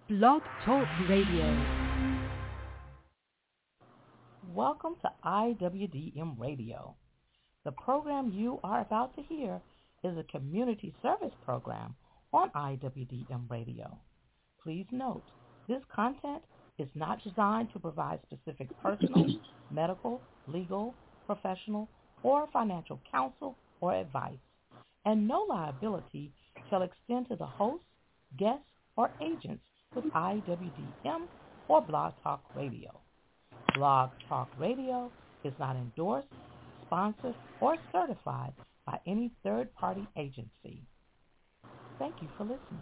Blog Talk Radio. Welcome to IWDM Radio. The program you are about to hear is a community service program on IWDM Radio. Please note, this content is not designed to provide specific personal, medical, legal, professional, or financial counsel or advice, and no liability shall extend to the host, guests, or agents with IWDM or Blog Talk Radio. Blog Talk Radio is not endorsed, sponsored, or certified by any third-party agency. Thank you for listening.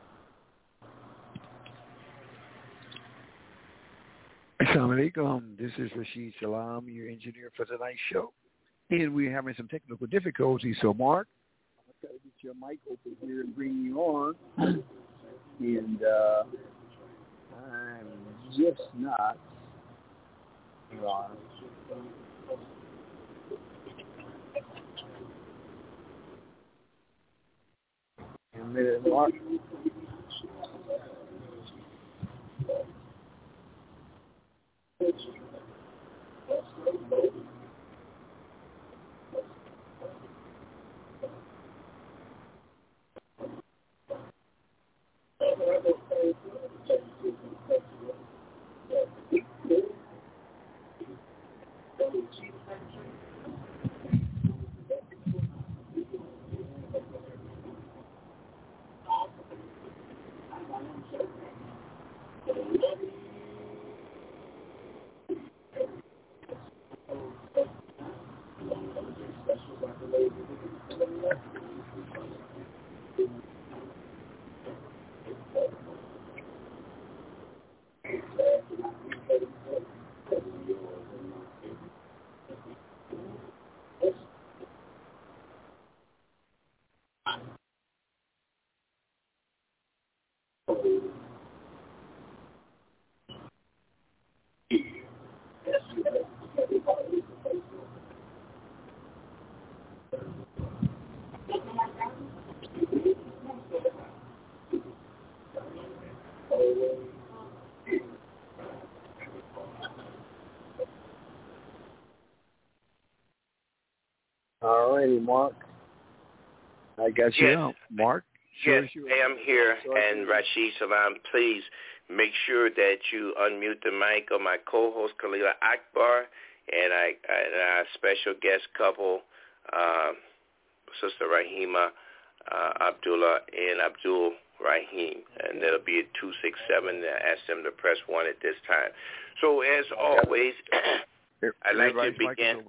Assalamu alaikum. This is Rashid Salam, your engineer for tonight's show. And we're having some technical difficulties. So, Mark, I'm going to try to get your mic open here and bring you on. And I'm just not on. A minute, Mark. All righty, Mark. I got you out. Mark? Yes, I am here. And Rashid Salam, please make sure that you unmute the mic of my co-host, Khalila Akbar, and our special guest couple, Sister Rahima Abdullah and Abdul Rahim. And that'll be at 267. Ask them to press 1 at this time. So, as always, I'd like to begin.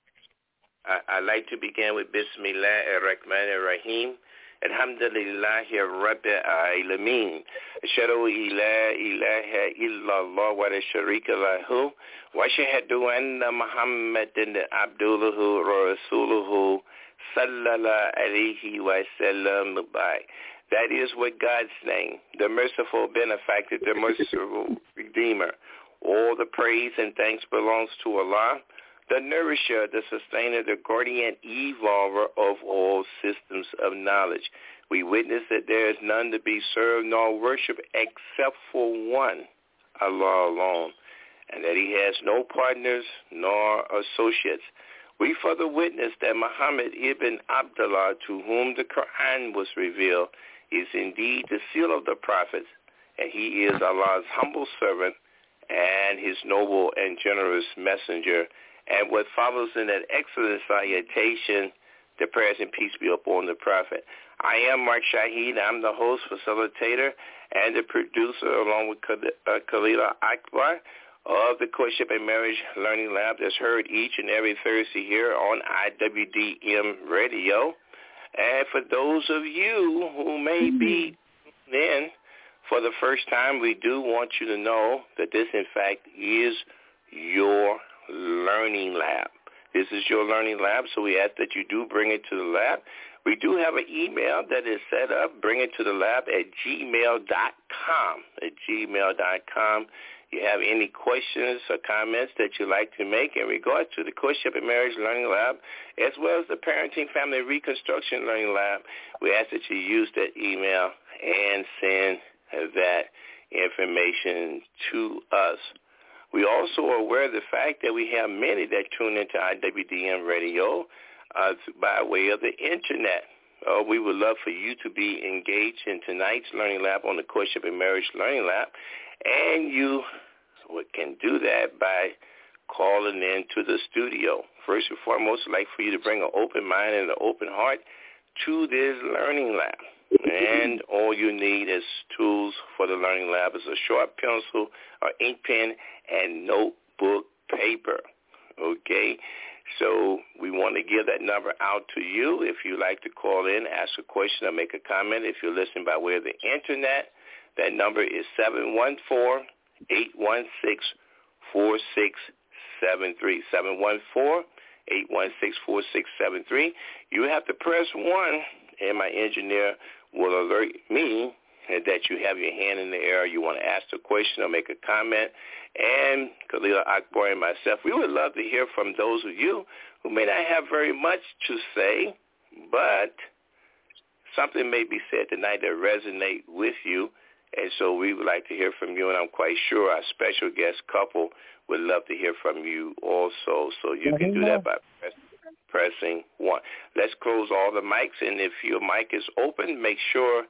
I'd like to begin with Bismillah ar-Rahman ar-Rahim. Alhamdulillahi Rabbil Alameen. Ashhadu la ilaha illallah wa la sharika lahu wa ashhadu anna Muhammadan abduhu wa rasuluhu sallallahu alayhi wa sallam. That is with God's name, the merciful benefactor, the merciful redeemer. All the praise and thanks belongs to Allah, the nourisher, the sustainer, the guardian, evolver of all systems of knowledge. We witness that there is none to be served nor worshipped except for one, Allah alone, and that he has no partners nor associates. We further witness that Muhammad ibn Abdullah, to whom the Quran was revealed, is indeed the seal of the prophets, and he is Allah's humble servant and his noble and generous messenger. And what follows in that excellent salutation, the prayers and peace be upon the prophet. I am Mark Shahid. I'm the host, facilitator, and the producer, along with Khalila Akbar, of the Courtship and Marriage Learning Lab that's heard each and every Thursday here on IWDM Radio. And for those of you who may be in for the first time, we do want you to know that this, in fact, is your learning lab. This is your learning lab, so we ask that you do bring it to the lab. We do have an email that is set up, bring it to the lab at gmail.com. At gmail.com. You have any questions or comments that you'd like to make in regards to the Courtship and Marriage Learning Lab, as well as the Parenting Family Reconstruction Learning Lab, we ask that you use that email and send that information to us. We also are aware of the fact that we have many that tune into IWDM radio by way of the Internet. We would love for you to be engaged in tonight's Learning Lab on the Courtship and Marriage Learning Lab, and you can do that by calling in to the studio. First and foremost, I'd like for you to bring an open mind and an open heart to this Learning Lab. And all you need as tools for the Learning Lab is a sharp pencil or ink pen and notebook paper. Okay? So we want to give that number out to you. If you'd like to call in, ask a question, or make a comment. If you're listening by way of the Internet, that number is 714-816-4673. 714-816-4673. You have to press 1, and my engineer will alert me that you have your hand in the air. You want to ask a question or make a comment. And Khalila Akbar and myself, we would love to hear from those of you who may not have very much to say, but something may be said tonight that resonate with you. And so we would like to hear from you, and I'm quite sure our special guest couple would love to hear from you also. So you can do that by pressing 1. Let's close all the mics, and if your mic is open, make sure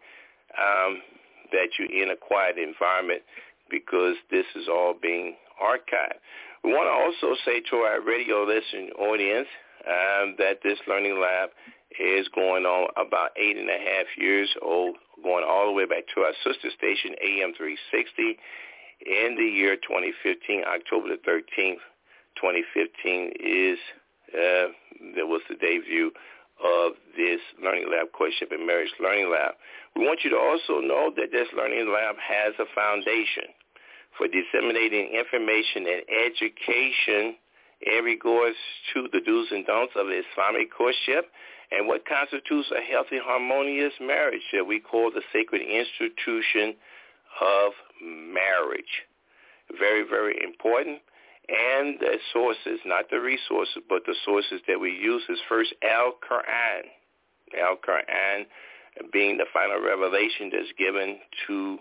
that you're in a quiet environment, because this is all being archived. We want to also say to our radio listening audience that this Learning Lab is going on about 8.5 years old, going all the way back to our sister station, AM 360, in the year 2015, October the 13th, 2015 is there was the debut of this Learning Lab, Courtship and Marriage Learning Lab. We want you to also know that this Learning Lab has a foundation for disseminating information and education in regards to the do's and don'ts of Islamic courtship and what constitutes a healthy, harmonious marriage that we call the sacred institution of marriage. Very, very important. And the sources, not the resources, but the sources that we use is first Al-Quran. Al-Quran being the final revelation that's given to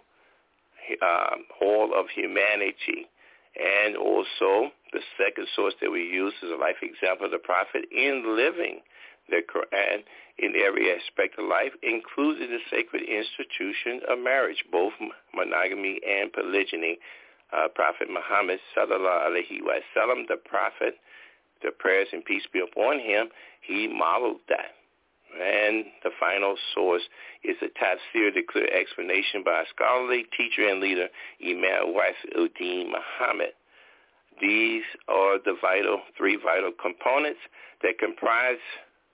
all of humanity. And also the second source that we use is a life example of the Prophet in living the Quran in every aspect of life, including the sacred institution of marriage, both monogamy and polygyny. Prophet Muhammad sallallahu alaihi wasallam, the Prophet, the prayers and peace be upon him, he modeled that. And the final source is a tafsir, the clear explanation by a scholarly teacher and leader, Imam Wafi'uddin Muhammad. These are the three vital components that comprise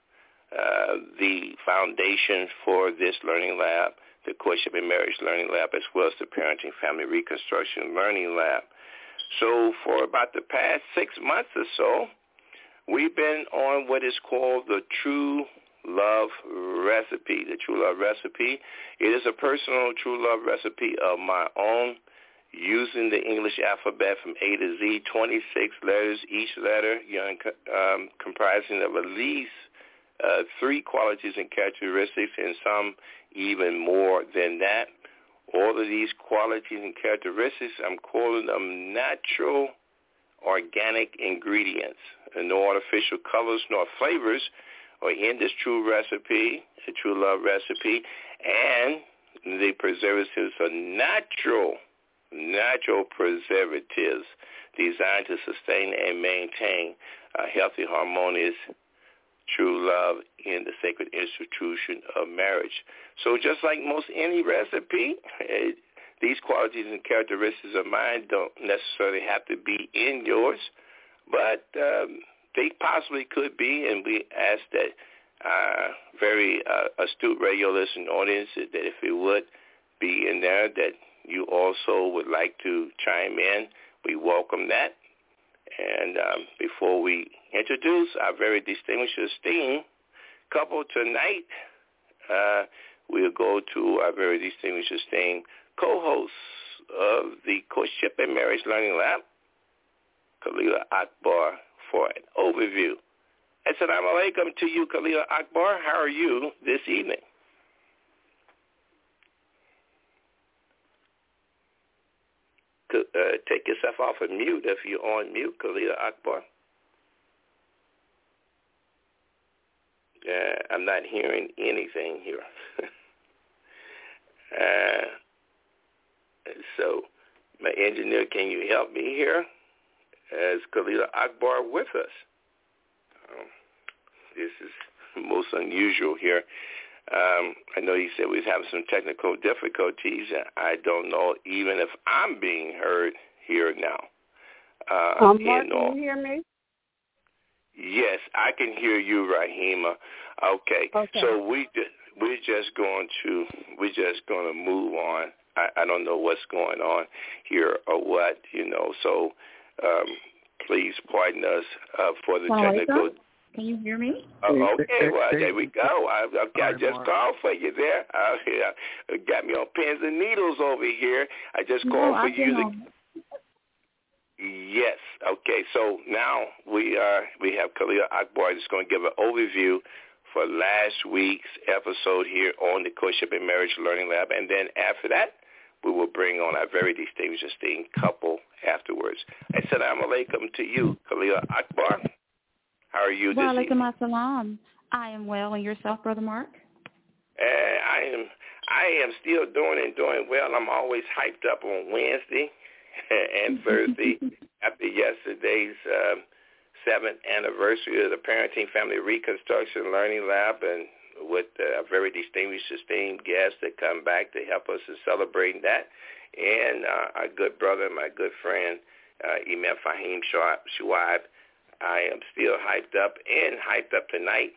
the foundation for this Learning Lab, the Courtship and Marriage Learning Lab, as well as the Parenting Family Reconstruction Learning Lab. So for about the past 6 months or so, we've been on what is called the True Love Recipe. The True Love Recipe, it is a personal true love recipe of my own, using the English alphabet from A to Z, 26 letters, each letter comprising of at least 3 qualities and characteristics, and some even more than that. All of these qualities and characteristics, I'm calling them natural organic ingredients, and no artificial colors nor flavors are in this true recipe, a true love recipe, and the preservatives are natural preservatives designed to sustain and maintain a healthy, harmonious, true love in the sacred institution of marriage. So just like most any recipe, these qualities and characteristics of mine don't necessarily have to be in yours, but they possibly could be, and we ask that very astute radio listening audience that if it would be in there, that you also would like to chime in. We welcome that. And before we introduce our very distinguished, esteemed couple tonight, we'll go to our very distinguished, esteemed co-host of the Courtship and Marriage Learning Lab, Khalila Akbar, for an overview. Assalamu alaikum to you, Khalila Akbar. How are you this evening? take yourself off of mute if you're on mute, Khalila Akbar. I'm not hearing anything here. So, my engineer, can you help me here? Is Khalila Akbar with us? This is most unusual here. I know he said we was having some technical difficulties. I don't know even if I'm being heard here now. Mark, can you hear me? Yes, I can hear you, Rahima. Okay. So we're just going to move on. I don't know what's going on here or what, So please pardon us for the technical. Can you hear me? Oh, okay, well, there we go. I just called for you there. Got me on pins and needles over here. I just called for you. Yes. Okay. So now we have Khalila Akbar just going to give an overview for last week's episode here on the Courtship and Marriage Learning Lab, and then after that, we will bring on our very distinguished esteemed couple afterwards. Assalamu alaikum to you, Khalila Akbar. How are you this evening? Wa alaikum assalam. I am well, and yourself, Brother Mark? I am still doing well. I'm always hyped up on Wednesday and Thursday after yesterday's 7th anniversary of the Parenting Family Reconstruction Learning Lab, and with a very distinguished, esteemed guests that come back to help us in celebrating that, and our good brother, my good friend, Imam Fahim Shuaib. I am still hyped up tonight.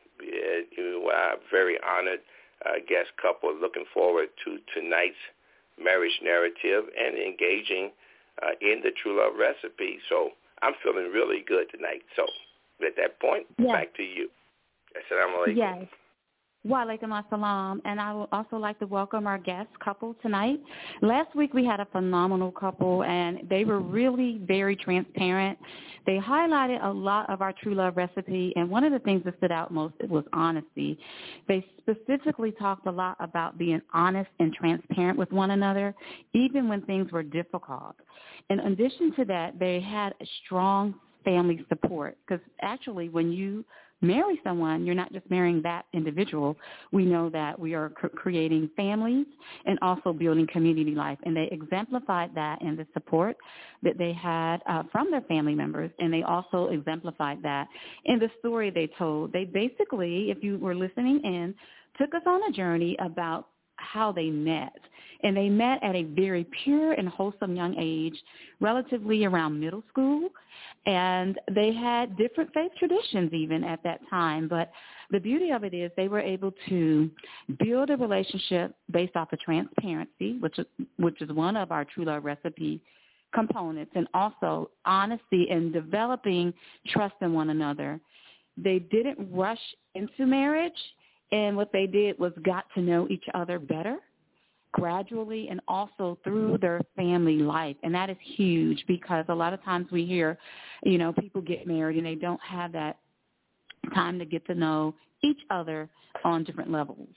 We're a very honored guest couple, looking forward to tonight's marriage narrative and engaging in the True Love recipe. So I'm feeling really good tonight. So at that point, back to you. Assalamu alaikum. Yes. Wa alaikum assalam. And I would also like to welcome our guest couple tonight. Last week we had a phenomenal couple, and they were really very transparent. They highlighted a lot of our True Love recipe, and one of the things that stood out most was honesty. They specifically talked a lot about being honest and transparent with one another, even when things were difficult. In addition to that, they had a strong family support, because actually when you marry someone, you're not just marrying that individual. We know that we are creating families and also building community life, and they exemplified that in the support that they had from their family members, and they also exemplified that in the story they told. They basically, if you were listening in, took us on a journey about how they met. And they met at a very pure and wholesome young age, relatively around middle school. And they had different faith traditions even at that time. But the beauty of it is they were able to build a relationship based off of transparency, which is one of our True Love recipe components, and also honesty and developing trust in one another. They didn't rush into marriage, and what they did was got to know each other better gradually and also through their family life. And that is huge, because a lot of times we hear, people get married and they don't have that time to get to know each other on different levels.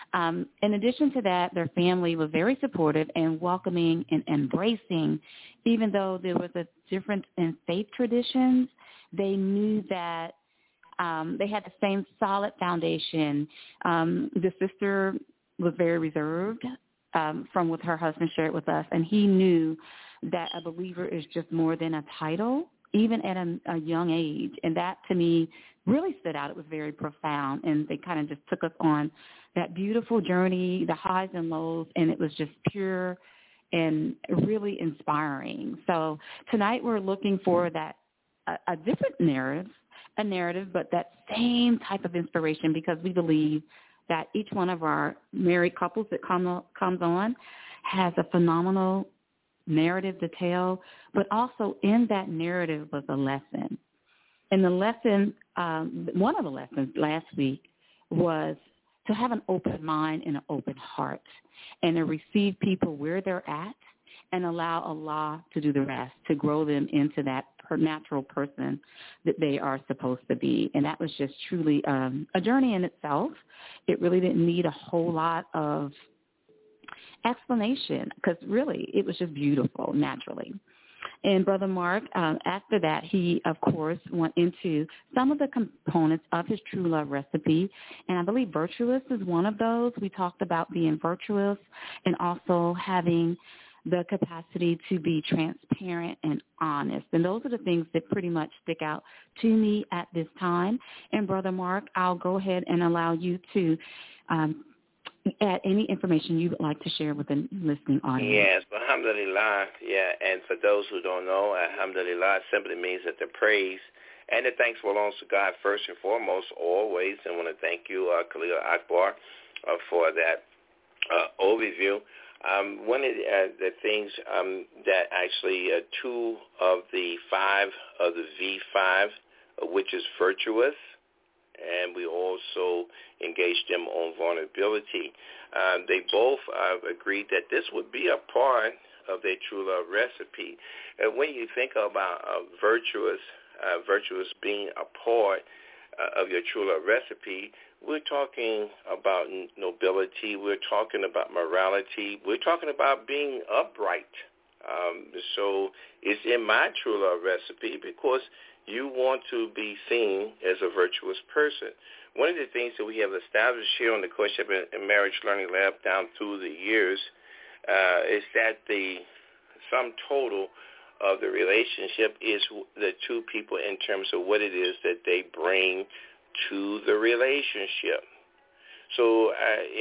In addition to that, their family was very supportive and welcoming and embracing. Even though there was a difference in faith traditions, they knew that they had the same solid foundation. The sister was very reserved from what her husband shared with us, and he knew that a believer is just more than a title, even at a young age. And that, to me, really stood out. It was very profound, and they kind of just took us on that beautiful journey, the highs and lows, and it was just pure and really inspiring. So tonight we're looking for that a different narrative, but that same type of inspiration, because we believe that each one of our married couples that comes on has a phenomenal narrative to tell, but also in that narrative was a lesson. And the lesson, one of the lessons last week was to have an open mind and an open heart, and to receive people where they're at and allow Allah to do the rest, to grow them into that natural person that they are supposed to be. And that was just truly a journey in itself. It really didn't need a whole lot of explanation, because really it was just beautiful naturally. And Brother Mark, after that, he, of course, went into some of the components of his true love recipe. And I believe virtuous is one of those. We talked about being virtuous and also having the capacity to be transparent and honest. And those are the things that pretty much stick out to me at this time. And Brother Mark, I'll go ahead and allow you to add any information you would like to share with the listening audience. Yes, alhamdulillah, yeah, and for those who don't know, alhamdulillah simply means that the praise and the thanks belongs to God first and foremost, always, and I want to thank you, Khalil Akbar, for that overview. One of the things that actually 2 of the 5 of the V5, which is virtuous, and we also engaged them on vulnerability. They both agreed that this would be a part of their true love recipe. When you think about virtuous being a part of your true love recipe, we're talking about nobility. We're talking about morality. We're talking about being upright. So it's in my true love recipe because you want to be seen as a virtuous person. One of the things that we have established here on the Courtship and Marriage Learning Lab down through the years is that the sum total of the relationship is the 2 people in terms of what it is that they bring to the relationship. So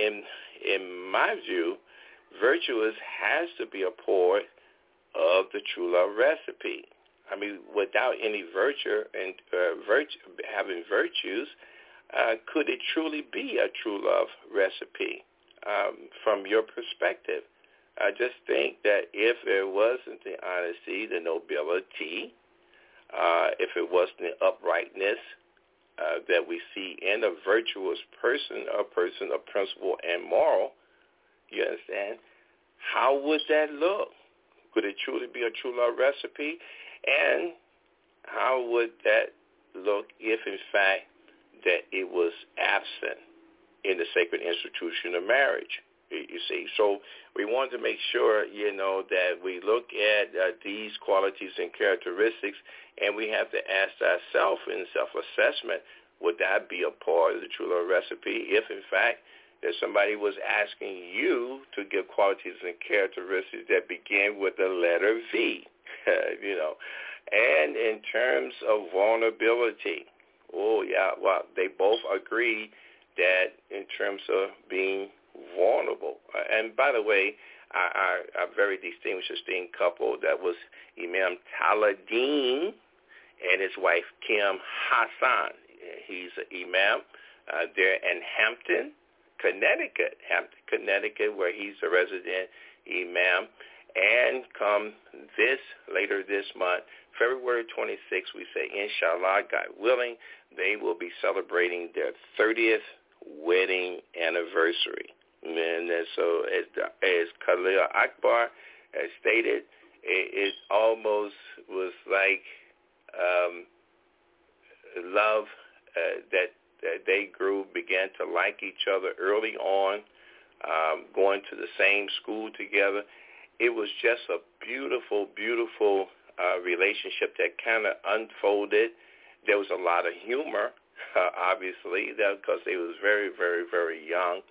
in my view, virtuous has to be a part of the true love recipe. I mean, without any virtue and having virtues, could it truly be a true love recipe from your perspective? I just think that if there wasn't the honesty, the nobility, if it wasn't the uprightness that we see in a virtuous person, a person of principle and moral, you understand, how would that look? Could it truly be a true love recipe? And how would that look if, in fact, that it was absent in the sacred institution of marriage? You see, so we want to make sure, that we look at these qualities and characteristics, and we have to ask ourselves in self-assessment, would that be a part of the true love recipe if, in fact, that somebody was asking you to give qualities and characteristics that begin with the letter V, And in terms of vulnerability, they both agree that in terms of being vulnerable. And by the way, our very distinguished, esteemed couple, that was Imam Taladeen and his wife, Kim Hassan. He's an imam there in Hampton, Connecticut, where he's a resident imam. And come later this month, February 26th, we say, inshallah, God willing, they will be celebrating their 30th wedding anniversary. And so as Khalil Akbar has stated, it almost was like love that they began to like each other early on, going to the same school together. It was just a beautiful, beautiful relationship that kind of unfolded. There was a lot of humor, obviously, because they was very, very, very young.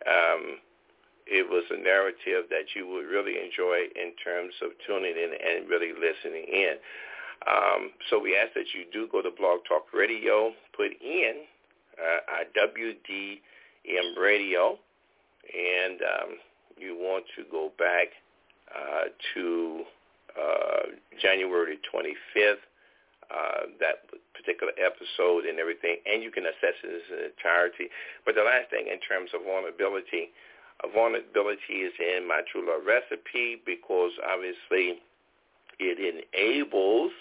It was a narrative that you would really enjoy in terms of tuning in and really listening in. So we ask that you do go to Blog Talk Radio, put in WDM Radio, and you want to go back to January 25th, that particular episode and everything, and you can assess it in its entirety. But the last thing in terms of vulnerability is in my true love recipe because obviously it enables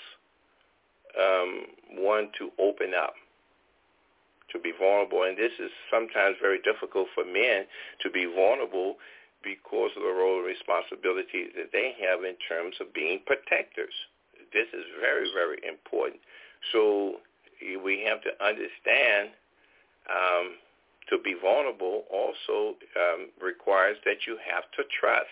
one to open up, to be vulnerable. And this is sometimes very difficult for men to be vulnerable because of the role and responsibility that they have in terms of being protectors. This is very, very important. So we have to understand to be vulnerable also requires that you have to trust.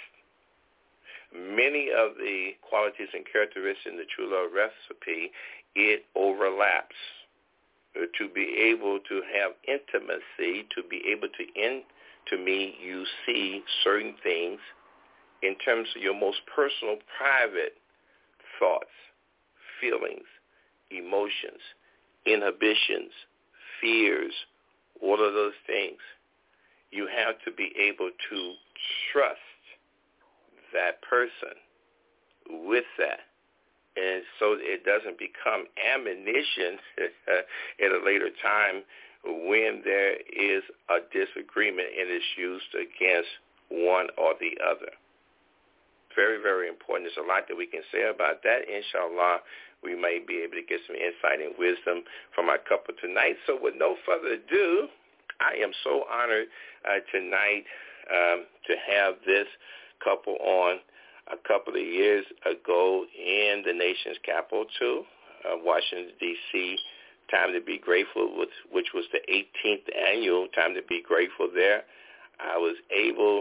Many of the qualities and characteristics in the True Love Recipe, it overlaps. To be able to have intimacy, to be able to me, you see certain things in terms of your most personal, private thoughts, feelings, emotions, inhibitions, fears, all of those things. You have to be able to trust that person with that. And so it doesn't become ammunition at a later time when there is a disagreement and it's used against one or the other. Very, very important. There's a lot that we can say about that. Inshallah, we may be able to get some insight and wisdom from our couple tonight. So with no further ado, I am so honored tonight to have this couple on. A couple of years ago in the nation's capital, too, Washington, D.C., Time to Be Grateful, which was the 18th annual Time to Be Grateful there. I was able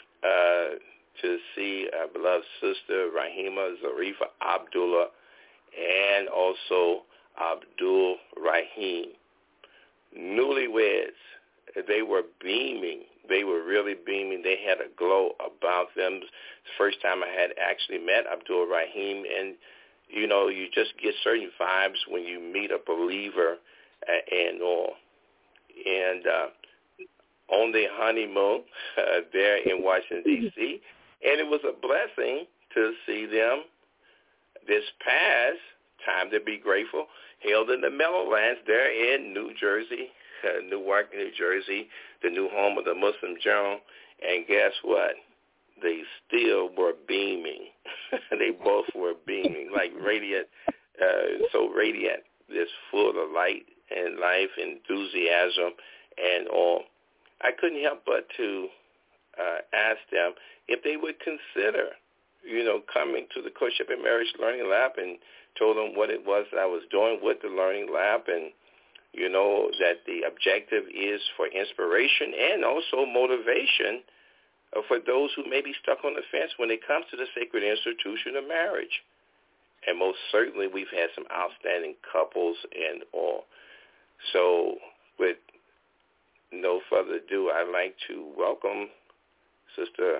to see our beloved sister, Rahima Zarifa Abdullah, and also Abdul Rahim. Newlyweds, they were beaming. They were really beaming. They had a glow about them. The first time I had actually met Abdul Rahim, and, you know, you just get certain vibes when you meet a believer and all. And on their honeymoon there in Washington, D.C., and it was a blessing to see them this past Time to Be Grateful held in the Meadowlands there in New Jersey, Newark, New Jersey, the new home of the Muslim Journal. And guess what? They still were beaming. They both were beaming, like radiant, so radiant, just full of light and life, enthusiasm, and all. I couldn't help but to ask them if they would consider, you know, coming to the Courtship and Marriage Learning Lab, and told them what it was that I was doing with the Learning Lab, and you know, that the objective is for inspiration and also motivation for those who may be stuck on the fence when it comes to the sacred institution of marriage. And most certainly we've had some outstanding couples and all. So with no further ado, I'd like to welcome Sister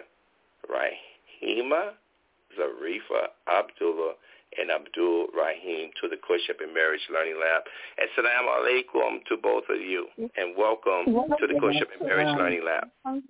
Rahima Zarifa Abdullah and Abdul Rahim to the Courtship and Marriage Learning Lab. Assalamu alaikum to both of you, and welcome to the Courtship and Marriage Learning Lab.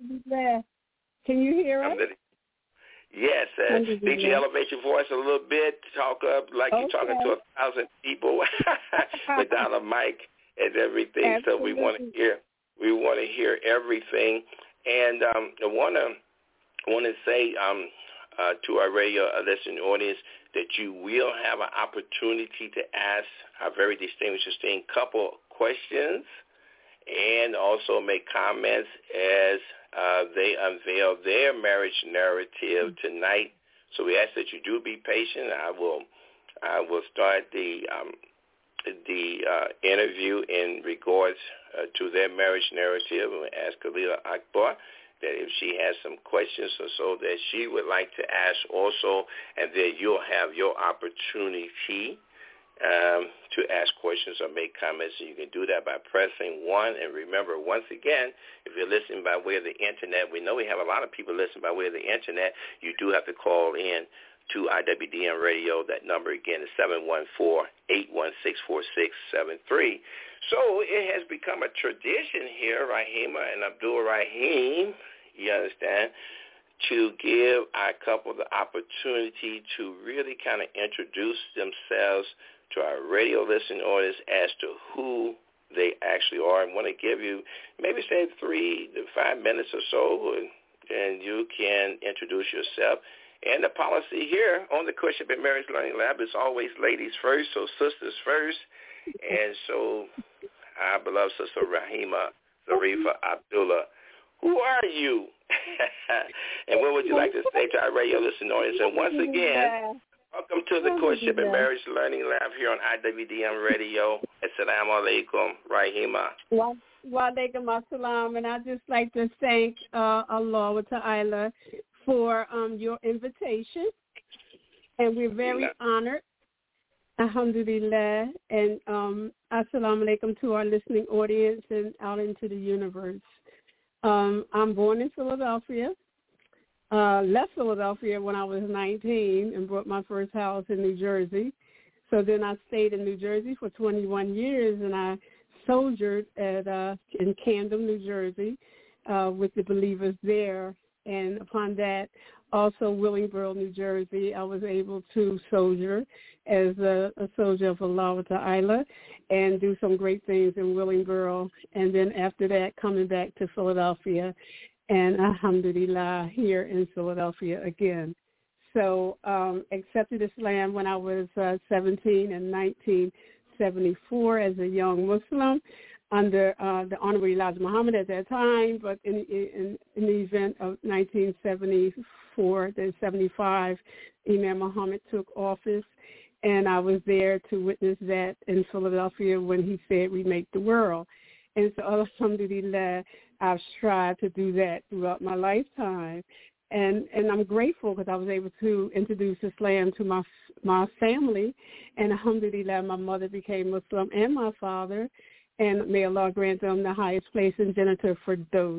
Can you hear us? Yes. Did you elevate your voice a little bit? Talk up like you're talking to 1,000 people without a mic and everything. Absolutely. So we want to hear everything. And I want to say to our radio listening audience that you will have an opportunity to ask our very distinguished esteemed couple questions and also make comments as they unveil their marriage narrative tonight. So we ask that you do be patient. I will start the interview in regards to their marriage narrative, and ask Khalila Akbar that if she has some questions or so that she would like to ask also, and then you'll have your opportunity to ask questions or make comments. And you can do that by pressing 1. And remember, once again, if you're listening by way of the Internet, we know we have a lot of people listening by way of the Internet. You do have to call in to IWDM Radio. That number again is 714-816-4673. So it has become a tradition here, Rahima and Abdul Rahim, you understand, to give our couple the opportunity to really kind of introduce themselves to our radio listening audience as to who they actually are. I want to give you maybe say 3 to 5 minutes or so, and you can introduce yourself. And the policy here on the Courtship and Marriage Learning Lab is always ladies first, so sisters first. And so our beloved sister Rahima Zarifa Abdullah, who are you? And what would you like to say to our radio listening audience? And once again, welcome to the Courtship and Marriage Learning Lab here on IWDM Radio. Assalamu alaikum, Rahima. Wa alaikum assalam, and I'd just like to thank Allah wa ta'ala for your invitation, and we're very honored. Alhamdulillah, and assalamu alaikum to our listening audience and out into the universe. I'm born in Philadelphia, left Philadelphia when I was 19 and bought my first house in New Jersey. So then I stayed in New Jersey for 21 years, and I soldiered in Camden, New Jersey, with the believers there. And upon that, also Willingboro, New Jersey, I was able to soldier as a soldier of Allah Ta'ala and do some great things in Willingboro. And then after that, coming back to Philadelphia, and alhamdulillah, here in Philadelphia again. So accepted Islam when I was 17 in 1974 as a young Muslim under the Honorable Elijah Muhammad at that time, but in the event of 1974 to 75, Imam Muhammad took office, and I was there to witness that in Philadelphia when he said, "We make the world." And so, alhamdulillah, I've strived to do that throughout my lifetime. And I'm grateful because I was able to introduce Islam to my family, and alhamdulillah, my mother became Muslim and my father, and may Allah grant them the highest place in Jannah for those.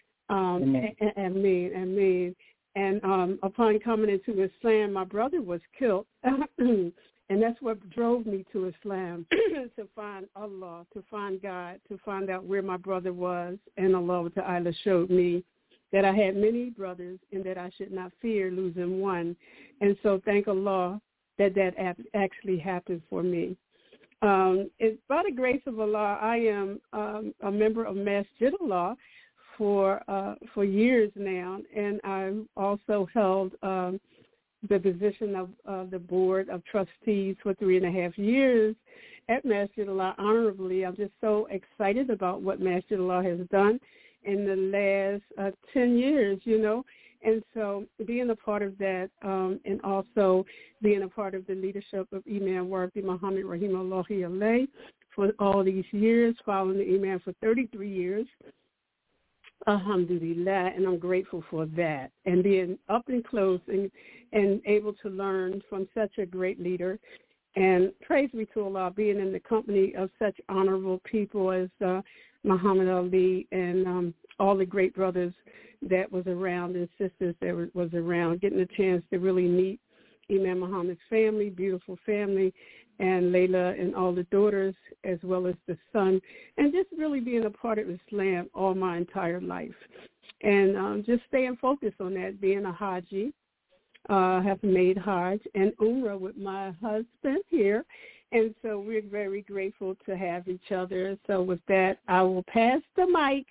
Ameen. And upon coming into Islam, my brother was killed, and that's what drove me to Islam, to find Allah, to find God, to find out where my brother was, and Allah Ta'ala showed me that I had many brothers and that I should not fear losing one. And so thank Allah that actually happened for me. It's by the grace of Allah, I am a member of Masjid Allah for years now, and I also held the position of the board of trustees for 3.5 years at Masjid Allah honorably. I'm just so excited about what Masjid Allah has done in the last 10 years, and so being a part of that, and also being a part of the leadership of Imam Wardi Muhammad Rahimahullahi Alayh for all these years, following the Imam for 33 years, alhamdulillah, and I'm grateful for that, and being up and close and able to learn from such a great leader. And praise be to Allah, being in the company of such honorable people as Muhammad Ali and all the great brothers that was around and sisters that was around, getting a chance to really meet Imam Muhammad's family, beautiful family, and Layla and all the daughters, as well as the son, and just really being a part of Islam all my entire life. And just staying focused on that, being a Haji. Have made Hajj and Umrah with my husband here, and so we're very grateful to have each other. So with that, I will pass the mic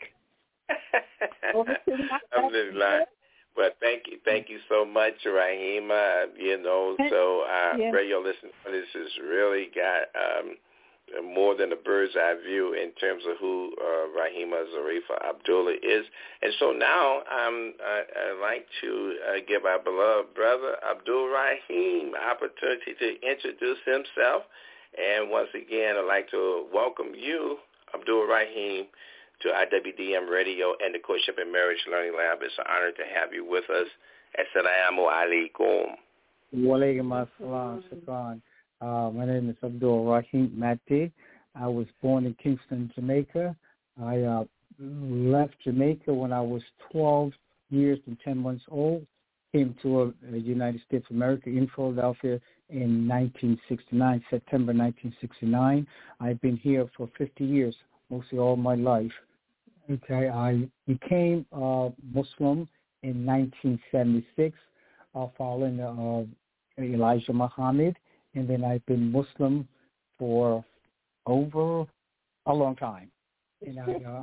over to my Well, thank you so much, Rahima. Radio listeners has really got more than a bird's eye view in terms of who Rahima Zarifa Abdullah is. And so now I'd like to give our beloved brother Abdul Rahim opportunity to introduce himself. And once again, I'd like to welcome you, Abdul Rahim, to IWDM Radio and the Courtship and Marriage Learning Lab. It's an honor to have you with us. Assalamu alaikum. Wa alaikum assalam, Shukran. My name is Abdul Rahim Mati. I was born in Kingston, Jamaica. I left Jamaica when I was 12 years and 10 months old, came to the United States of America in Philadelphia in 1969, September 1969. I've been here for 50 years, mostly all my life. Okay, I became Muslim in 1976 following Elijah Muhammad. And then I've been Muslim for over a long time, and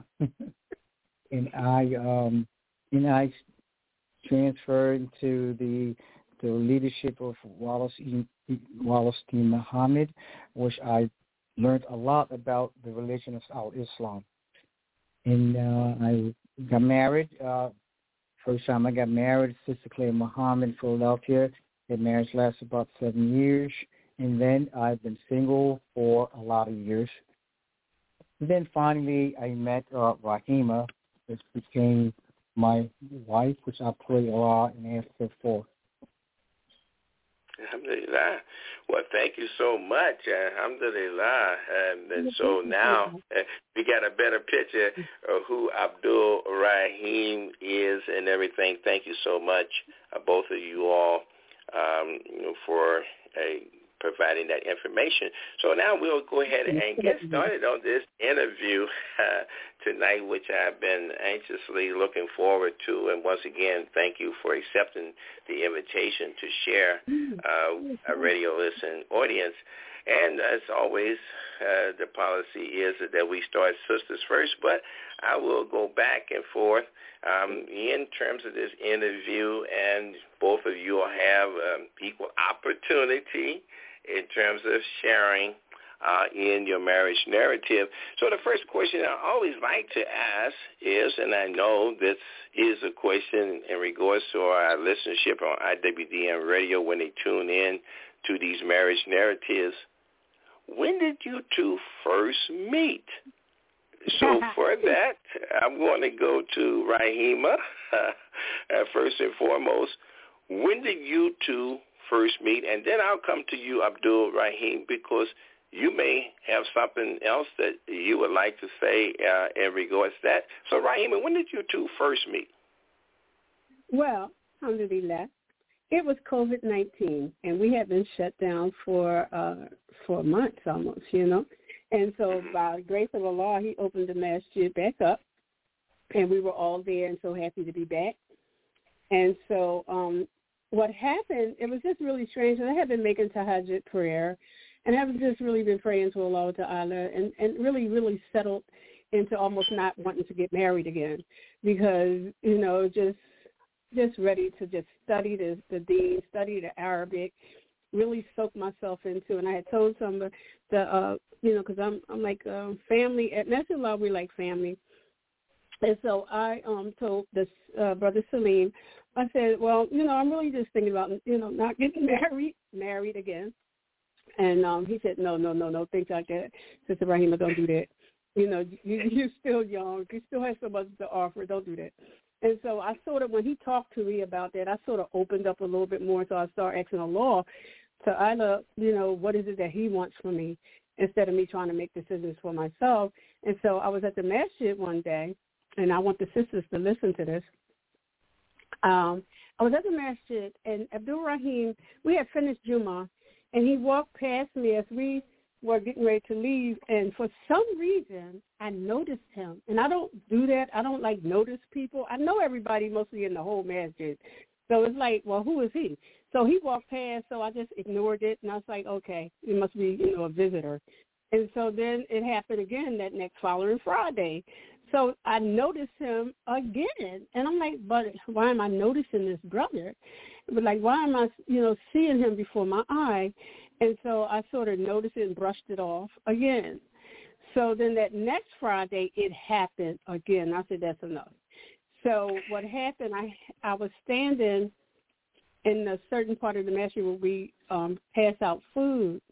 I transferred to the leadership of Wallace D. Muhammad, which I learned a lot about the religion of Al-Islam. And I got married. First time I got married, Sister Claire Muhammad in Philadelphia. The marriage lasted about 7 years. And then I've been single for a lot of years. Then finally, I met Rahima, which became my wife, which I pray Allah and ask her for. Alhamdulillah. Well, thank you so much. Alhamdulillah. And so now we got a better picture of who Abdul Rahim is and everything. Thank you so much, both of you all, for providing that information. So now we'll go ahead and get started on this interview tonight, which I've been anxiously looking forward to. And once again, thank you for accepting the invitation to share our radio listening audience. And as always, the policy is that we start sisters first, but I will go back and forth in terms of this interview, and both of you will have equal opportunity in terms of sharing in your marriage narrative. So the first question I always like to ask is, and I know this is a question in regards to our listenership on IWDM radio when they tune in to these marriage narratives, when did you two first meet? So for that, I'm going to go to Rahima. First and foremost, when did you two first meet? And then I'll come to you, Abdul Rahim, because you may have something else that you would like to say in regards to that. So Rahima, when did you two first meet? Well, alhamdulillah, it was COVID-19, and we had been shut down for months almost, you know. And so by the grace of Allah, he opened the masjid back up, and we were all there and so happy to be back. And so what happened, it was just really strange. I had been making tahajjud prayer, and I have just really been praying to Allah Ta'ala and really, really settled into almost not wanting to get married again because, you know, just ready to just study the deen, study the Arabic, really soak myself into. And I had told some of you know, because I'm like family. At Mashallah, we're like family. And so I told this brother Salim, I said, well, you know, I'm really just thinking about, you know, not getting married again. And he said, no, things like that. Sister Rahima, don't do that. You know, you're still young. You still have so much to offer. Don't do that. And so I sort of, when he talked to me about that, I sort of opened up a little bit more. So I started asking Allah to either, you know, what is it that he wants from me instead of me trying to make decisions for myself. And so I was at the masjid one day, and I want the sisters to listen to this. I was at the masjid, and Abdul Rahim, we had finished Jummah, and he walked past me as we were getting ready to leave, and for some reason, I noticed him. And I don't do that. I don't, like, notice people. I know everybody mostly in the whole masjid. So it's like, well, who is he? So he walked past, so I just ignored it, and I was like, okay, it must be, you know, a visitor. And so then it happened again that next following Friday. So I noticed him again, and I'm like, but why am I noticing this brother? But, like, why am I, you know, seeing him before my eye? And so I sort of noticed it and brushed it off again. So then that next Friday, it happened again. I said, that's enough. So what happened, I was standing in a certain part of the masjid where we pass out food.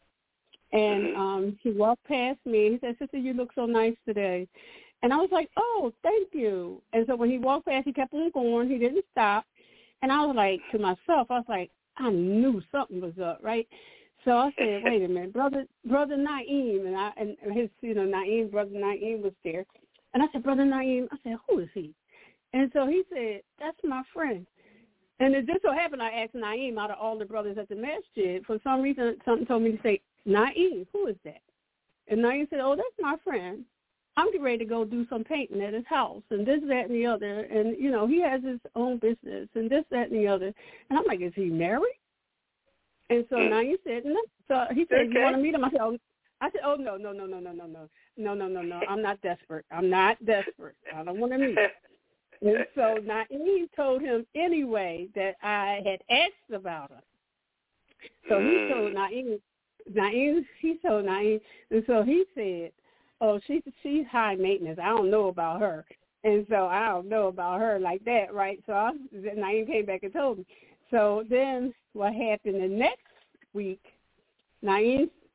And he walked past me. He said, Sister, you look so nice today. And I was like, oh, thank you. And so when he walked past, he kept on going. He didn't stop. And I was like, to myself, I was like, I knew something was up, right? So I said, wait a minute, brother Naeem, and his, you know, Naeem, brother Naeem was there. And I said, Brother Naeem, I said, who is he? And so he said, that's my friend. And it just so happened I asked Naeem, out of all the brothers at the masjid, for some reason something told me to say, Naeem, who is that? And Naeem said, oh, that's my friend. I'm getting ready to go do some painting at his house and this, that, and the other. And, you know, he has his own business and this, that, and the other. And I'm like, is he married? And so Naeem said, no. So he said, okay. You want to meet him? I said, oh, no. No. I'm not desperate. I don't want to meet him. And so Naeem told him anyway that I had asked about him. So he told Naeem, and so he said, oh, she's high maintenance. I don't know about her. And so I don't know about her like that, right? So Naeem came back and told me. So then what happened the next week, Naeem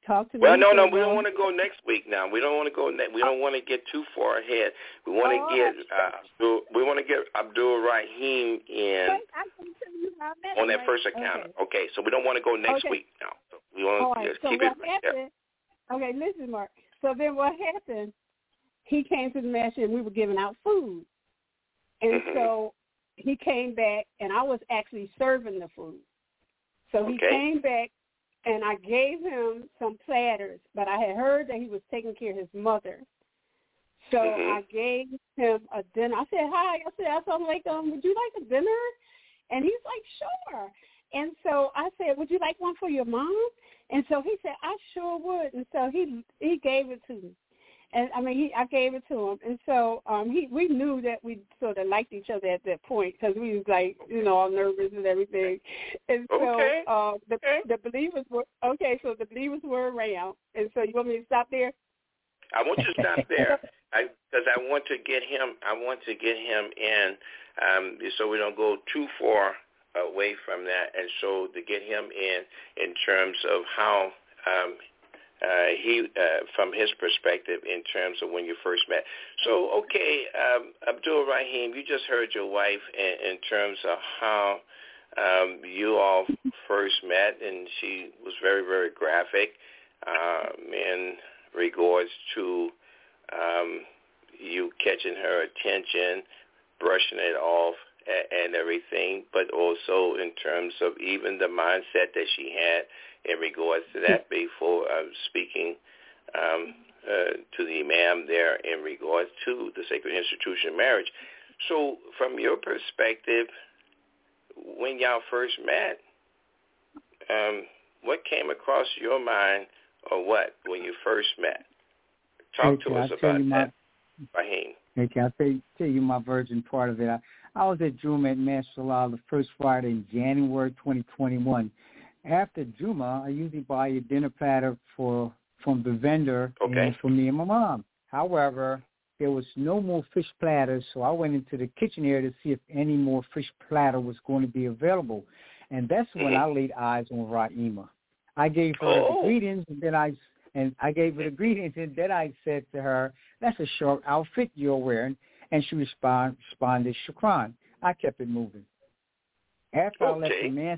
talk to me. Well, no, we don't want to go next week. Now we don't want to go. We don't want to get too far ahead. We want to get Abdul Rahim in on that first encounter. Okay, so we don't want to go next week now. So we want to keep it. Okay, listen, Mark. So then what happened? He came to the mansion and we were giving out food, and so he came back and I was actually serving the food. So he came back. And I gave him some platters, but I had heard that he was taking care of his mother. So I gave him a dinner. I said, hi. I said, would you like a dinner? And he's like, sure. And so I said, would you like one for your mom? And so he said, I sure would. And so he gave it to me. And I gave it to him. And so we knew that we sort of liked each other at that point because we was like, all nervous and everything. And so the believers were so the believers were around. And so you want me to stop there? I want you to stop there because I want to get him. I want to get him in so we don't go too far away from that. And so to get him in terms of how. He, from his perspective, in terms of when you first met. So, Abdul Rahim, you just heard your wife in terms of how you all first met, and she was very, very graphic in regards to you catching her attention, brushing it off, and everything, but also in terms of even the mindset that she had in regards to that before speaking to the imam there in regards to the sacred institution of marriage. So from your perspective, when y'all first met, what came across your mind or what when you first met? Talk to us about that, Rahim. Okay, I'll tell you my virgin part of it. I was at Juma at Mashallah the first Friday in January 2021. After Juma, I usually buy a dinner platter from the vendor and for me and my mom. However, there was no more fish platters, so I went into the kitchen area to see if any more fish platter was going to be available. And that's when I laid eyes on Rahima. I gave her the greetings, and then I gave her the greetings, and then I said to her, "That's a short outfit you're wearing." And she responded, "Shukran." I kept it moving. After I left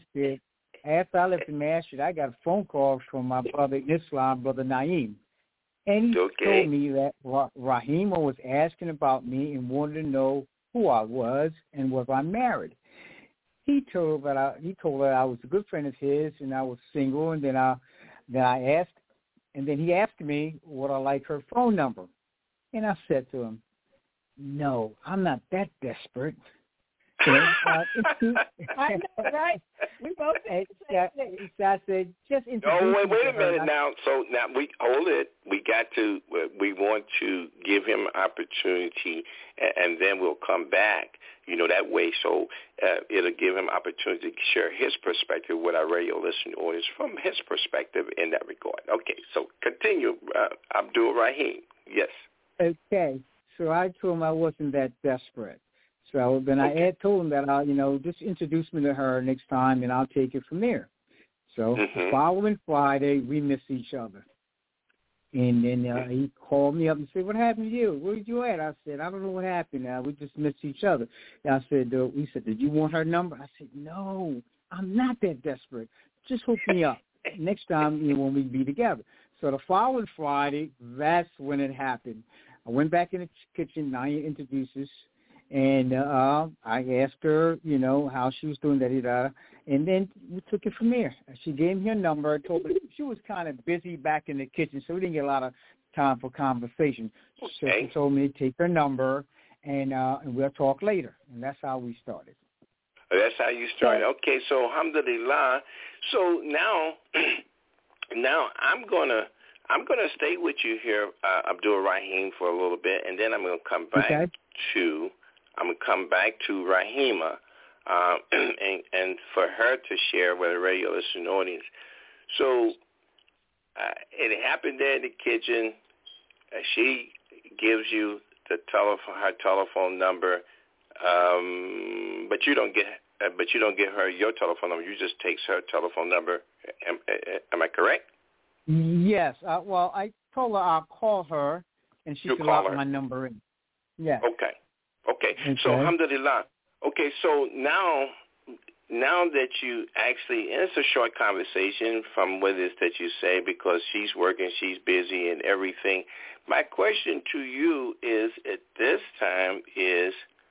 the masjid, I got a phone call from my brother in Islam, Brother Naeem. And he told me that Rahima was asking about me and wanted to know who I was and was I married. He told her I was a good friend of his and I was single, and then I asked, and then he asked me would I like her phone number. And I said to him, "No, I'm not that desperate." I know, right? We both said the same thing. So I said, just introduce me. Wait a minute now. So now we hold it. We want to give him opportunity, and then we'll come back, that way. So it'll give him opportunity to share his perspective with our radio listening audience from his perspective in that regard. Okay, so continue, Abdul Rahim. Yes. Okay. So I told him I wasn't that desperate. So then I had told him that I'll, just introduce me to her next time, and I'll take it from there. So the following Friday, we missed each other. And then he called me up and said, "What happened to you? Where did you at?" I said, "I don't know what happened. We just missed each other." And I said, he said, "Did you want her number?" I said, "No, I'm not that desperate. Just hook me up next time when we be together." So the following Friday, that's when it happened. I went back in the kitchen, Naya introduced us. And I asked her, how she was doing, and then we took it from there. She gave me her number. Told me she was kind of busy back in the kitchen, so we didn't get a lot of time for conversation. So she told me to take her number, and we'll talk later. And that's how we started. That's how you started. Okay, so alhamdulillah. So now I'm gonna stay with you here, Abdul Rahim, for a little bit, and then I'm gonna come back to. I'm going to come back to Rahima and for her to share with the radio listening audience. So it happened there in the kitchen. She gives you her telephone number, but you don't get her your telephone number. You just takes her telephone number. Am I correct? Yes. Well, I told her I'll call her, and she can lock my number in. Yeah. Okay. So, alhamdulillah. Okay, so now that you actually, and it's a short conversation from what it is that you say because she's working, she's busy and everything. My question to you is at this time is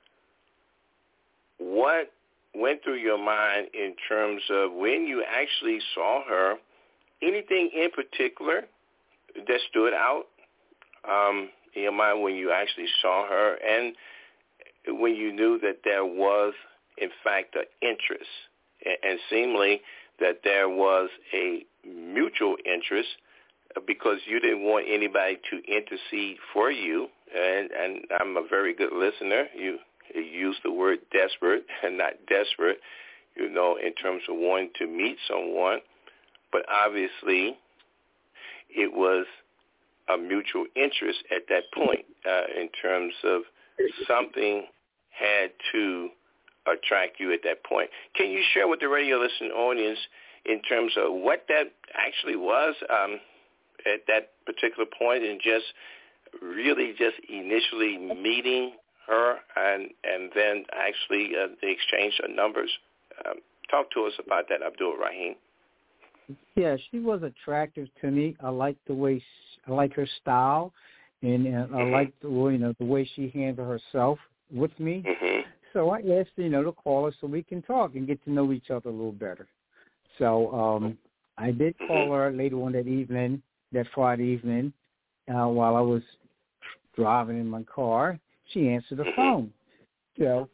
what went through your mind in terms of when you actually saw her, anything in particular that stood out in your mind when you actually saw her and when you knew that there was, in fact, an interest and seemingly that there was a mutual interest because you didn't want anybody to intercede for you, and I'm a very good listener. You use the word desperate and not desperate, in terms of wanting to meet someone. But obviously it was a mutual interest at that point in terms of something had to attract you at that point. Can you share with the radio listening audience in terms of what that actually was at that particular point and just really just initially meeting her and then actually the exchange of numbers? Talk to us about that, Abdul Rahim. Yeah, she was attractive to me. I like the way I like her style, and I like the way she handled herself with me. So I asked to call her so we can talk and get to know each other a little better. So I did call her later on that Friday evening, while I was driving in my car. She answered the phone. So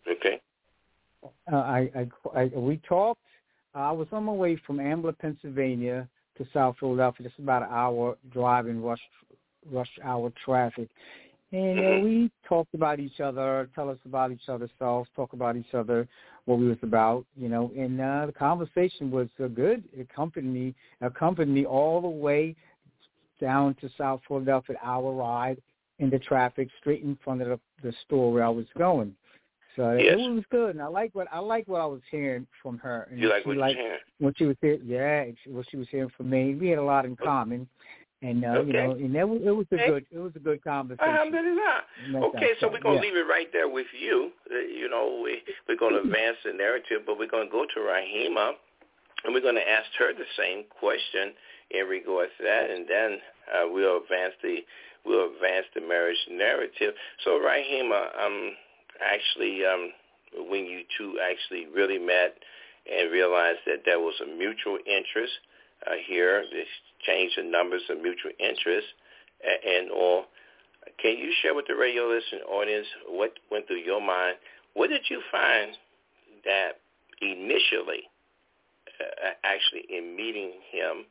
we talked. I was on my way from Ambler, Pennsylvania to South Philadelphia. Just about an hour drive in rush hour traffic. And we talked about each other, tell us about each other's selves, talk about each other, what we was about, and the conversation was good. It accompanied me all the way down to South Philadelphia, an hour ride in the traffic, straight in front of the store where I was going. So it was good, and I like what I was hearing from her. And you like what you was hearing? What she was hearing, what she was hearing from me. We had a lot in common. And and it was a good conversation. Alhamdulillah. Okay, so we're gonna leave it right there with you. We're gonna advance the narrative, but we're gonna go to Rahima, and we're gonna ask her the same question in regards to that, and then we'll advance the marriage narrative. So Rahima, actually, when you two actually really met and realized that there was a mutual interest here, this change the numbers of mutual interest and all. Can you share with the radio listening audience what went through your mind? What did you find that initially, actually in meeting him,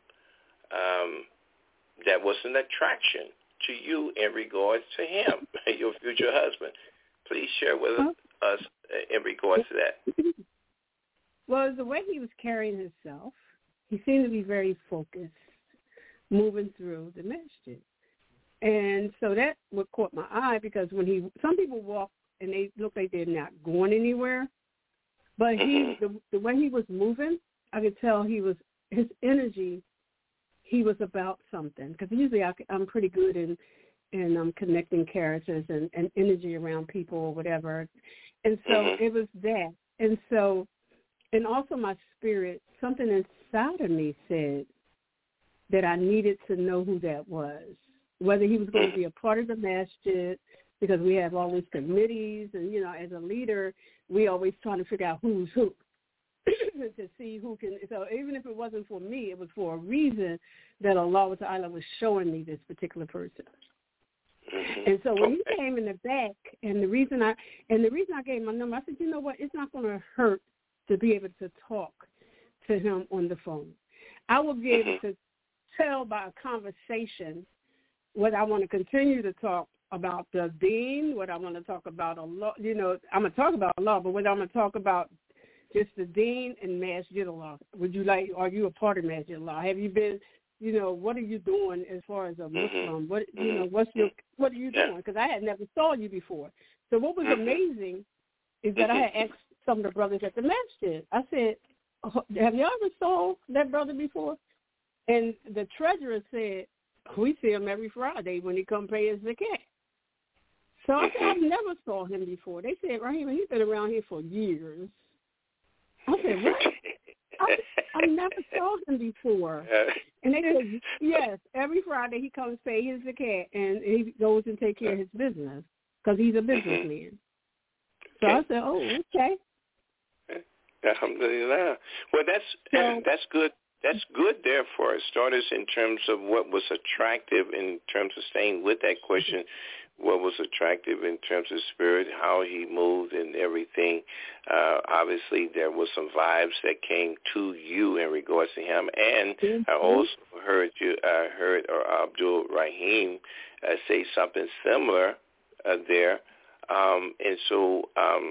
that was an attraction to you in regards to him, your future husband? Please share with us in regards to that. Well, the way he was carrying himself, he seemed to be very focused, moving through the masjid. And so that what caught my eye because some people walk and they look like they're not going anywhere, but the way he was moving, I could tell his energy, he was about something. Because usually I'm pretty good in connecting characters and energy around people or whatever. And so it was that. And so, and also my spirit, something inside of me said that I needed to know who that was, whether he was going to be a part of the masjid, because we have all these committees, and, as a leader, we always trying to figure out who's who to see who can. So even if it wasn't for me, it was for a reason that Allah Ta'ala was showing me this particular person. And so when he came in the back, and the reason I gave my number, I said, you know what, it's not going to hurt to be able to talk to him on the phone. I will be able to tell by a conversation whether I want to continue to talk about the deen, whether I want to talk about Allah. I'm going to talk about Allah, but whether I'm going to talk about just the deen and Masjid Allah. Are you a part of Masjid Allah? Have you been, what are you doing as far as a Muslim? What are you doing? Because I had never saw you before. So what was amazing is that I had asked some of the brothers at the masjid. I said, have y'all ever saw that brother before? And the treasurer said, we see him every Friday when he come pay his zakat. So I said, I've never saw him before. They said, Raheem, he's been around here for years. I said, what? I never saw him before. And they said, yes, every Friday he comes pay his zakat, and he goes and take care of his business because he's a businessman. So I said, oh, okay. Alhamdulillah. Well, that's good. That's good there for starters in terms of what was attractive in terms of staying with that question. What was attractive in terms of spirit, how he moved and everything. Obviously, there was some vibes that came to you in regards to him. And I also heard Abdul Rahim say something similar there. And so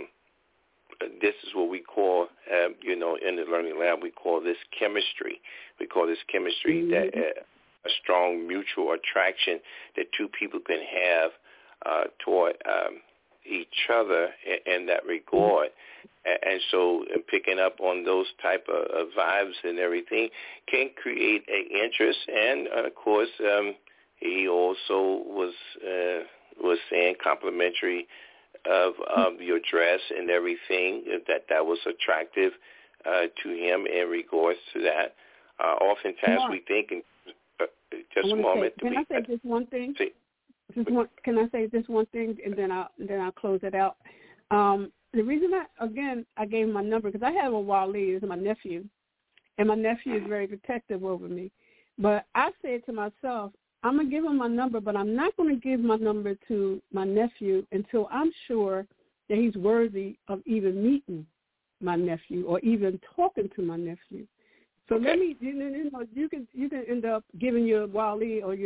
this is what we call, in the Learning Lab, we call this chemistry. We call this chemistry, that a strong mutual attraction that two people can have toward each other in that regard. And so picking up on those type of vibes and everything can create an interest. And, of course, he also was saying complimentary of your dress and everything, that was attractive to him in regards to that. Oftentimes we think, just a moment. Can I say just one thing? Can I say just one thing, and then I'll close it out? The reason I gave him my number, because I have a Wali, is my nephew, and my nephew is very protective over me. But I said to myself, I'm going to give him my number, but I'm not going to give my number to my nephew until I'm sure that he's worthy of even meeting my nephew or even talking to my nephew. So let me, you can end up giving your Wali or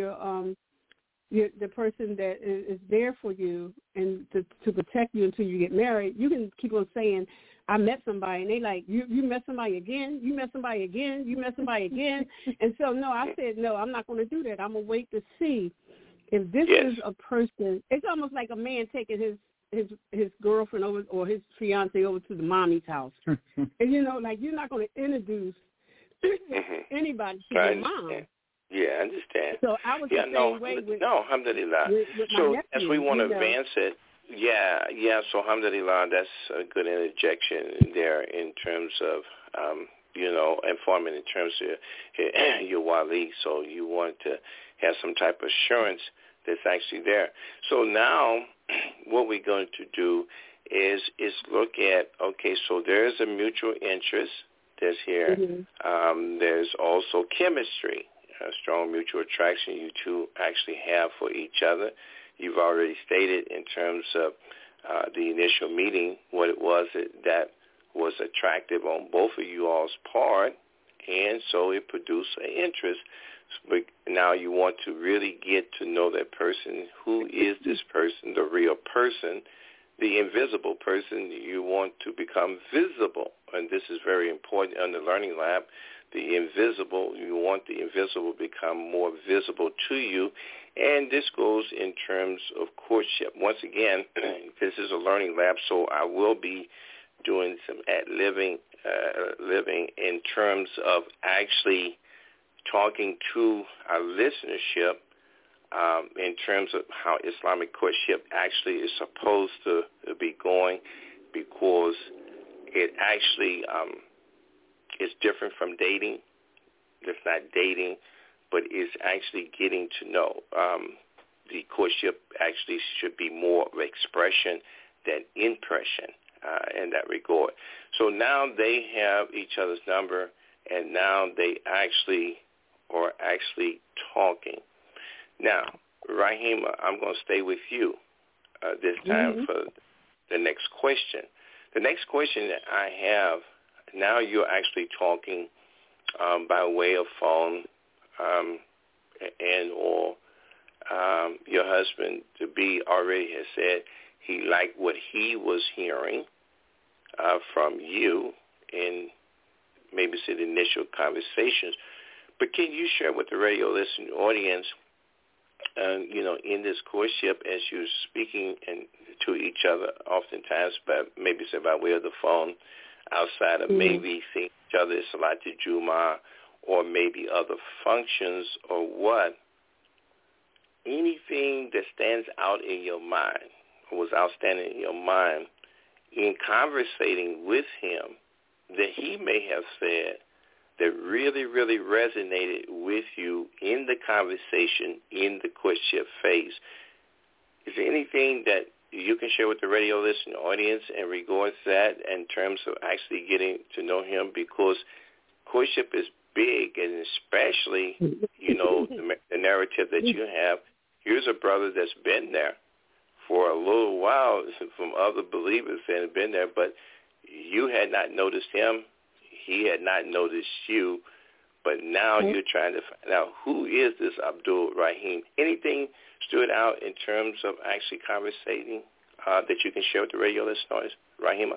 the person that is there for you and to protect you until you get married. You can keep on saying, I met somebody, and they like, you met somebody again, you met somebody again, you met somebody again. And so, no, I said, no, I'm not going to do that. I'm going to wait to see if this is a person. It's almost like a man taking his girlfriend over or his fiance over to the mommy's house. And, you're not going to introduce anybody to your mom. Yeah, I understand. So I was the same way with alhamdulillah. With my so nephew, as we want to advance it, so alhamdulillah, that's a good interjection there in terms of, informing in terms of your Wali. So you want to have some type of assurance that's actually there. So now what we're going to do is look at, okay, so there's a mutual interest that's here. There's also chemistry, a strong mutual attraction you two actually have for each other. You've already stated in terms of the initial meeting what it was that was attractive on both of you all's part, and so it produced an interest. But now you want to really get to know that person. Who is this person, the real person, the invisible person? You want to become visible, and this is very important in the Learning Lab. The invisible, you want the invisible to become more visible to you. And this goes in terms of courtship. Once again, this is a learning lab, so I will be doing some living in terms of actually talking to our listenership in terms of how Islamic courtship actually is supposed to be going, because it actually is different from dating. It's not dating, but it's actually getting to know. The courtship actually should be more of expression than impression in that regard. So now they have each other's number, and now they actually are talking. Now, Rahima, I'm going to stay with you this time for the next question. The next question that I have, now you're actually talking by way of phone, and or your husband to be already has said he liked what he was hearing from you in maybe say the initial conversations. But can you share with the radio listening audience, in this courtship, as you're speaking to each other, oftentimes, maybe say by way of the phone, outside of maybe seeing each other at Salatul Jumu'ah or maybe other functions or what, anything that stands out in your mind or was outstanding in your mind in conversating with him that he may have said that really, really resonated with you in the conversation in the courtship phase. Is there anything that you can share with the radio listening audience in regards to that in terms of actually getting to know him? Because courtship is big, and especially, the narrative that you have. Here's a brother that's been there for a little while from other believers that have been there, but you had not noticed him. He had not noticed you, but now you're trying to find out who is this Abdul Rahim. Anything stood out in terms of actually conversating that you can share with the radio listeners, Rahima?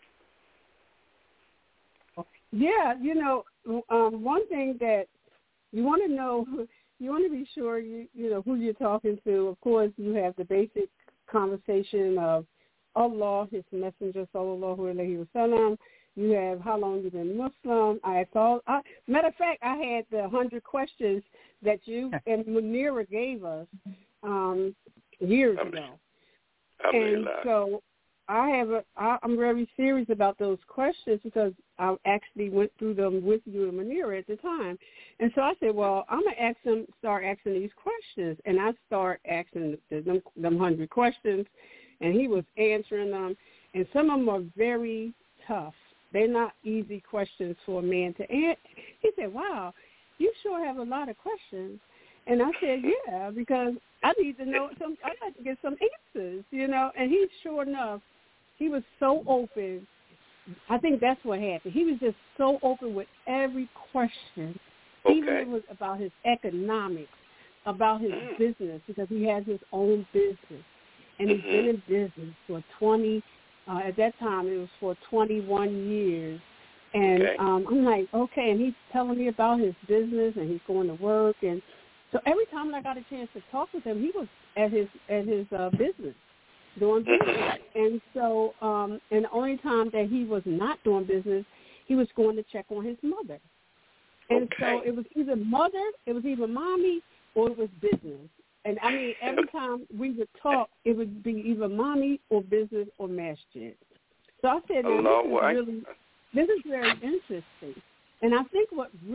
Yeah, one thing that you want to know, you want to be sure you know who you're talking to. Of course, you have the basic conversation of Allah, His Messenger, sallallahu alaihi wasallam. You have how long you've been Muslim. Matter of fact, I had the 100 questions that you and Munira gave us years ago. And so I'm very serious about those questions because I actually went through them with you and Munira at the time. And so I said, well, I'm going to start asking these questions. And I start asking them 100 questions, and he was answering them. And some of them are very tough. They're not easy questions for a man to answer. He said, wow, you sure have a lot of questions. And I said, yeah, because I need to know I got to get some answers, And he, sure enough, he was so open. I think that's what happened. He was just so open with every question, even if it was about his economics, about his business, because he has his own business. And he's been in business for at that time it was for 21 years. And I'm like, okay, and he's telling me about his business, and he's going to work. And so every time I got a chance to talk with him, he was at his business, doing business. And so, and the only time that he was not doing business, he was going to check on his mother. And so it was either mommy, or it was business. And I mean, every time we would talk, it would be either mommy or business or masjid. So I said, this is very interesting. And I think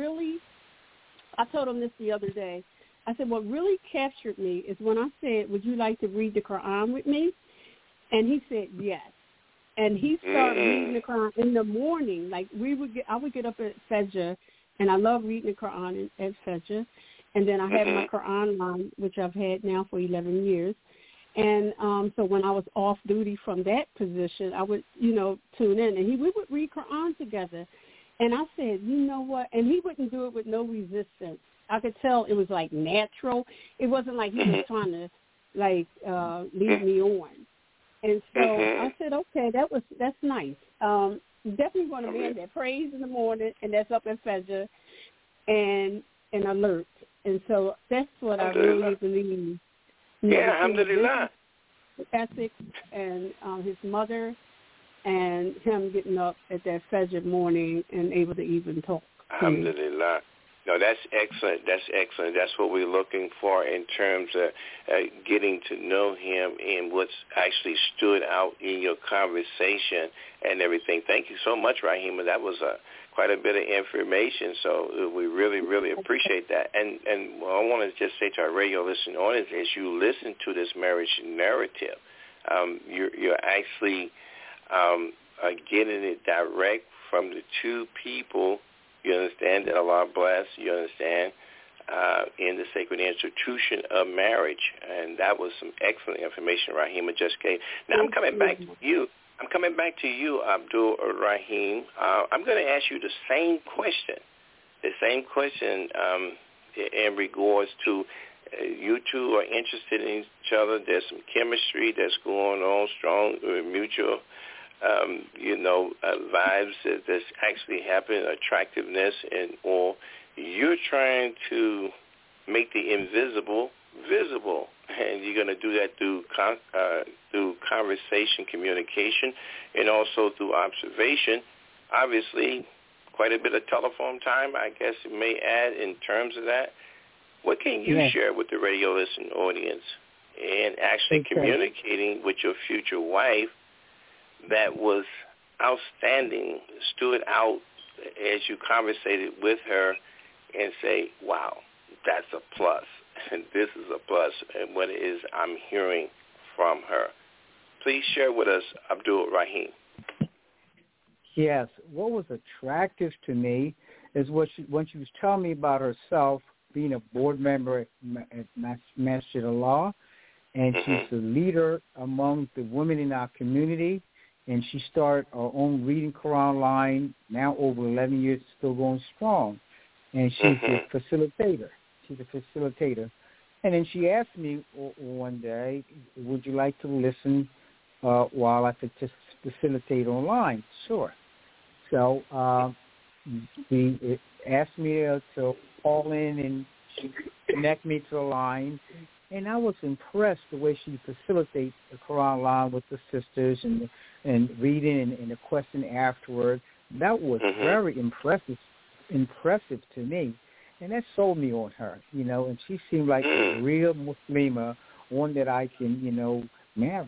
I told him this the other day. I said, what really captured me is when I said, would you like to read the Quran with me? And he said, yes. And he started reading the Quran in the morning. Like I would get up at Fajr, and I love reading the Quran at Fajr. And then I had my Quran line, which I've had now for 11 years. And so when I was off duty from that position, I would, tune in. And we would read Quran together. And I said, you know what? And he wouldn't do it with no resistance. I could tell it was, like, natural. It wasn't like he was trying to, lead me on. And so I said, okay, that's nice. Definitely want a man that prays in the morning and that's up at Fajr and alert. And so that's what I really believe. Yeah, alhamdulillah. Ethics and his mother and him getting up at that Fajr morning and able to even talk. Alhamdulillah. No, that's excellent. That's excellent. That's what we're looking for in terms of getting to know him and what's actually stood out in your conversation and everything. Thank you so much, Rahima. That was quite a bit of information, so we really, really appreciate that. And what I want to just say to our radio listening audience, as you listen to this marriage narrative, you're actually getting it direct from the two people. You understand that Allah bless, you understand, in the sacred institution of marriage. And that was some excellent information Rahima just gave. Now I'm coming back to you. Abdul Rahim. I'm going to ask you the same question in regards to you two are interested in each other. There's some chemistry that's going on, strong mutual vibes that's actually happening, attractiveness and all. You're trying to make the invisible visible, and you're going to do that through conversation, communication, and also through observation. Obviously, quite a bit of telephone time, I guess you may add in terms of that. What can you share with the radio listening audience and actually communicating with your future wife that was outstanding, stood out as you conversated with her and say, wow, that's a plus, and this is a plus, and what it is I'm hearing from her? Please share with us, Abdul Rahim. Yes. What was attractive to me is when she was telling me about herself being a board member at Masjid Allah, and she's a leader among the women in our community, and she started her own reading Quran line, now over 11 years, still going strong. And she's a facilitator. And then she asked me one day, would you like to listen while I could just facilitate online? Sure. So she asked me to call in and connect me to the line. And I was impressed the way she facilitates the Quran line with the sisters and reading and the question afterward. That was very impressive to me. And that sold me on her, and she seemed like a real Muslima, one that I can, marry.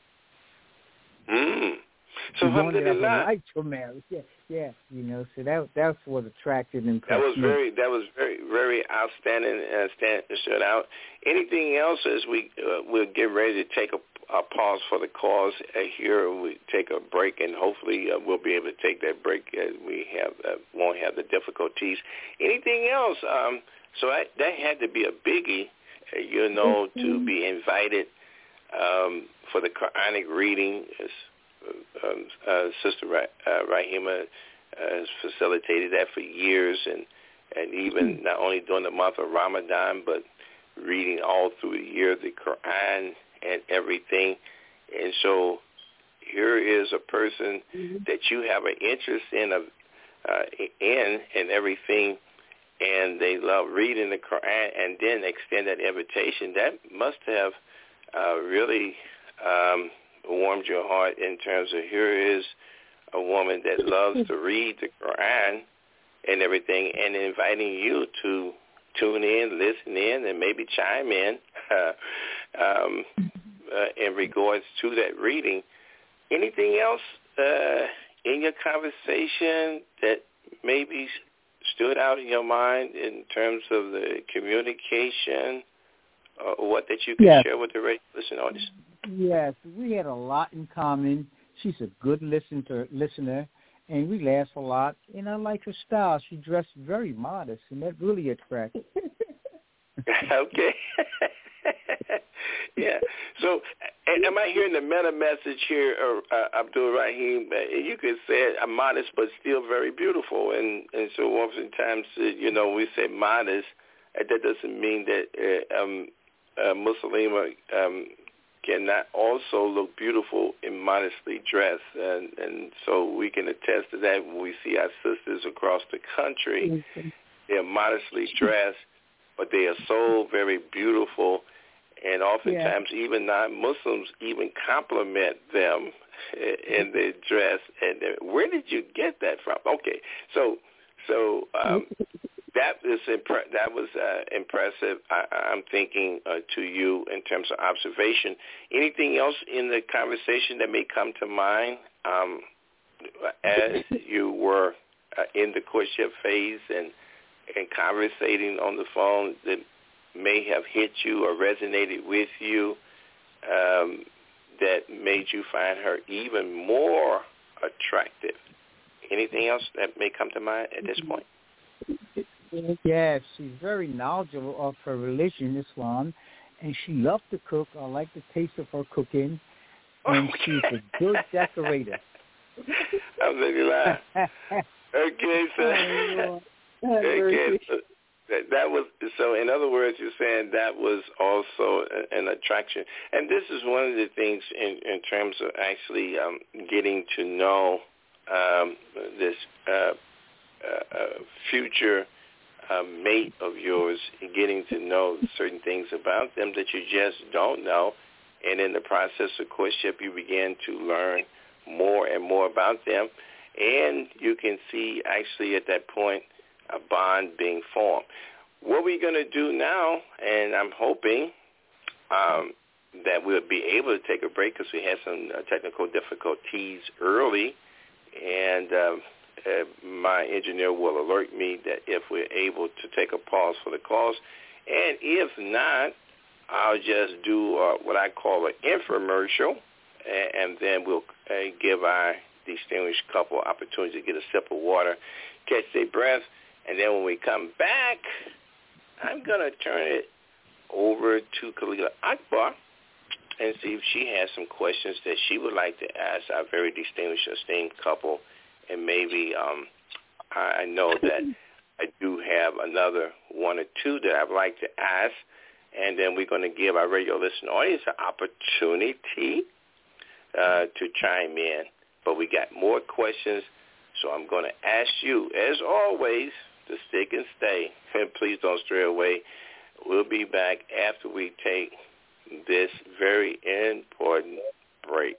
So one that I would like to marry. Yeah, so that's what attracted and impressed me. That was very, very outstanding and stood out. Anything else as we'll get ready to take a pause for the cause here. We take a break, and hopefully we'll be able to take that break. We won't have the difficulties. Anything else? So that had to be a biggie, to be invited for the Quranic reading. Sister Rahima has facilitated that for years, and even not only during the month of Ramadan, but reading all through the year the Quran and everything. And so here is a person that you have an interest in and everything, and they love reading the Quran, and then extend that invitation. That must have really warmed your heart in terms of here is a woman that loves to read the Quran and everything, and inviting you to tune in, listen in, and maybe chime in in regards to that reading. Anything else in your conversation that maybe stood out in your mind in terms of the communication or what that you can share with the radio listening audience? Yes, we had a lot in common. She's a good listener, and we laugh a lot. And I like her style. She dressed very modest, and that really attracted. Okay. Yeah. So, am I hearing the meta message here, Abdul Rahim? You could say modest, but still very beautiful. And so, oftentimes, we say modest. That doesn't mean that Muslima cannot also look beautiful and modestly dressed. And so we can attest to that when we see our sisters across the country. They're modestly dressed, but they are so very beautiful. And oftentimes even non-Muslims even compliment them in their dress. And where did you get that from? Okay, so that was impressive. I'm thinking to you in terms of observation. Anything else in the conversation that may come to mind as you were in the courtship phase and conversating on the phone that may have hit you or resonated with you that made you find her even more attractive? Anything else that may come to mind at this point? Yes, she's very knowledgeable of her religion, Islam, and she loves to cook. I like the taste of her cooking, and she's a good decorator. I'm really lying. Okay, so that was so. In other words, you're saying that was also an attraction, and this is one of the things in terms of actually getting to know this future mate of yours, getting to know certain things about them that you just don't know, and in the process of courtship, you begin to learn more and more about them. and you can see actually at that point a bond being formed. What we're going to do now, and I'm hoping that we'll be able to take a break because we had some technical difficulties early, and my engineer will alert me that if we're able to take a pause for the calls, and if not, I'll just do what I call an infomercial, and then we'll give our distinguished couple opportunity to get a sip of water, catch their breath, and then when we come back, I'm going to turn it over to Khalila Akbar and see if she has some questions that she would like to ask our very distinguished, esteemed couple. And maybe I know that I do have another one or two that I'd like to ask. And then we're going to give our radio listening audience an opportunity to chime in. But we got more questions, so I'm going to ask you, as always, to stick and stay. And please don't stray away. We'll be back after we take this very important break.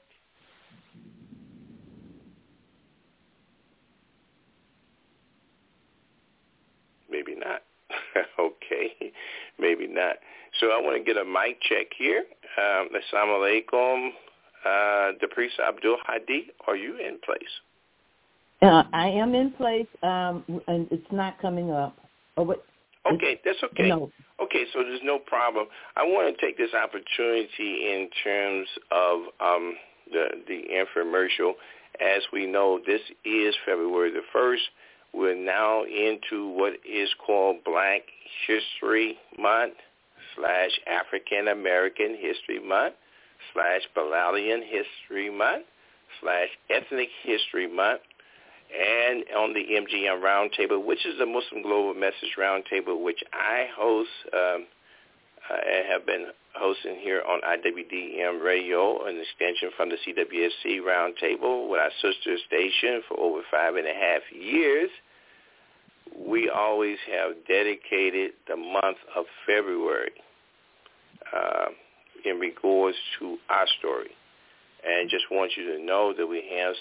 Maybe not. Okay, maybe not. So I want to get a mic check here. Assalamu alaikum. The priest Abdul Hadi, are you in place? I am in place, and it's not coming up. Oh, but okay, that's okay. No. Okay, so there's no problem. I want to take this opportunity in terms of the infomercial. As we know, this is February the 1st. We're now into what is called Black History Month / African American History Month / Bilalian History Month / Ethnic History Month. And on the MGM Roundtable, which is the Muslim Global Message Roundtable, which I host, have been hosting here on IWDM Radio, an extension from the CWSC Roundtable with our sister station for over 5.5 years. We always have dedicated the month of February in regards to our story. And just want you to know that we have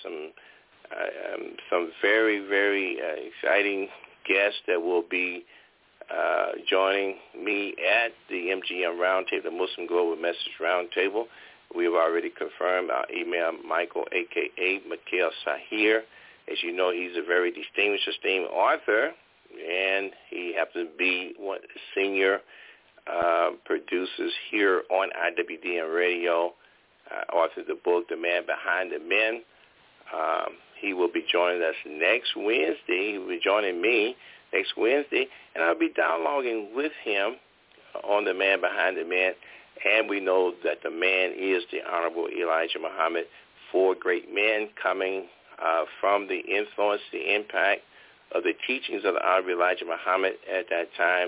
some very, very exciting guests that will be joining me at the MGM Roundtable, the Muslim Global Message Roundtable. We have already confirmed our email, Michael, a.k.a. Mikhail Sahir. As you know, he's a very distinguished, esteemed author, and he happens to be one of the senior producers here on IWDM Radio, authored the book, The Man Behind the Men. He will be joining us next Wednesday. He will be joining me next Wednesday, and I'll be dialoguing with him on The Man Behind the Man. And we know that the man is the Honorable Elijah Muhammad, 4 great men coming from the influence, the impact of the teachings of the Honorable Elijah Muhammad at that time,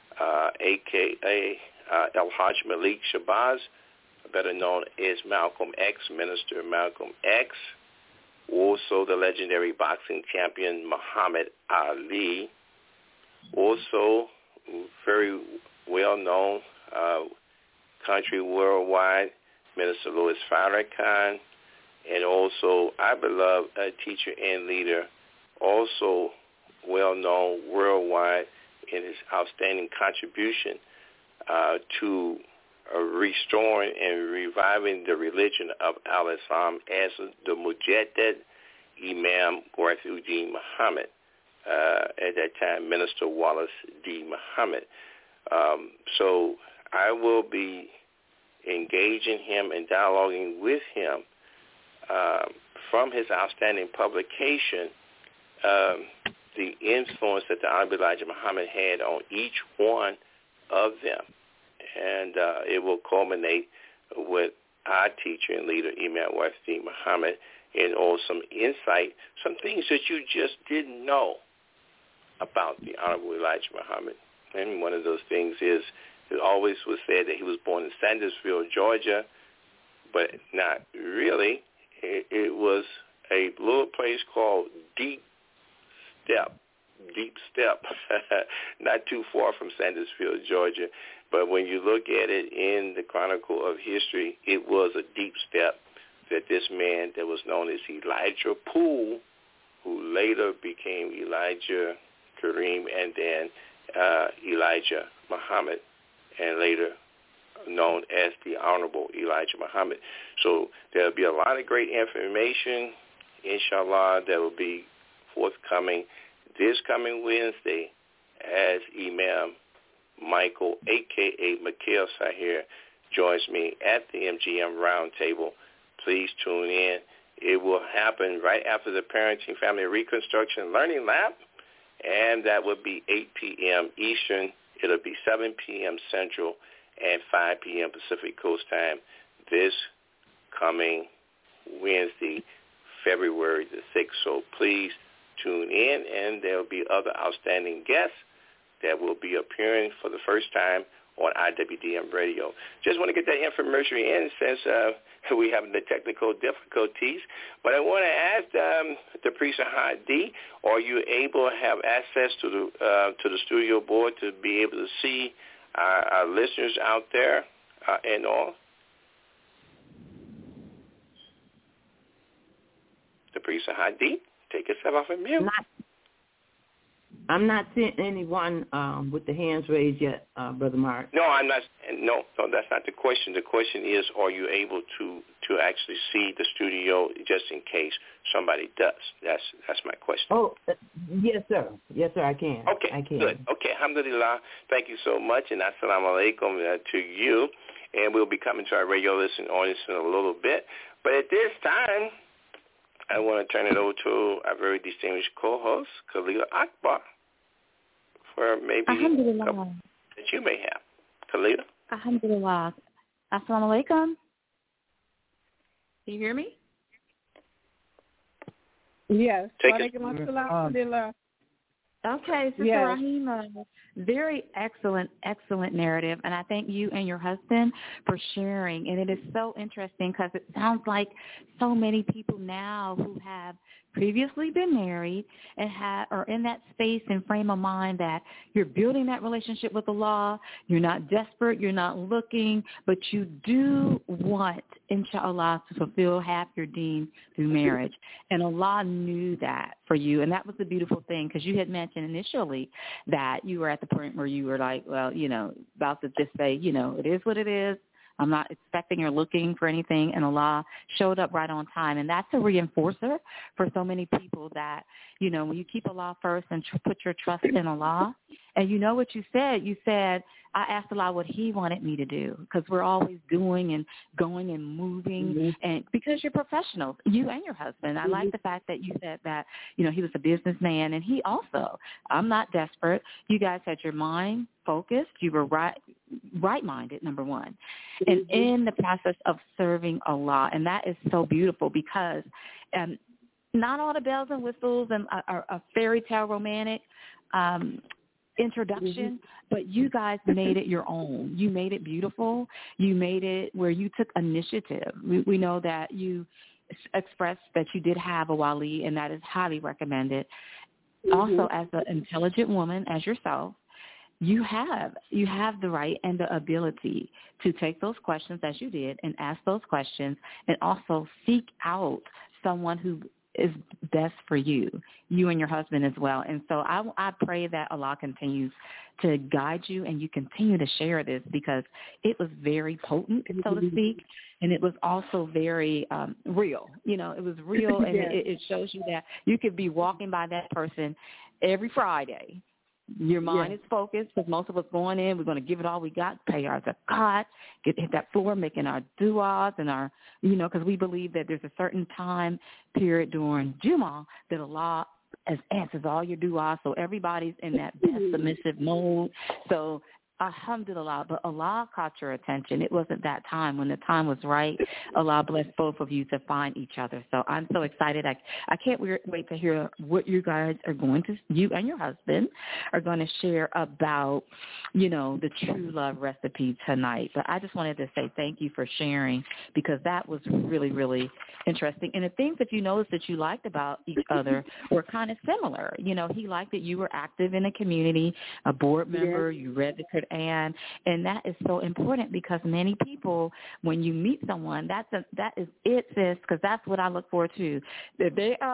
a.k.a. El-Hajj Malik Shabazz, better known as Malcolm X, Minister Malcolm X. Also the legendary boxing champion Muhammad Ali. Also very well-known country worldwide, Minister Louis Farrakhan. And also our beloved teacher and leader, also well-known worldwide in his outstanding contribution to restoring and reviving the religion of al-Islam as the Mujaddid Imam Gharfiuddin Muhammad, at that time Minister Wallace D. Muhammad. So I will be engaging him and dialoguing with him from his outstanding publication, the influence that the Honorable Elijah Muhammad had on each one of them. And it will culminate with our teacher and leader, Imam Gharfiuddin Muhammad, and also some insight, some things that you just didn't know about the Honorable Elijah Muhammad. And one of those things is, it always was said that he was born in Sandersville, Georgia, but not really. It was a little place called Deep Step, not too far from Sandersville, Georgia. But when you look at it in the chronicle of history, it was a deep step that this man that was known as Elijah Poole who later became Elijah Kareem and then Elijah Muhammad, and later known as the Honorable Elijah Muhammad. So there'll be a lot of great information, inshallah, that will be forthcoming this coming Wednesday as Imam Michael, a.k.a. Mikhail Sahir, joins me at the MGM Roundtable. Please tune in. It will happen right after the Parenting Family Reconstruction Learning Lab, and that will be 8 p.m. Eastern. It'll be 7 p.m. Central and 5 p.m. Pacific Coast Time this coming Wednesday, February the 6th. So please tune in, and there will be other outstanding guests that will be appearing for the first time on IWDM Radio. Just want to get that information in since we're having the technical difficulties. But I want to ask the priest Hadi, are you able to have access to the studio board to be able to see our listeners out there and all? The priest Hadi, take yourself off of mute. I'm not seeing anyone with the hands raised yet, Brother Mark. No, I'm not. No, that's not the question. The question is, are you able to actually see the studio just in case somebody does? That's my question. Oh, yes, sir. Yes, sir, I can. Okay, I can. Good. Okay, alhamdulillah. Thank you so much, and assalamu alaikum to you. And we'll be coming to our radio listening audience in a little bit. But at this time, I want to turn it over to our very distinguished co-host, Khalila Akbar, for maybe a couple that you may have. Khalila? Alhamdulillah. Assalamu alaikum. Can you hear me? Yes. Take it. Okay, Sister Yes. Rahima, very excellent narrative, and I thank you and your husband for sharing. And it is so interesting because it sounds like so many people now who have previously been married and are in that space and frame of mind that you're building that relationship with Allah, you're not desperate, you're not looking, but you do want, inshallah, to fulfill half your deen through marriage. And Allah knew that for you, and that was the beautiful thing, because you had mentioned initially that you were at the point where you were like, well, about to just say, it is what it is. I'm not expecting or looking for anything, and Allah showed up right on time. And that's a reinforcer for so many people that, when you keep Allah first and put your trust in Allah, and what you said, I asked Allah what he wanted me to do, because we're always doing and going and moving, and because you're professionals, you and your husband. I like the fact that you said that, he was a businessman, and he also, I'm not desperate. You guys had your mind focused. You were right-minded, number one, and in the process of serving Allah. And that is so beautiful, because not all the bells and whistles and a fairy tale romantic introduction, but you guys made it your own. You made it beautiful. You made it where you took initiative. We know that you expressed that you did have a wali, and that is highly recommended. Also, as an intelligent woman, as yourself, you have the right and the ability to take those questions as you did and ask those questions, and also seek out someone who is best for you and your husband as well. And so I pray that Allah continues to guide you, and you continue to share this, because it was very potent, so to speak, and it was also very real. It was real, and it shows you that you could be walking by that person every Friday. Your mind is focused, because most of us going in, we're going to give it all we got, pay our zakat, hit that floor, making our du'as and our, because we believe that there's a certain time period during Jummah that Allah answers all your du'as, so everybody's in that best submissive mode. So alhamdulillah, but Allah caught your attention. It wasn't that time. When the time was right, Allah blessed both of you to find each other. So I'm so excited. I can't wait to hear what you guys are you and your husband are going to share about, the true love recipe tonight. But I just wanted to say thank you for sharing, because that was really, really interesting. And the things that you noticed that you liked about each other were kind of similar. He liked that you were active in the community, a board member, you read the Quran, and that is so important, because many people, when you meet someone, that is it, sis, because that's what I look for too. If they're up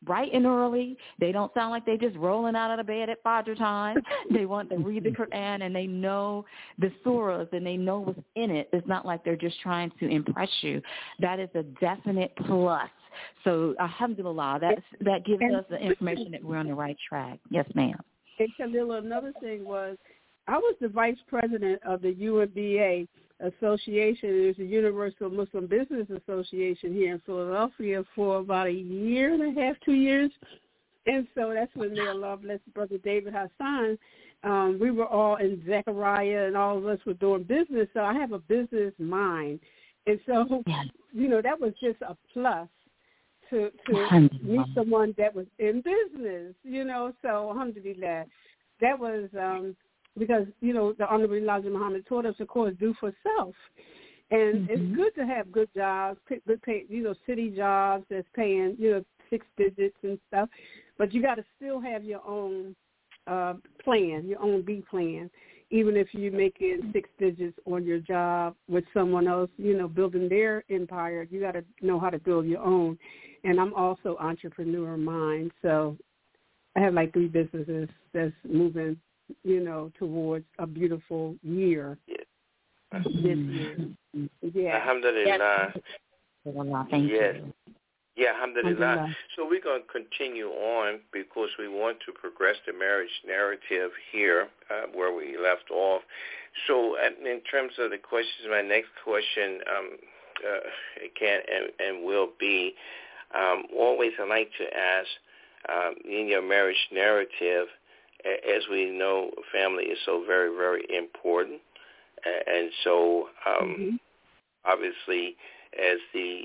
bright and early. They don't sound like they're just rolling out of the bed at Fajr time. They want to read the Quran, and they know the surahs, and they know what's in it. It's not like they're just trying to impress you. That is a definite plus. So, alhamdulillah, that gives us the information that we're on the right track. Yes, ma'am. And Khalila, another thing was, I was the vice president of the UMBA Association. It's the Universal Muslim Business Association here in Philadelphia for about a year and a half, 2 years. And so that's when may Allah bless Brother David Hassan. We were all in Zechariah, and all of us were doing business. So I have a business mind. And so, that was just a plus to meet someone that was in business, So, alhamdulillah, that was because, the Honorable Elijah Muhammad taught us, of course, do for self. And it's good to have good jobs, good pay, city jobs that's paying, 6 digits and stuff. But you got to still have your own plan, your own B plan, even if you're making 6 digits on your job with someone else, building their empire. You got to know how to build your own. And I'm also entrepreneur mind, so I have like 3 businesses that's moving, towards a beautiful year this year. Yeah. Alhamdulillah. Thank you. Yeah, alhamdulillah. So we're going to continue on because we want to progress the marriage narrative here where we left off. So in terms of the questions, my next question can and will be, always I like to ask, in your marriage narrative, as we know, family is so very, very important. And so obviously as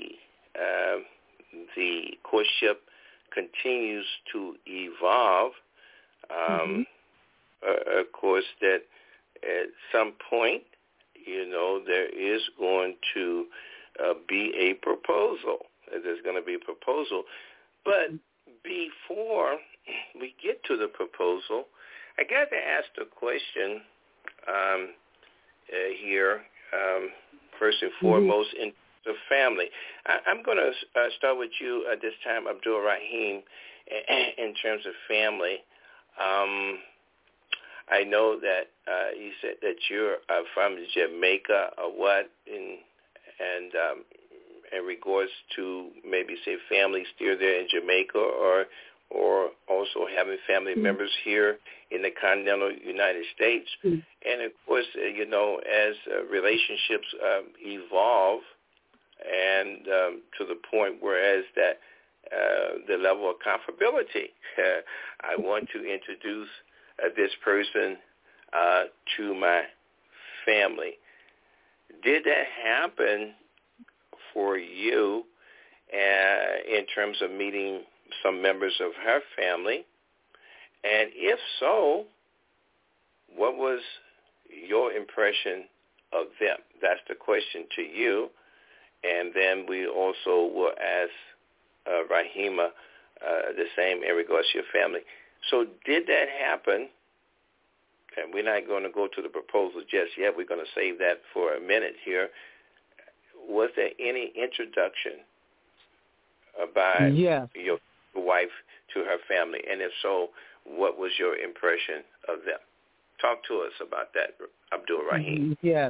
the courtship continues to evolve, of course, that at some point, there is going to be a proposal. There's going to be a proposal. But before we get to the proposal, I got to ask the question here, first and foremost, in the family. I'm going to start with you at this time, Abdul Rahim, in terms of family. I know that you said that you're from Jamaica, or what, and in regards to maybe say family still there in Jamaica, or also having family members here in the continental United States. And of course, as relationships evolve, and to the point whereas that the level of comfortability, I want to introduce this person to my family. Did that happen for you in terms of meeting some members of her family? And if so, what was your impression of them? That's the question to you. And then we also will ask Rahima the same in regards to your family. So did that happen? And we're not going to go to the proposal just yet. We're going to save that for a minute here. Was there any introduction by your wife to her family? And if so, what was your impression of them? Talk to us about that, Abdul Rahim. Yes.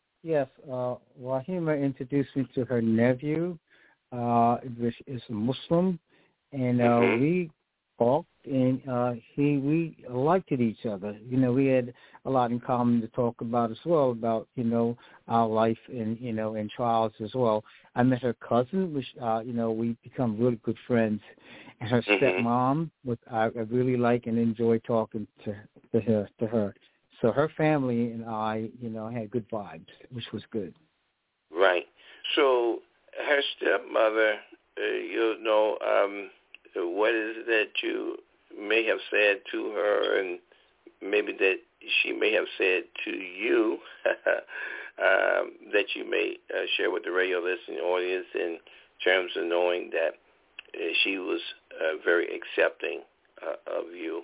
Rahima introduced me to her nephew, which is a Muslim, and we talked, and we liked each other. We had a lot in common to talk about as well, about, our life and trials as well. I met her cousin, which, we become really good friends, and her stepmom, which I really like and enjoy talking to her. So her family and I, had good vibes, which was good. Right. So her stepmother, what is it that you may have said to her, and maybe that she may have said to you that you may share with the radio listening audience in terms of knowing that she was very accepting of you,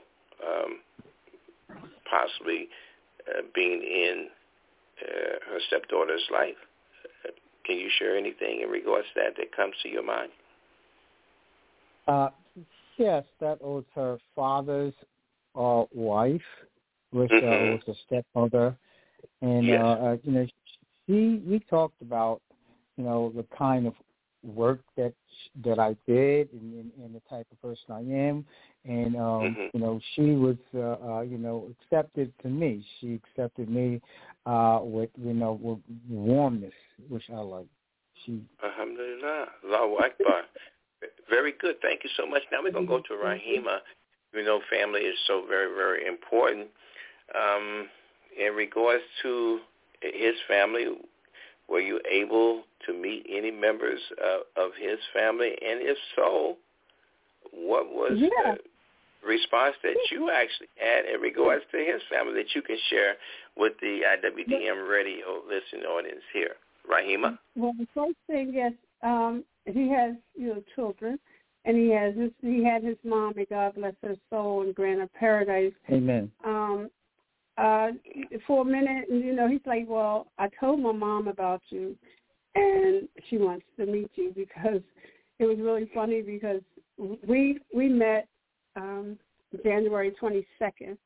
possibly being in her stepdaughter's life? Can you share anything in regards to that comes to your mind? Yes, that was her father's wife, was a stepmother, and we talked about the kind of work that I did and the type of person I am, and she was accepted to me. She accepted me with with warmness, which I like. Alhamdulillah, Allahu Akbar. Very good. Thank you so much. Now we're going to go to Rahima. Family is so very, very important. In regards to his family, were you able to meet any members of his family? And if so, what was the response that you actually had in regards to his family that you can share with the IWDM radio listening audience here? Rahima? Well, the first thing is he has children, and he had his mom, may God bless her soul and grant her paradise. Amen. For a minute, he's like, well, I told my mom about you, and she wants to meet you, because it was really funny, because we met January 22nd,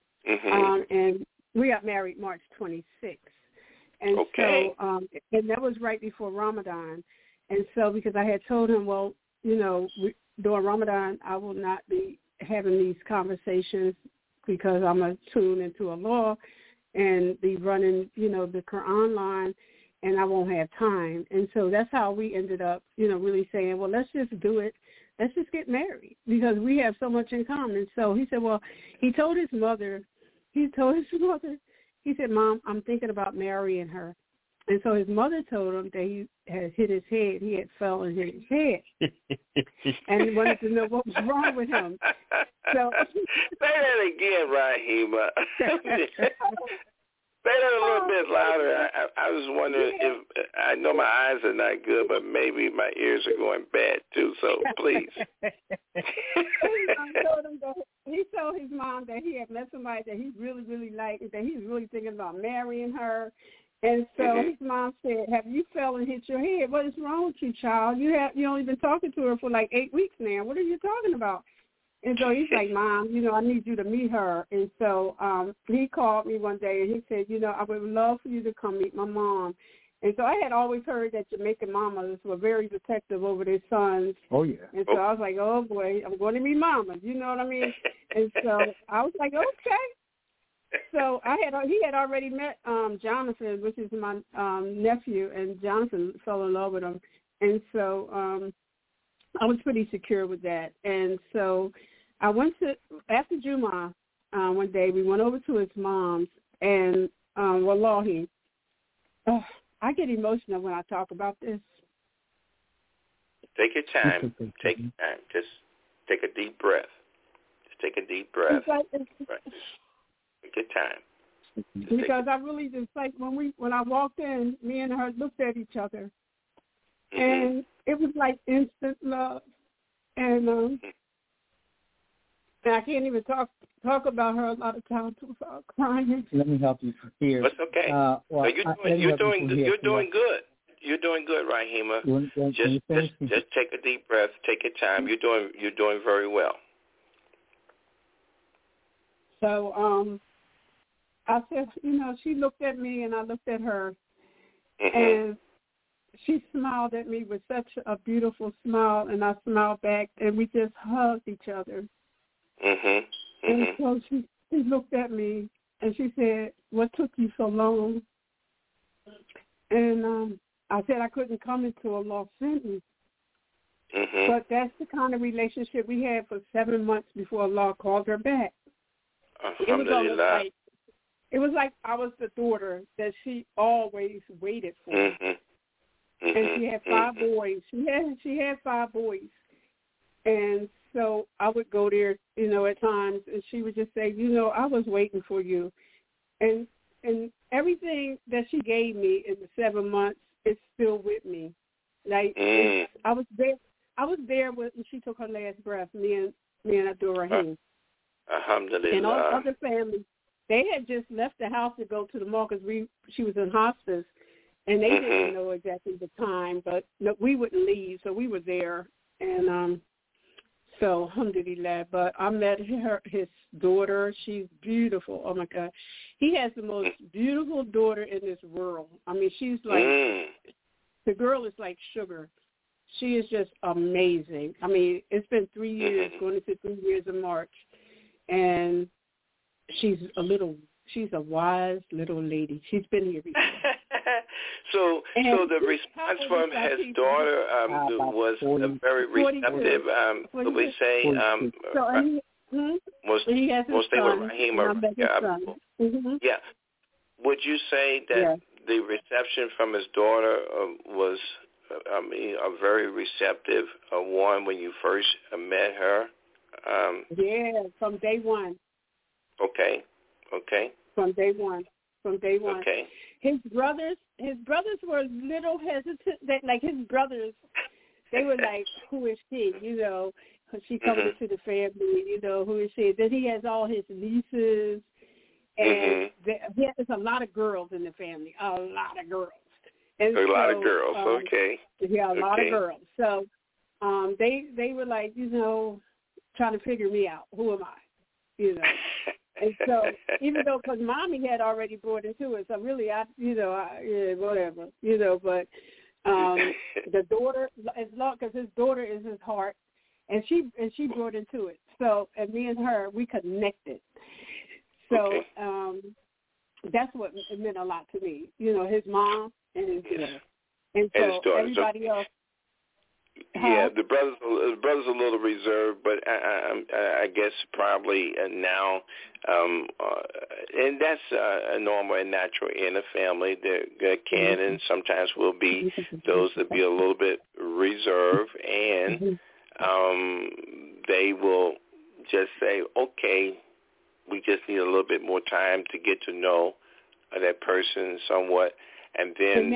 and we got married March 26th. And so, and that was right before Ramadan. And so, because I had told him, well, during Ramadan, I will not be having these conversations because I'm going to tune into Allah and be running, the Quran line, and I won't have time. And so that's how we ended up, really saying, well, let's just do it. Let's just get married, because we have so much in common. So he said, well, he told his mother, he said, Mom, I'm thinking about marrying her. And so his mother told him that he had hit his head. He had fell and hit his head. And he wanted to know what was wrong with him. So say that again, Rahima. Say that a little bit louder. I was wondering if, I know my eyes are not good, but maybe my ears are going bad too, so please. He told his mom that he had met somebody that he really, really liked, and that he was really thinking about marrying her. And so his mom said, have you fell and hit your head? What is wrong with you, child? You only been talking to her for like 8 weeks now. What are you talking about? And so he's like, Mom, I need you to meet her. And so he called me one day, and he said, I would love for you to come meet my mom. And so I had always heard that Jamaican mamas were very protective over their sons. Oh, yeah. And so I was like, oh, boy, I'm going to meet mama. You know what I mean? And so I was like, okay. So he had already met Jonathan, which is my nephew, and Jonathan fell in love with him. And so I was pretty secure with that. And so I went to, after Jumu'ah one day, we went over to his mom's, and wallahi, I get emotional when I talk about this. Take your time. Take your time. Just take a deep breath. Just take a deep breath. Right. Take your time. Because I really just, like, when I walked in, me and her looked at each other, and it was like instant love. And I can't even talk about her a lot of times without crying. Let me help you here. That's okay. You're doing good. You're doing good, Rahima. Just take a deep breath. Take your time. You're doing very well. So I said, she looked at me and I looked at her, and she smiled at me with such a beautiful smile, and I smiled back, and we just hugged each other. And so she looked at me, and she said, what took you so long? And I said I couldn't come into a law sentence. But that's the kind of relationship we had for 7 months before Allah called her back. It was like I was the daughter that she always waited for. And she had 5 boys. She had 5 boys. And so I would go there, at times, and she would just say, I was waiting for you. And everything that she gave me in the 7 months is still with me. Like I was there when she took her last breath, me and Abdul Rahim. Alhamdulillah. And all the other families, they had just left the house to go to the mall because she was in hospice, and they didn't know exactly the time, but we wouldn't leave, so we were there. And So, alhamdulillah. But I met his daughter. She's beautiful. Oh, my God. He has the most beautiful daughter in this world. I mean, she's like, the girl is like sugar. She is just amazing. I mean, it's been 3 years, going into 3 years in March. And she's a wise little lady. She's been here before. So the response from his daughter was very receptive. We say he has his son. Yeah. Would you say that the reception from his daughter was, a very receptive one when you first met her? From day one. Okay. From day one. Okay. His brothers were a little hesitant. His brothers, they were like, "Who is she?" She comes into the family. Who is she? Then he has all his nieces, and there's a lot of girls in the family. A lot of girls. And a lot of girls. Okay. Yeah, a lot of girls. So, they were like, trying to figure me out. Who am I? And so, even though, because Mommy had already brought into it, so really, whatever, but the daughter, because his daughter is his heart, and she brought into it. So, and me and her, we connected. So, that's what it meant a lot to me. His mom and his daughter. And so, everybody else. Yeah, the brother's a little reserved, but I guess probably now, and that's normal and natural in a family. There can and sometimes will be those that be a little bit reserved, and they will just say, okay, we just need a little bit more time to get to know that person somewhat, and then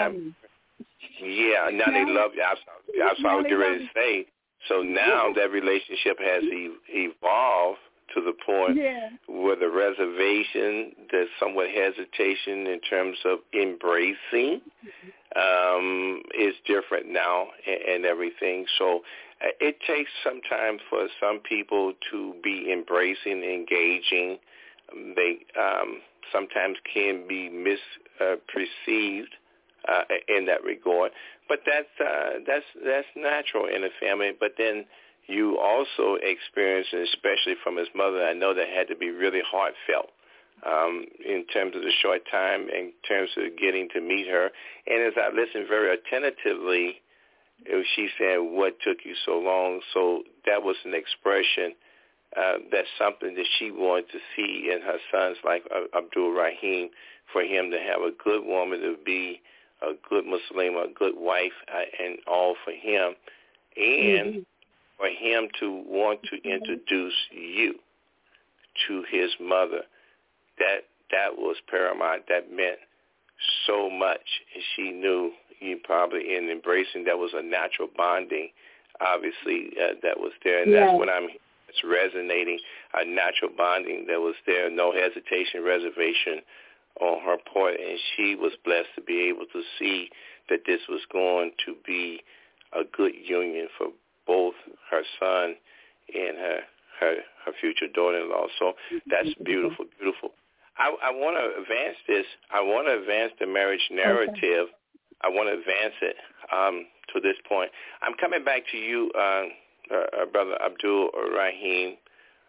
now they love you. That's what I was getting ready to say. So now that relationship has evolved to the point where the reservation, there's somewhat hesitation in terms of embracing is different now and everything. So it takes some time for some people to be embracing, engaging. They sometimes can be misperceived in that regard, but that's natural in a family. But then you also experience, and especially from his mother, I know that had to be really heartfelt in terms of the short time, in terms of getting to meet her. And as I listened very attentively, she said, "What took you so long?" So that was an expression that's something that she wanted to see in her sons, like Abdul Rahim, for him to have a good woman, to be a good Muslim, a good wife, and all for him, and for him to want to introduce you to his mother. That was paramount. That meant so much. And she knew you probably in embracing, that was a natural bonding, obviously, that was there. And that's what it's resonating, a natural bonding that was there, no hesitation, reservation on her part, and she was blessed to be able to see that this was going to be a good union for both her son and her future daughter-in-law. So that's beautiful, beautiful. I want to advance this. I want to advance the marriage narrative. I want to advance it to this point. I'm coming back to you, Brother Abdul Rahim,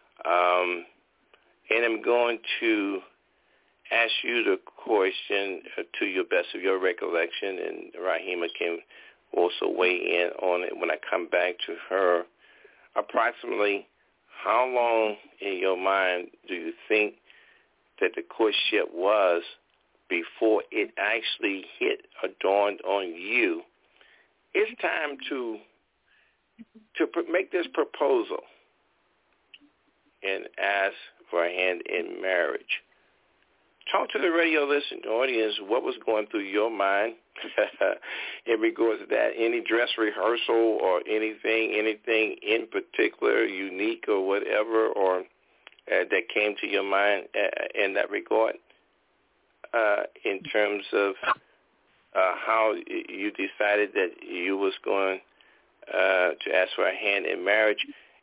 and I'm going to ask you the question to your best of your recollection, and Rahima can also weigh in on it when I come back to her. Approximately how long in your mind do you think that the courtship was before it actually hit or dawned on you? It's time to make this proposal and ask for a hand in marriage. Talk to the radio listening audience. What was going through your mind in regards to that? Any dress rehearsal or anything in particular, unique or whatever, or that came to your mind in that regard, in terms of how you decided that you was going to ask for a hand in marriage?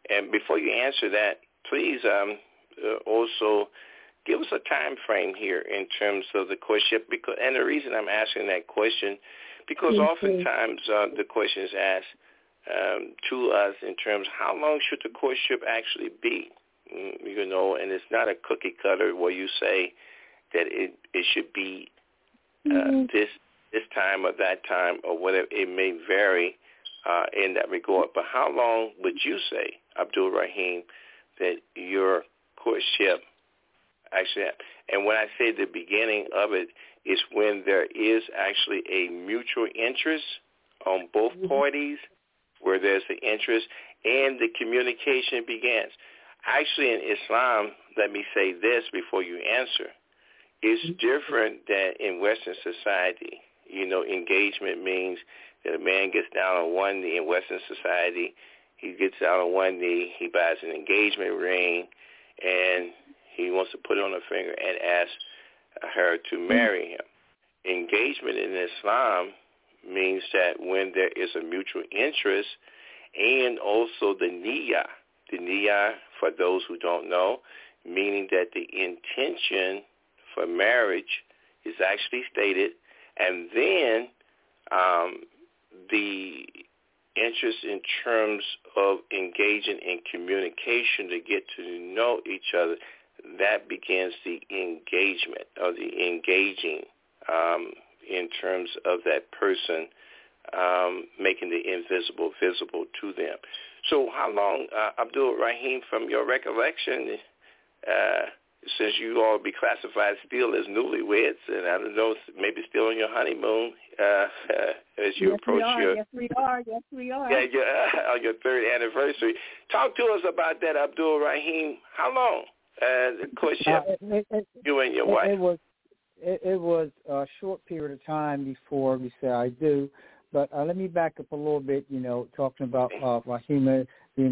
And before you answer that, please also give us a time frame here in terms of the courtship. And the reason I'm asking that question, because oftentimes the question is asked to us in terms of how long should the courtship actually be, and it's not a cookie cutter where you say that it should be this time or that time or whatever. It may vary in that regard. But how long would you say, Abdul Rahim, that your courtship actually, and when I say the beginning of it, is when there is actually a mutual interest on both parties, where there's the interest and the communication begins. Actually, in Islam, let me say this before you answer, it's different than in Western society. Engagement means that a man gets down on one knee. In Western society, he gets down on one knee, he buys an engagement ring, and he wants to put it on her finger and ask her to marry him. Engagement in Islam means that when there is a mutual interest and also the niyyah. The niyyah, for those who don't know, meaning that the intention for marriage is actually stated, and then the interest in terms of engaging in communication to get to know each other, that begins the engagement or the engaging in terms of that person making the invisible visible to them. So how long, Abdul Rahim, from your recollection, since you all be classified still as newlyweds, and I don't know, maybe still on your honeymoon as you approach your... Yes, we are. Yeah, on your third anniversary. Talk to us about that, Abdul Rahim. How long the courtship, you and your wife? It was a short period of time before we said I do. But let me back up a little bit, talking about Rahima, the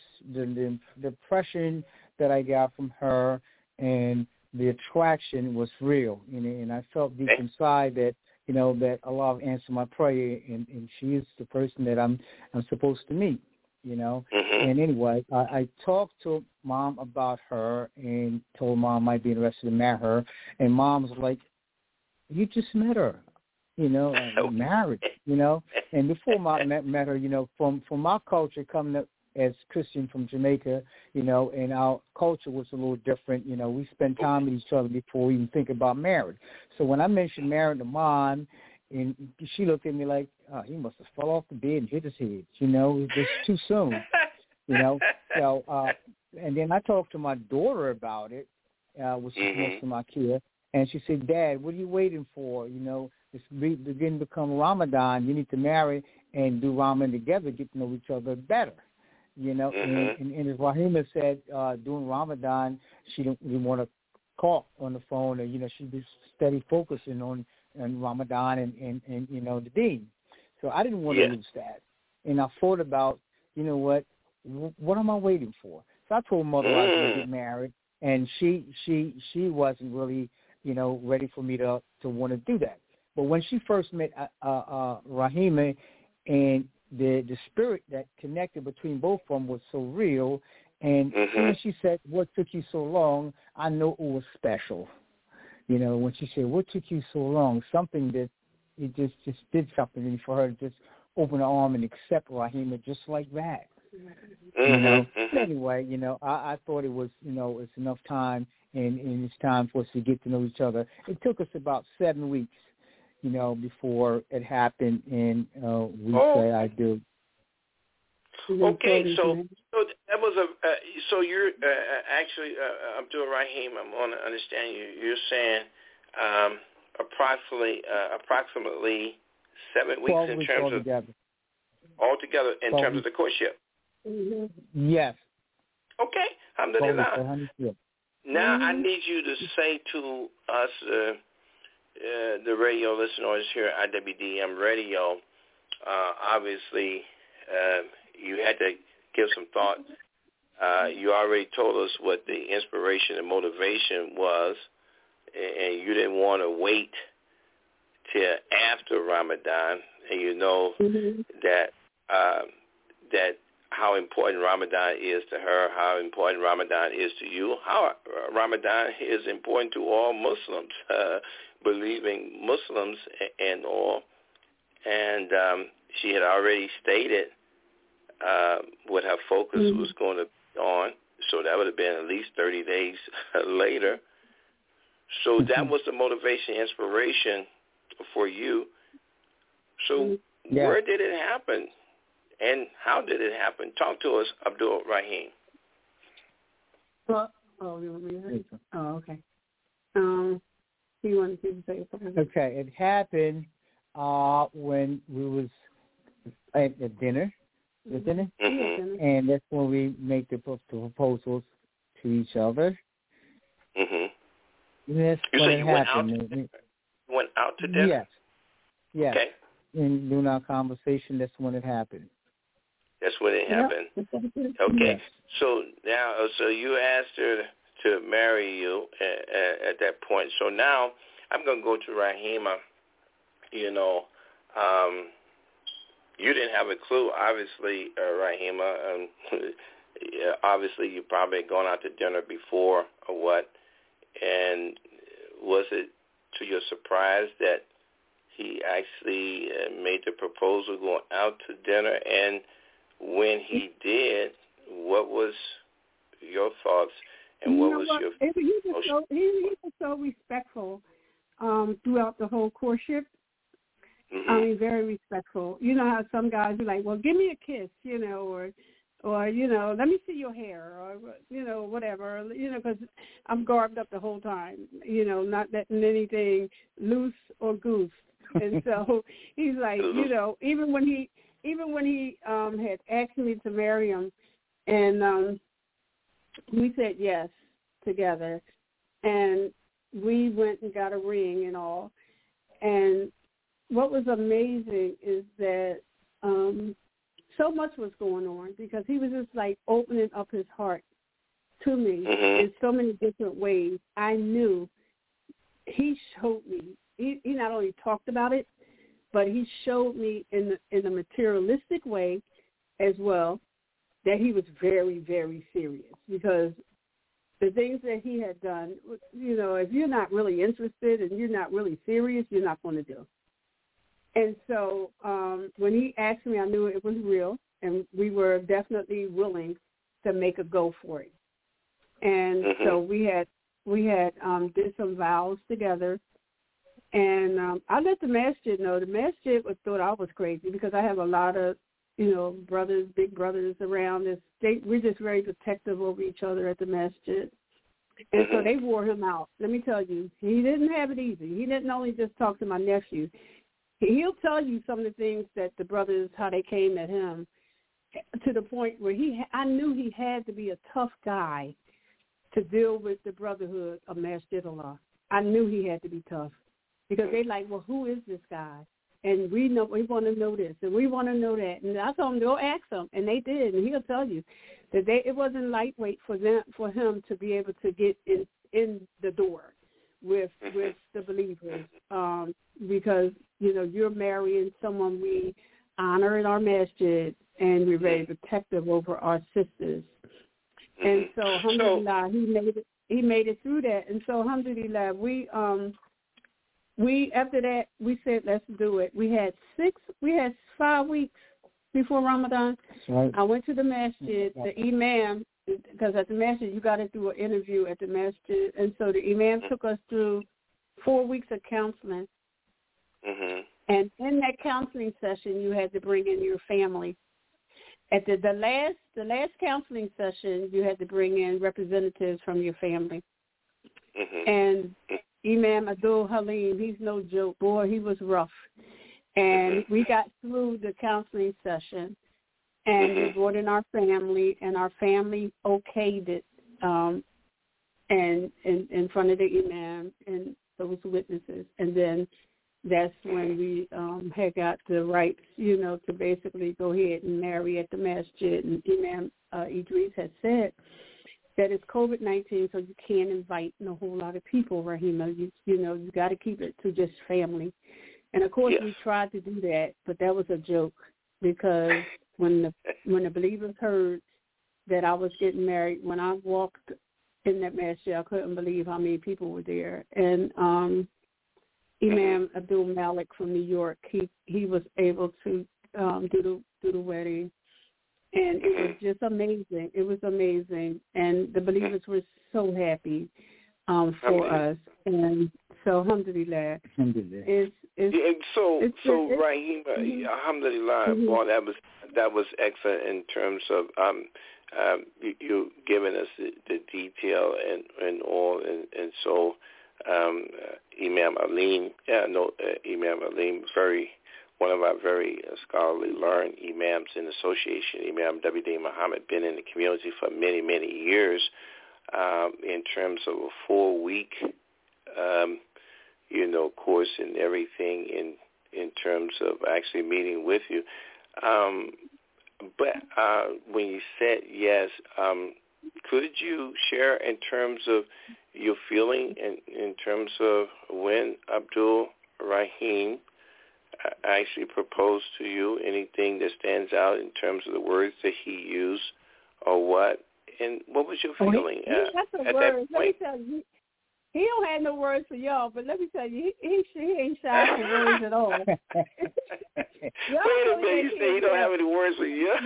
impression that I got from her and the attraction was real. And I felt deep inside that, that Allah answered my prayer, and she is the person that I'm supposed to meet, And anyway, I talked to Mom about her and told Mom I might be interested to marry her. And Mom was like, you just met her. Married, and before I met her, from my culture, coming up as Christian from Jamaica, and our culture was a little different. We spent time with each other before we even think about marriage. So when I mentioned marriage to Mom, and she looked at me like, oh, he must have fell off the bed and hit his head, just too soon, So, and then I talked to my daughter about it, which is most of my kid, and she said, Dad, what are you waiting for? It's beginning to become Ramadan. You need to marry and do Ramadan together, get to know each other better. And as Rahima said, during Ramadan, she didn't want to call on the phone, or she'd be steady focusing on Ramadan and the deen. So I didn't want to lose that, and I thought about, what am I waiting for? So I told Mother I was going to get married, and she wasn't really ready for me to want to do that. But when she first met Rahima, and the spirit that connected between both of them was so real, and when she said, what took you so long, I know it was special. When she said, what took you so long, something that it just did something for her to just open her arm and accept Rahima just like that. Anyway, I thought it was, it's enough time, and it's time for us to get to know each other. It took us about 7 weeks, before it happened, and we say I do. Okay, so that was so you're actually, Abdul Rahim, I want to understand you. You're saying approximately 7 weeks in terms of altogether in terms of the courtship. Yes. Okay, alhamdulillah. Now I need you to say to us, the radio listeners here at IWDM Radio, obviously you had to give some thought. You already told us what the inspiration and motivation was, and you didn't want to wait till after Ramadan, and that how important Ramadan is to her, how important Ramadan is to you, how Ramadan is important to all Muslims, believing Muslims and all. And she had already stated what her focus was going to be on, so that would have been at least 30 days later. So that was the motivation, inspiration for you. So where did it happen, and how did it happen? Talk to us, Abdul Rahim. Well, you want me to? Oh, okay. You wanted to say something? Okay, it happened when we was at dinner, and that's when we make the proposals to each other. That's you when say it you happened. Went out to dinner? Yes. Okay. And during our conversation, that's when it happened. That's when it happened. Okay. Yes. So now, so you asked her to marry you at that point. So now I'm going to go to Rahima. You know, you didn't have a clue, obviously, Rahima. Obviously, you probably had gone out to dinner before or what. And was it to your surprise that he actually made the proposal going out to dinner? And when he did, what was your thoughts and what was your he was so respectful throughout the whole courtship. I mean, very respectful. You know how some guys are like, well, give me a kiss, you know, or you know, let me see your hair, or, you know, whatever, you know, because I'm garbed up the whole time, you know, not letting anything loose or goose. And so he's like, you know, even when he had asked me to marry him, and we said yes together, and we went and got a ring and all. And what was amazing is that so much was going on, because he was just like opening up his heart to me in so many different ways. I knew he showed me. He not only talked about it, but he showed me in a materialistic way as well that he was very, very serious, because the things that he had done, you know, if you're not really interested and you're not really serious, you're not going to do. And so when he asked me, I knew it was real, and we were definitely willing to make a go for it. And so we had did some vows together. And I let the masjid know. The masjid thought I was crazy, because I have a lot of, you know, brothers, big brothers around. We're just very protective over each other at the masjid. And so they wore him out. Let me tell you, he didn't have it easy. He didn't only just talk to my nephew. He'll tell you some of the things that the brothers, how they came at him, to the point where I knew he had to be a tough guy to deal with the Brotherhood of Masjid Allah. I knew he had to be tough, because they like, well, who is this guy? And we want to know this, and we want to know that. And I told them, go ask him, and they did. And he'll tell you that it wasn't lightweight for him to be able to get in the door with the believers, because, you know, you're marrying someone we honor in our masjid, and we're very protective over our sisters. And so, alhamdulillah, he made it through that. And so, alhamdulillah, we after that, we said, let's do it. We had 5 weeks before Ramadan. Right. I went to the masjid, the imam, because at the masjid you got to do an interview at the masjid, and so the imam took us through 4 weeks of counseling. And in that counseling session, you had to bring in your family. At the last counseling session, you had to bring in representatives from your family. And Imam Abdul Halim, he's no joke. Boy, he was rough. And we got through the counseling session, and we brought in our family, and our family okayed it, and in front of the imam and those witnesses. And then that's when we had got the rights, you know, to basically go ahead and marry at the masjid. And Imam Idris had said that it's COVID-19, so you can't invite a whole lot of people, Rahima. You know, you got to keep it to just family. And, of course, we tried to do that, but that was a joke, because when the believers heard that I was getting married, when I walked in that mass jail, I couldn't believe how many people were there. And Imam Abdul Malik from New York, he was able to do the wedding, and it was just amazing. It was amazing, and the believers were so happy for us. And so, alhamdulillah. Raheem, alhamdulillah, boy, that was excellent in terms of you giving us the detail and all, and so Imam Alim, Imam Alim, one of our very scholarly, learned imams in the association. Imam W.D. Muhammad, been in the community for many, many years. In terms of a 4-week, course and everything in terms of actually meeting with you. But when you said yes, could you share in terms of your feeling in terms of when Abdul Rahim actually proposed to you? Anything that stands out in terms of the words that he used or what? And what was your feeling at that point? He don't have no words for y'all, but let me tell you, he ain't shy for words at all. Wait a minute, you say he don't have any words for you?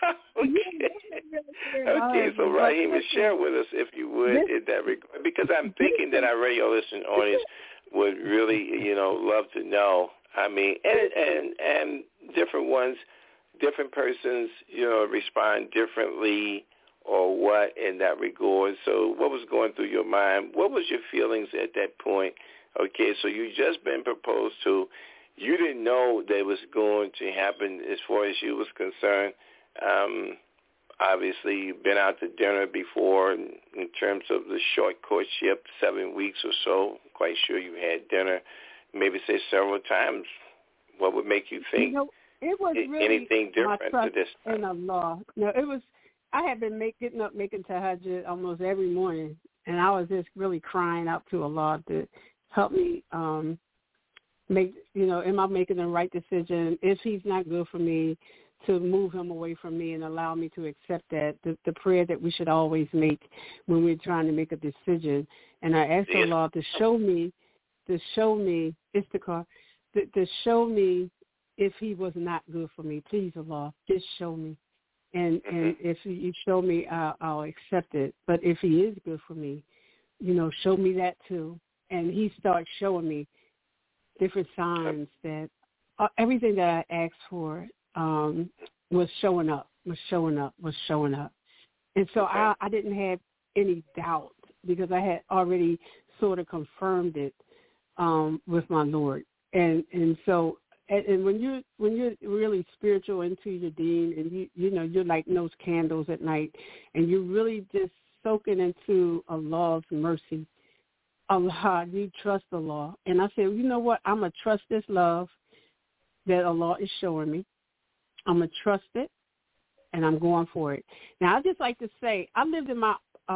Okay, so Raheem, share with us, if you would, in that regard, because I'm thinking that our radio listening audience would really, love to know. I mean, and different ones, different persons, respond differently or what in that regard. So what was going through your mind? What was your feelings at that point? Okay, so you just been proposed to. You didn't know that was going to happen as far as you was concerned. Obviously, you've been out to dinner before in terms of the short courtship, 7 weeks or so. I'm quite sure you had dinner, maybe say several times. What would make you think it was really anything different to this time? In Allah. No, it was. I had been getting up, making tahajjud almost every morning, and I was just really crying out to Allah to help me make, am I making the right decision? If he's not good for me, to move him away from me and allow me to accept that, the prayer that we should always make when we're trying to make a decision. And I asked Allah to show me, Istikhar, to show me if he was not good for me. Please, Allah, just show me. And if you show me, I'll accept it. But if he is good for me, show me that too. And he started showing me different signs that everything that I asked for was showing up. And so I didn't have any doubt because I had already sort of confirmed it with my Lord. And so. And when you're really spiritual into your deen, and you're like those candles at night, and you're really just soaking into Allah's mercy. Allah, you trust Allah. And I said, you know what? I'm gonna trust this love that Allah is showing me. I'm gonna trust it, and I'm going for it. Now, I just like to say, I lived in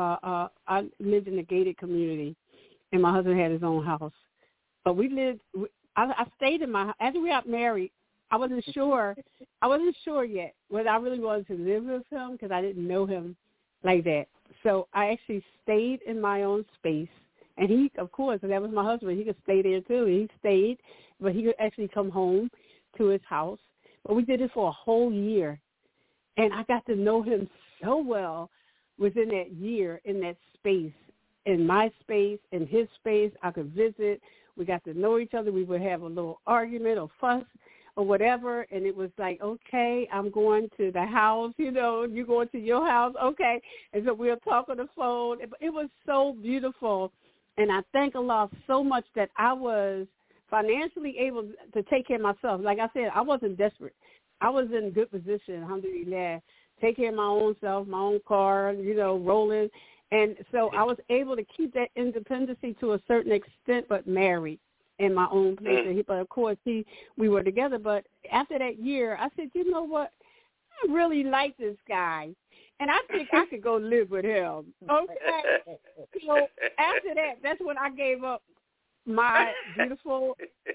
a gated community, and my husband had his own house, but I stayed in my house. After we got married, I wasn't sure yet whether I really wanted to live with him because I didn't know him like that. So I actually stayed in my own space. And he, of course, and that was my husband, he could stay there too. He stayed, but he could actually come home to his house. But we did it for a whole year. And I got to know him so well within that year in that space, in my space, in his space. I could visit. We got to know each other. We would have a little argument or fuss or whatever, and it was like, okay, I'm going to the house, you're going to your house, okay. And so we'll talk on the phone. It was so beautiful, and I thank Allah so much that I was financially able to take care of myself. Like I said, I wasn't desperate. I was in good position, alhamdulillah, take care of my own self, my own car, rolling. And so I was able to keep that independency to a certain extent, but married in my own place. But of course, we were together. But after that year, I said, you know what? I really like this guy, and I think I could go live with him. Okay. So after that, that's when I gave up my beautiful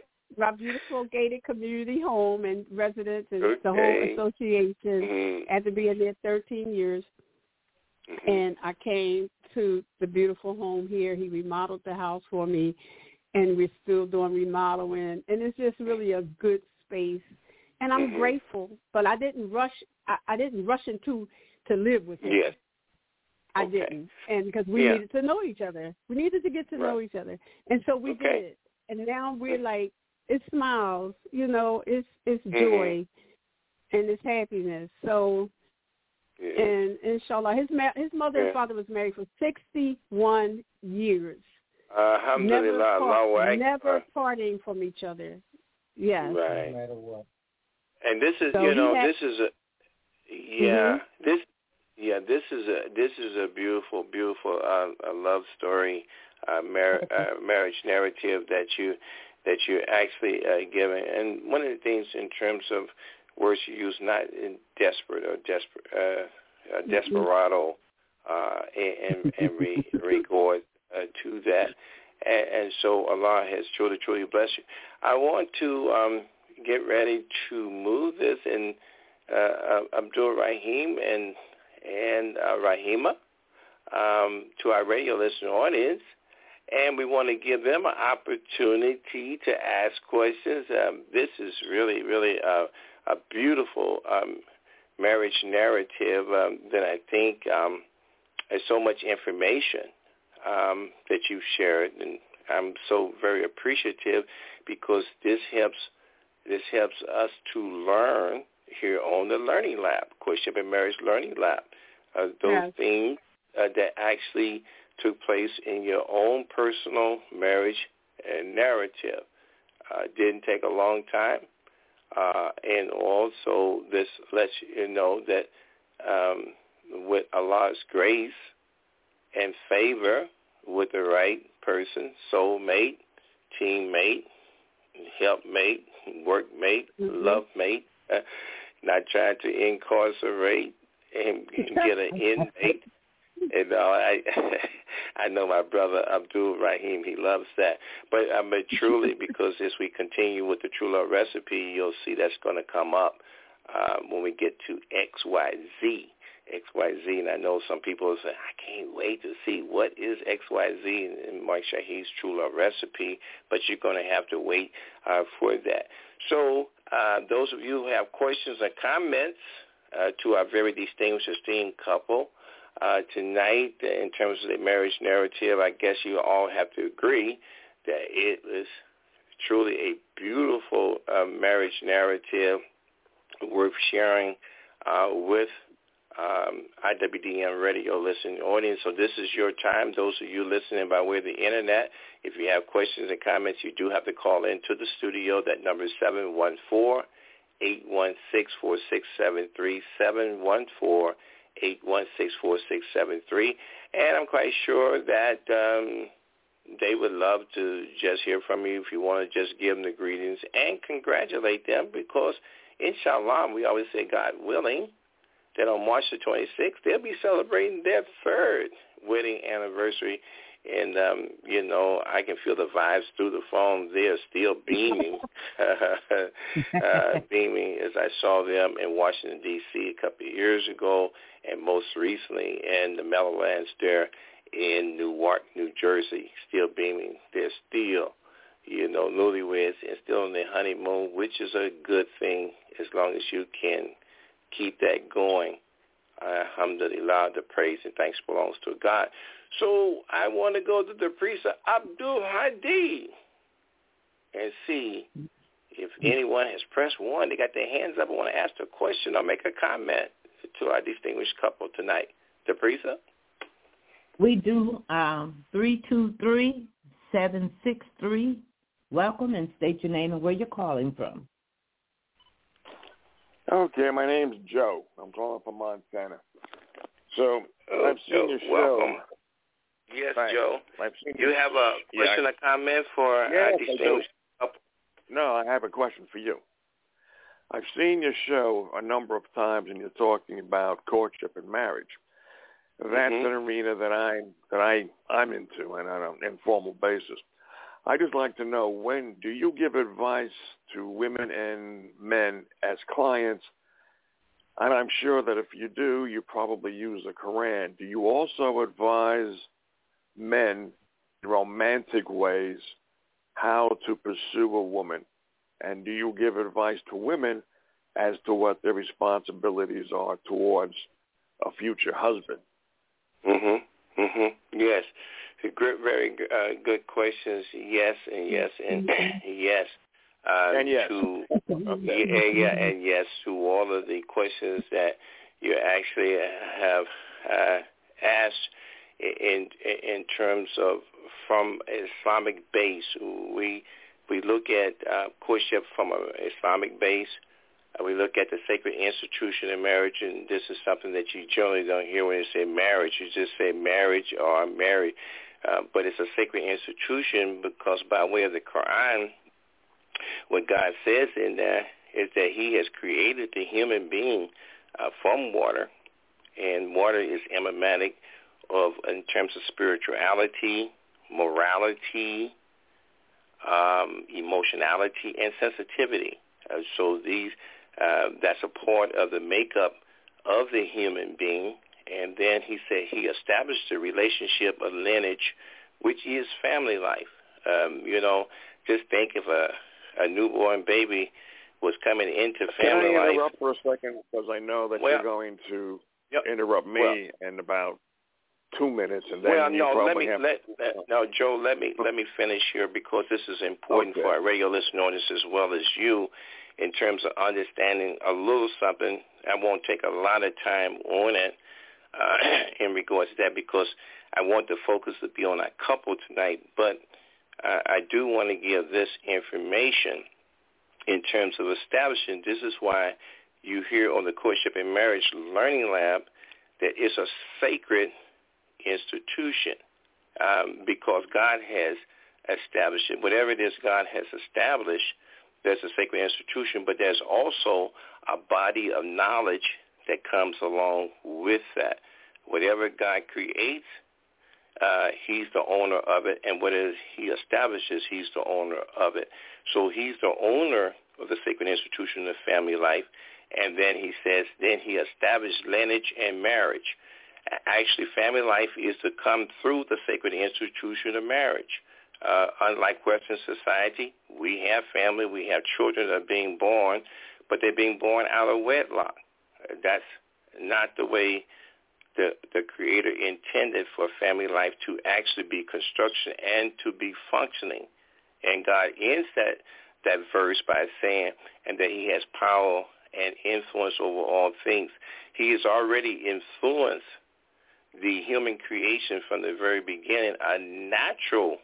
our beautiful gated community home and residents and Okay. the whole association Mm-hmm. after being there 13 years. Mm-hmm. And I came to the beautiful home here. He remodeled the house for me, and we're still doing remodeling. And it's just really a good space. And I'm Mm-hmm. grateful, but I didn't rush. I didn't rush into to live with him. Yes. I Okay. didn't, and because we needed to know each other. We needed to get to know each other, and so we did. And now we're like, it's smiles, it's joy, and it's happiness. So, and inshallah, his mother and father was married for 61 years. Alhamdulillah, never parting from each other. Yes. Right. No matter what. And this is, So this is a, this is a beautiful, beautiful love story, marriage narrative that you're actually giving. And one of the things in terms of words you use, not in desperate or desperado, and regard to that. And so Allah has truly, truly blessed you. I want to get ready to move this, and Abdul Rahim and Rahima to our radio listener audience, and we want to give them an opportunity to ask questions. This is really, really a beautiful marriage narrative that I think has so much information that you've shared, and I'm so very appreciative because this helps us to learn here on the Learning Lab, Courtship and Marriage Learning Lab. Those things that actually took place in your own personal marriage narrative. Didn't take a long time. And also this lets you know that with Allah's grace and favor, with the right person, soulmate, teammate, helpmate, workmate, love mate, not trying to incarcerate and get an inmate. And I know my brother Abdul Rahim, he loves that. But truly, because as we continue with the True Love Recipe, you'll see that's going to come up when we get to XYZ. XYZ, and I know some people will say, I can't wait to see what is XYZ in Mike Shahid's True Love Recipe, but you're going to have to wait for that. So those of you who have questions or comments to our very distinguished, esteemed couple tonight in terms of the marriage narrative, I guess you all have to agree that it was truly a beautiful marriage narrative worth sharing with IWDM radio listening audience. So this is your time. Those of you listening by way of the internet, if you have questions and comments, you do have to call into the studio. That number is 714-816-4673, 714-816-4673. And I'm quite sure that they would love to just hear from you if you want to just give them the greetings and congratulate them, because inshallah, we always say, God willing, that on March the 26th, they'll be celebrating their third wedding anniversary. And, I can feel the vibes through the phone. They're still beaming, beaming as I saw them in Washington, D.C. a couple of years ago, and most recently in the Meadowlands there in Newark, New Jersey, still beaming. They're still, newlyweds and still on their honeymoon, which is a good thing as long as you can keep that going. Alhamdulillah, the praise and thanks belongs to God. So I want to go to the priest Abdul Hadi and see if anyone has pressed one. They got their hands up. I want to ask a question or make a comment to our distinguished couple tonight. The priest? We do 323-763. Welcome, and state your name and where you're calling from. Okay, my name's Joe. I'm calling from Montana. So I've seen your show. Welcome. Yes, Thanks. Joe. You have a question or comment for yes, our distinguished couple? No, I have a question for you. I've seen your show a number of times, and you're talking about courtship and marriage. That's an arena that I'm into, and on an informal basis. I just like to know, when do you give advice to women and men as clients? And I'm sure that if you do, you probably use the Quran. Do you also advise men in romantic ways how to pursue a woman? And do you give advice to women as to what their responsibilities are towards a future husband? Yes. Very good questions. Yes, and yes, and yes. And yes. And yes to all of the questions that you actually have asked in terms of from Islamic base. We look at courtship from an Islamic base. We look at the sacred institution of marriage, and this is something that you generally don't hear when you say marriage. You just say marriage or I'm married. But it's a sacred institution because by way of the Quran, what God says in there is that he has created the human being from water, and water is emblematic of, in terms of spirituality, morality, emotionality, and sensitivity. So these that's a part of the makeup of the human being. And then he said he established the relationship of lineage, which is family life. Just think if a newborn baby was coming into family life. Can I interrupt for a second, because I know that you're going to interrupt me in about 2 minutes, and then Joe, let me finish here, because this is important for our radio listening audience as well as you, in terms of understanding a little something. I won't take a lot of time on it in regards to that, because I want the focus to be on our couple tonight, but I do want to give this information in terms of establishing. This is why you hear on the Courtship and Marriage Learning Lab that it's a sacred institution, because God has established it. Whatever it is God has established, there's a sacred institution, but there's also a body of knowledge that comes along with that. Whatever God creates, he's the owner of it, and whatever he establishes, he's the owner of it. So he's the owner of the sacred institution of family life, and then he says, then he established lineage and marriage. Actually, family life is to come through the sacred institution of marriage. Unlike Western society, we have family, we have children that are being born, but they're being born out of wedlock. That's not the way the Creator intended for family life to actually be construction and to be functioning. And God ends that verse by saying, and that he has power and influence over all things. He has already influenced the human creation from the very beginning, a natural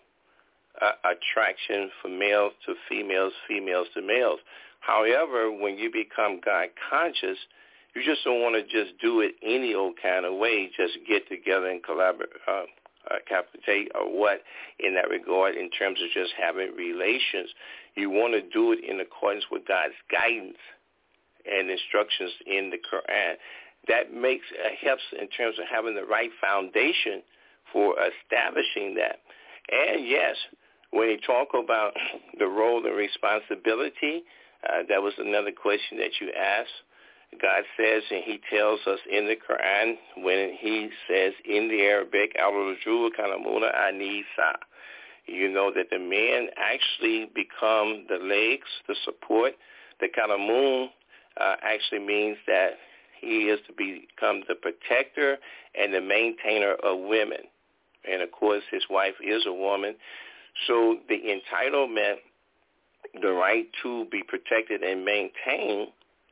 attraction for males to females, females to males. However, when you become God conscious, you just don't want to just do it any old kind of way, just get together and collaborate, capitate or what in that regard in terms of just having relations. You want to do it in accordance with God's guidance and instructions in the Quran. That helps in terms of having the right foundation for establishing that. And yes, when you talk about the role and responsibility, that was another question that you asked. God says, and he tells us in the Quran, when he says in the Arabic, al-rujul kalamuna anisa, you know that the men actually become the legs, the support. The kalamun actually means that he is to become the protector and the maintainer of women. And, of course, his wife is a woman. So the entitlement, the right to be protected and maintained,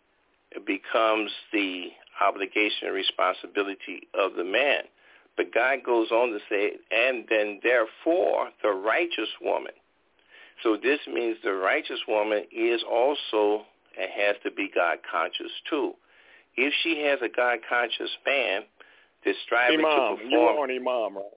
becomes the obligation and responsibility of the man. But God goes on to say, and then therefore the righteous woman. So this means the righteous woman is also and has to be God conscious too. If she has a God conscious man that's striving to perform. You are an imam, right?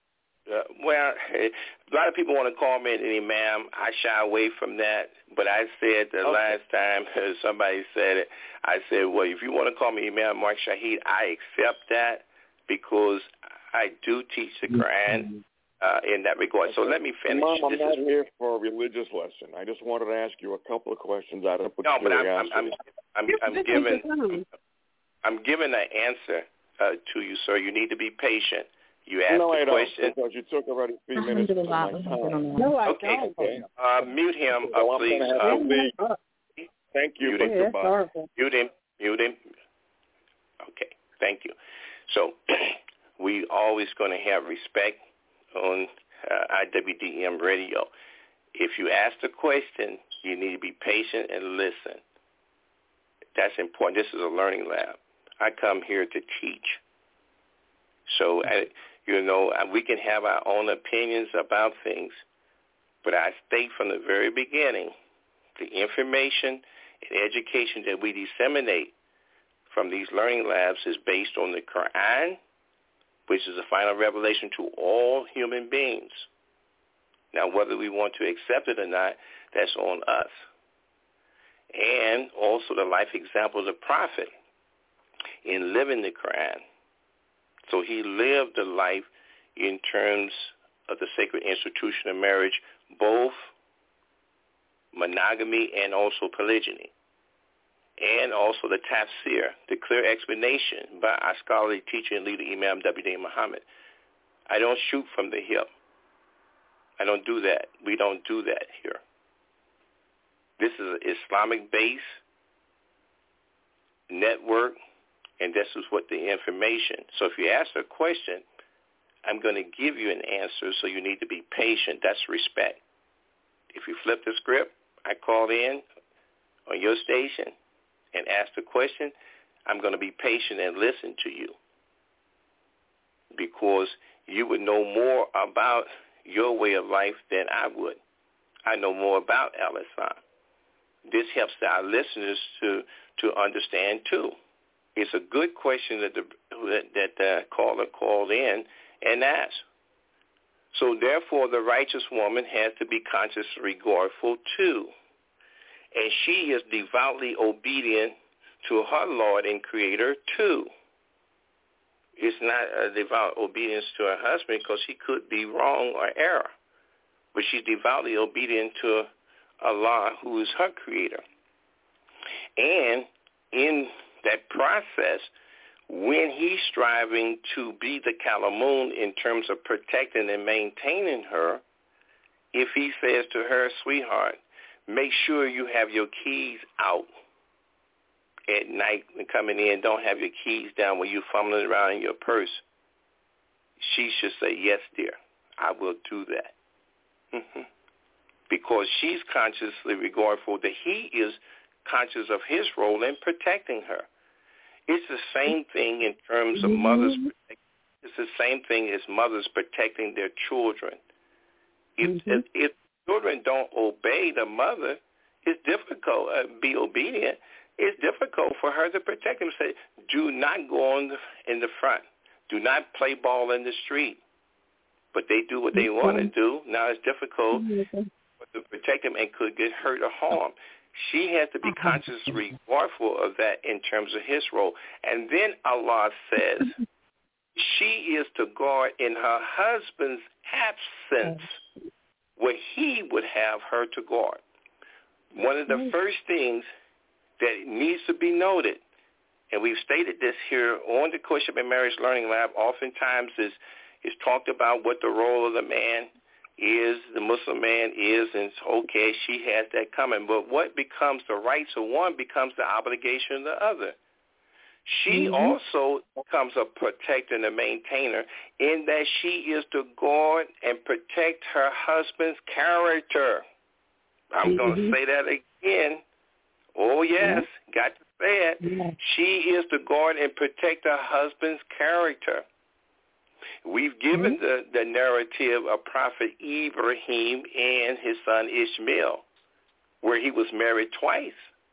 Well, a lot of people want to call me an imam. I shy away from that. But I said the last time somebody said it, I said, well, if you want to call me Imam Mark Shahid, I accept that because I do teach the Quran in that regard. So let me finish. Mom, I'm not here for a religious lesson. I just wanted to ask you a couple of questions out of curiosity. I'm giving an answer to you, sir. You need to be patient. You asked the question. Because you took already 3 minutes of my time. No, I don't. Mute him, well, please. Thank you, mute him. Goodbye. Mute him. Okay, thank you. So we always going to have respect on IWDM radio. If you ask the question, you need to be patient and listen. That's important. This is a learning lab. I come here to teach. So, we can have our own opinions about things, but I state from the very beginning, the information and education that we disseminate from these learning labs is based on the Quran, which is the final revelation to all human beings. Now, whether we want to accept it or not, that's on us. And also the life example of the prophet in living the Quran. So he lived the life in terms of the sacred institution of marriage, both monogamy and also polygyny. And also the tafsir, the clear explanation by our scholarly teacher and leader, Imam W.D. Muhammad. I don't shoot from the hip. I don't do that. We don't do that here. This is an Islamic-based network, and this is what the information. So if you ask a question, I'm going to give you an answer, so you need to be patient. That's respect. If you flip the script, I call in on your station and ask the question, I'm going to be patient and listen to you, because you would know more about your way of life than I would. I know more about Al-Islam. This helps our listeners to understand too. It's a good question that the caller called in and asked. So therefore, the righteous woman has to be consciously regardful too. And she is devoutly obedient to her Lord and Creator too. It's not a devout obedience to her husband, because he could be wrong or error. But she's devoutly obedient to Allah, who is her Creator. And in that process, when he's striving to be the Kalamoon in terms of protecting and maintaining her, if he says to her, sweetheart, make sure you have your keys out at night and coming in, don't have your keys down when you're fumbling around in your purse, she should say, yes, dear, I will do that. Because she's consciously regardful that he is conscious of his role in protecting her. It's the same thing in terms of mothers. It's the same thing as mothers protecting their children. If children don't obey the mother, it's difficult. Be obedient. It's difficult for her to protect them. Say, do not go in the front. Do not play ball in the street. But they do what they want to do. Now it's difficult to protect them and could get hurt or harm. She has to be consciously regardful of that in terms of his role. And then Allah says she is to guard in her husband's absence what he would have her to guard. One of the first things that needs to be noted, and we've stated this here on the Courtship and Marriage Learning Lab, oftentimes is talked about what the role of the man is, the Muslim man is, and it's okay, she has that coming. But what becomes the rights of one becomes the obligation of the other. She also becomes a protector and a maintainer in that she is to guard and protect her husband's character. I'm going to say that again. Oh, yes, got to say it. She is to guard and protect her husband's character. We've given the narrative of Prophet Ibrahim and his son Ishmael, where he was married twice.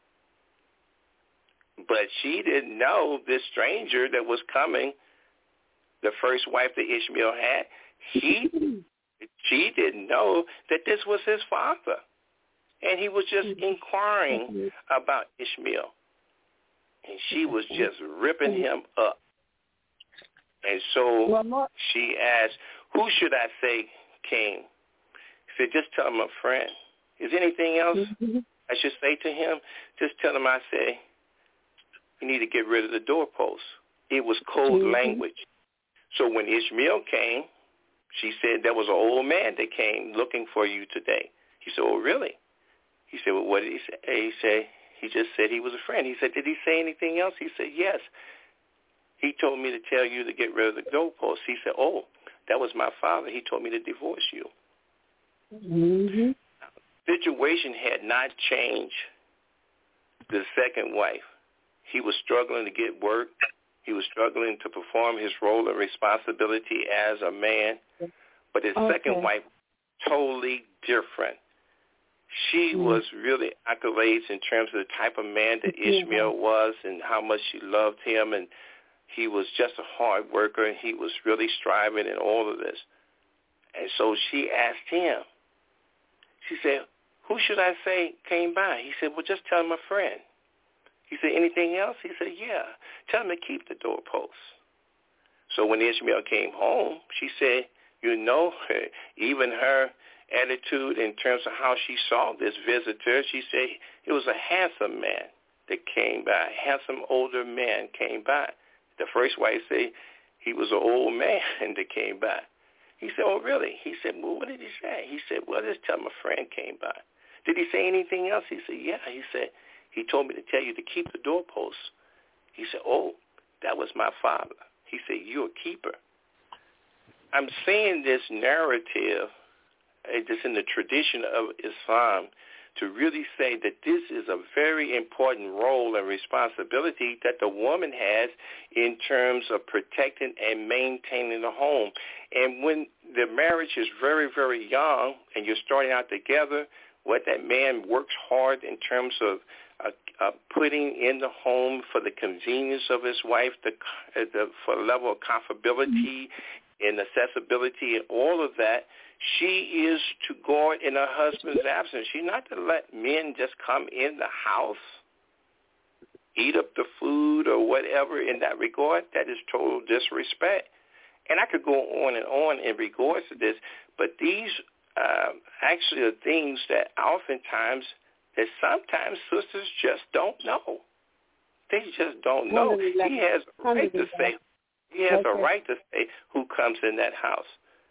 But she didn't know this stranger that was coming, the first wife that Ishmael had. She didn't know that this was his father. And he was just inquiring about Ishmael. And she was just ripping him up. And so she asked, who should I say came? He said, just tell him a friend. Is there anything else I should say to him? Just tell him I say, you need to get rid of the doorpost. It was code language. So when Ishmael came, she said there was an old man that came looking for you today. He said, oh, really? He said, well, what did he say? He said, he just said he was a friend. He said, did he say anything else? He said, yes. He told me to tell you to get rid of the doorpost. He said, oh, that was my father. He told me to divorce you. Mm-hmm. Situation had not changed the second wife. He was struggling to get work. He was struggling to perform his role and responsibility as a man. But his second wife, totally different. She was really accolades in terms of the type of man that Ishmael was and how much she loved him. And he was just a hard worker, and he was really striving in all of this. And so she asked him, she said, who should I say came by? He said, well, just tell him a friend. He said, anything else? He said, yeah. Tell him to keep the doorpost. So when Ishmael came home, she said, you know, even her attitude in terms of how she saw this visitor, she said it was a handsome man that came by. A handsome older man came by. The first wife said he was an old man that came by. He said, oh, really? He said, well, what did he say? He said, well, just tell him a friend came by. Did he say anything else? He said, yeah. He said, he told me to tell you to keep the doorposts. He said, oh, that was my father. He said, you're a keeper. I'm saying this narrative, just in the tradition of Islam, to really say that this is a very important role and responsibility that the woman has in terms of protecting and maintaining the home. And when the marriage is very, very young and you're starting out together, what that man works hard in terms of putting in the home for the convenience of his wife, for the level of comfortability and accessibility and all of that, she is to guard in her husband's absence. She's not to let men just come in the house, eat up the food or whatever in that regard. That is total disrespect. And I could go on and on in regards to this, but these actually are things that oftentimes, that sometimes sisters just don't know. They just don't know. He has a right to say, he has a right to say who comes in that house.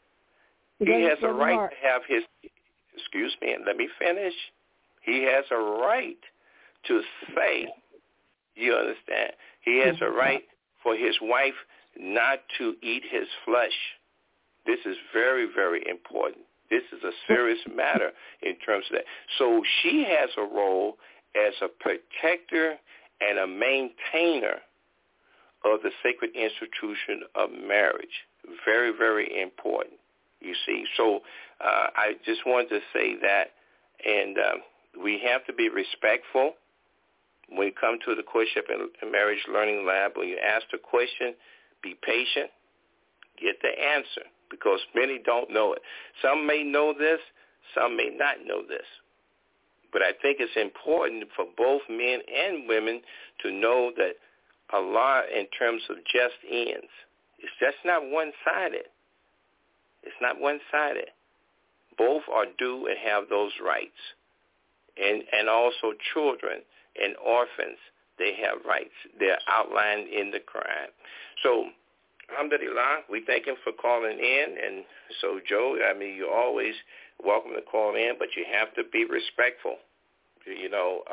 He has a right to have his, excuse me, and let me finish. He has a right to say, you understand? He has a right for his wife not to eat his flesh. This is very, very important. This is a serious matter in terms of that. So she has a role as a protector and a maintainer of the sacred institution of marriage. Very, very important, you see. So I just wanted to say that, and we have to be respectful. When you come to the Courtship and Marriage Learning Lab, when you ask the question, be patient, get the answer, because many don't know it. Some may know this, some may not know this. But I think it's important for both men and women to know that Allah, in terms of just ends, it's just not one-sided. It's not one-sided. Both are due and have those rights. And also children and orphans, they have rights. They're outlined in the Quran. So, alhamdulillah, we thank him for calling in. And so, Joe, I mean, you're always welcome to call in, but you have to be respectful. You know,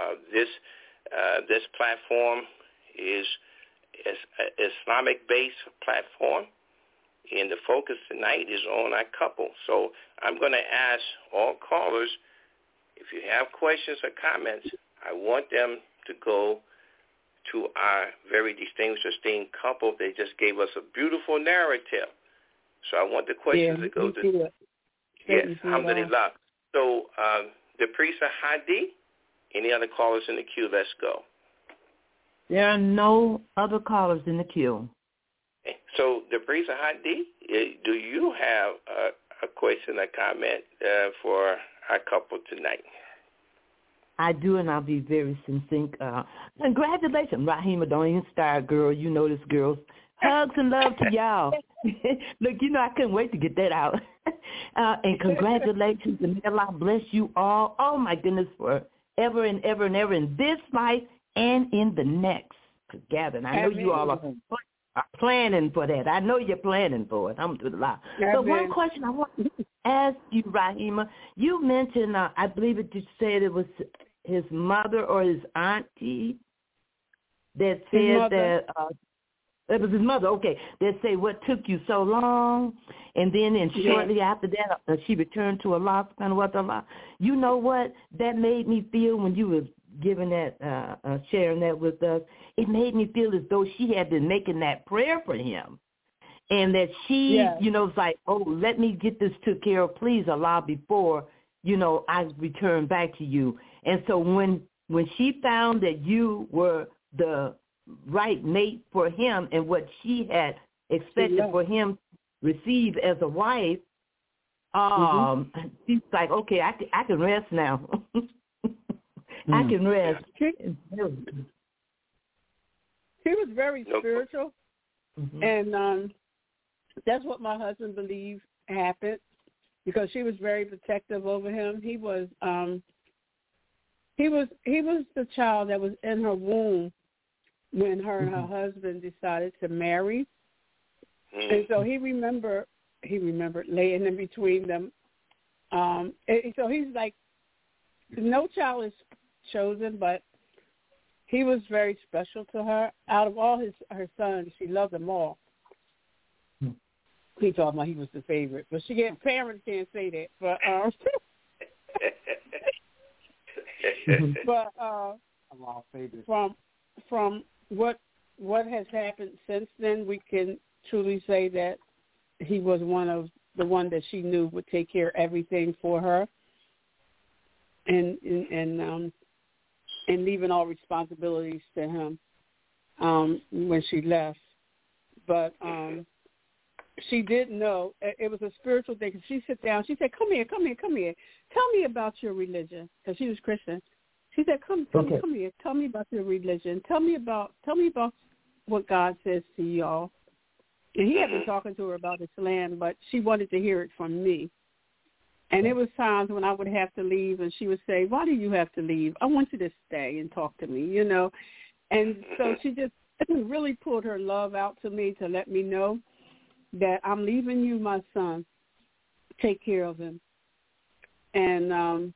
this platform is an Islamic-based platform, and the focus tonight is on our couple. So I'm going to ask all callers, if you have questions or comments, I want them to go to our very distinguished, esteemed couple. They just gave us a beautiful narrative. So I want the questions to go to. Yes, alhamdulillah. So the priest of Hadi, any other callers in the queue? Let's go. There are no other callers in the queue. Okay. So the priest of Hadi, do you have a question or comment for our couple tonight? I do, and I'll be very succinct. Congratulations, Rahima. Don't even start, girl. You know this girl's Hugs and love to y'all. Look, I couldn't wait to get that out. And congratulations, and may Allah bless you all. Oh, my goodness, for ever and ever and ever in this life and in the next together. And I know you all are planning for that. I know you're planning for it. Alhamdulillah. So one question I want to ask you, Rahima, you mentioned, I believe you said it was his mother or his auntie that said that it was his mother, okay, that say what took you so long, and then shortly after that she returned to Allah subhanahu wa ta'ala. You know what that made me feel when you were giving that, sharing that with us? It made me feel as though she had been making that prayer for him. And that she, was like, oh, let me get this took care of, please, Allah, before, I return back to you. And so when she found that you were the right mate for him and what she had expected for him to receive as a wife, she's like, okay, I can rest now. I can rest. He was very spiritual, and that's what my husband believed happened, because she was very protective over him. He was the child that was in her womb when her and her husband decided to marry, and so he remembered laying in between them. And so he's like, no child is chosen, but he was very special to her. Out of all her sons, she loved them all. He told me he was the favorite, but parents can't say that. But from what has happened since then, we can truly say that he was the one that she knew would take care of everything for her, and leaving all responsibilities to him when she left. But she didn't know. It was a spiritual thing. She sat down. She said, come here. Tell me about your religion, because she was Christian. She said, come here. Tell me about your religion. Tell me about what God says to y'all. And he had been talking to her about Islam, but she wanted to hear it from me. And there was times when I would have to leave, and she would say, why do you have to leave? I want you to stay and talk to me, And so she just really pulled her love out to me to let me know that I'm leaving you, my son. Take care of him. And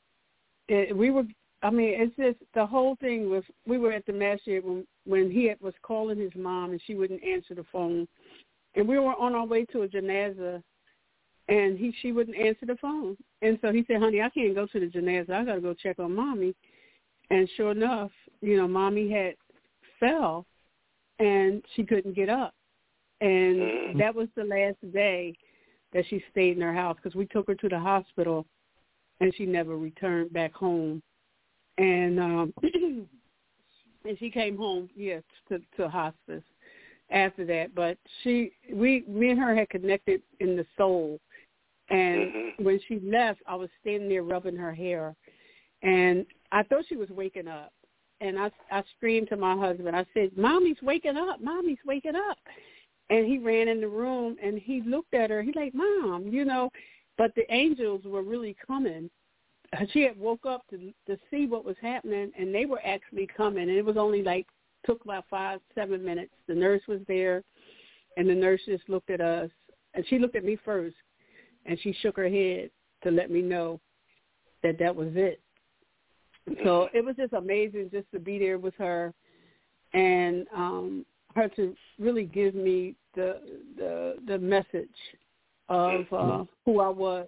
it's just the whole thing was, we were at the masjid when he was calling his mom and she wouldn't answer the phone. And we were on our way to a janazah, and she wouldn't answer the phone. And so he said, honey, I can't go to the janazah. I got to go check on Mommy. And sure enough, Mommy had fell, and she couldn't get up. And that was the last day that she stayed in her house, because we took her to the hospital, and she never returned back home. And and she came home, to hospice after that. But me and her had connected in the soul. And when she left, I was standing there rubbing her hair, and I thought she was waking up. And I screamed to my husband. I said, Mommy's waking up. Mommy's waking up. And he ran in the room, and he looked at her. He's like, Mom, But the angels were really coming. She had woke up to see what was happening, and they were actually coming. And it was only took about 5-7 minutes. The nurse was there, and the nurse just looked at us. And she looked at me first, and she shook her head to let me know that was it. So it was just amazing just to be there with her, and her to really give me the message of who I was,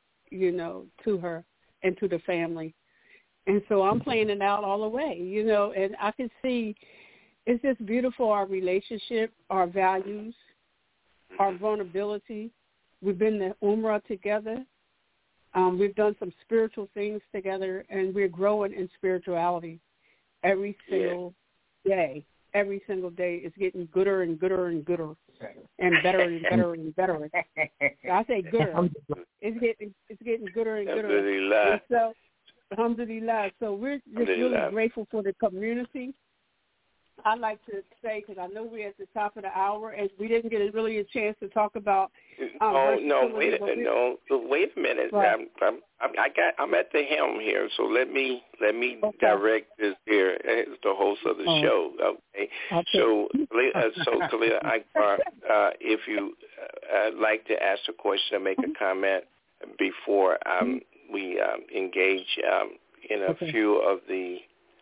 to her and to the family. And so I'm playing it out all the way, and I can see it's just beautiful, our relationship, our values, our vulnerability. We've been to Umrah together. We've done some spiritual things together, and we're growing in spirituality every single day. Every single day it's getting gooder and gooder and gooder and better and better and better. I say gooder. It's getting gooder and gooder. Alhamdulillah. And so, alhamdulillah. So we're just really grateful for the community. I'd like to say, because I know we're at the top of the hour, and we didn't get really a chance to talk about. Wait a minute. Right. I'm at the helm here, so let me direct this here as the host of the show. Okay. So Khalila Akbar, if you like to ask a question or make a comment before we engage in a few of the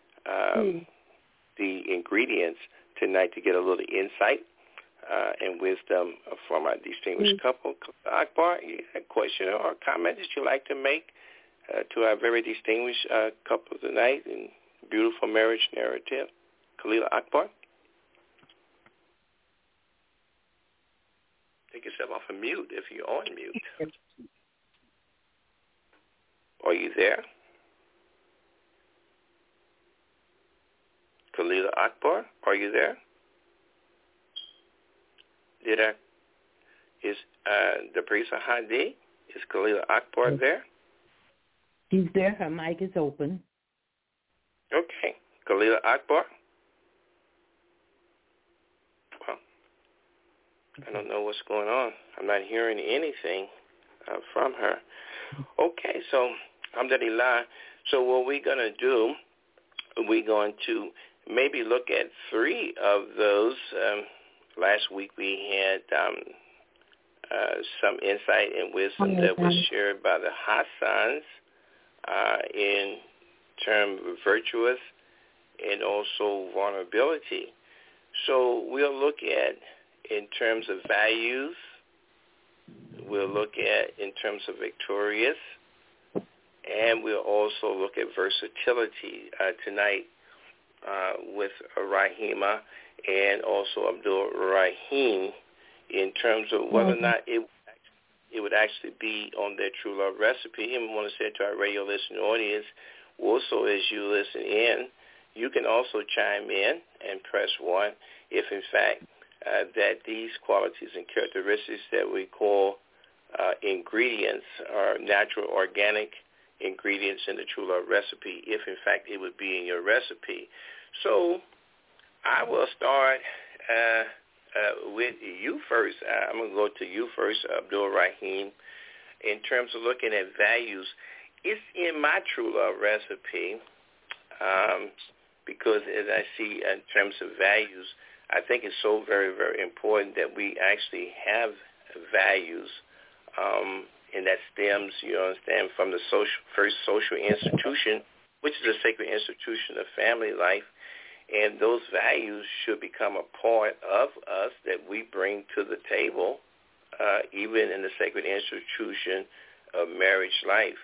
ingredients tonight to get a little insight and wisdom from our distinguished couple. Akbar, you have a question or a comment that you'd like to make to our very distinguished couple tonight in beautiful marriage narrative? Khalila Akbar? Take yourself off of mute if you're on mute. Are you there? Khalila Akbar, are you there? Is Daprisa Hadi? Is Khalila Akbar there? She's there. Her mic is open. Okay. Khalila Akbar? Well, I don't know what's going on. I'm not hearing anything from her. Okay, so alhamdulillah. So what we're going to do, we're going to maybe look at three of those. Last week we had some insight and wisdom that was shared by the Hassans in terms of virtuous and also vulnerability. So we'll look at in terms of values. We'll look at in terms of victorious. And we'll also look at versatility tonight with Rahima and also Abdul Rahim in terms of whether or not it would actually be on their true love recipe. And we want to say to our radio listening audience, also as you listen in, you can also chime in and press 1 if in fact that these qualities and characteristics that we call ingredients are natural organic ingredients in the true love recipe, if in fact it would be in your recipe. So I will start with you first. I'm going to go to you first, Abdul Rahim. In terms of looking at values, it's in my true love recipe because as I see in terms of values, I think it's so very, very important that we actually have values. And that stems, you understand, from the first social institution, which is a sacred institution of family life. And those values should become a part of us that we bring to the table, even in the sacred institution of marriage life.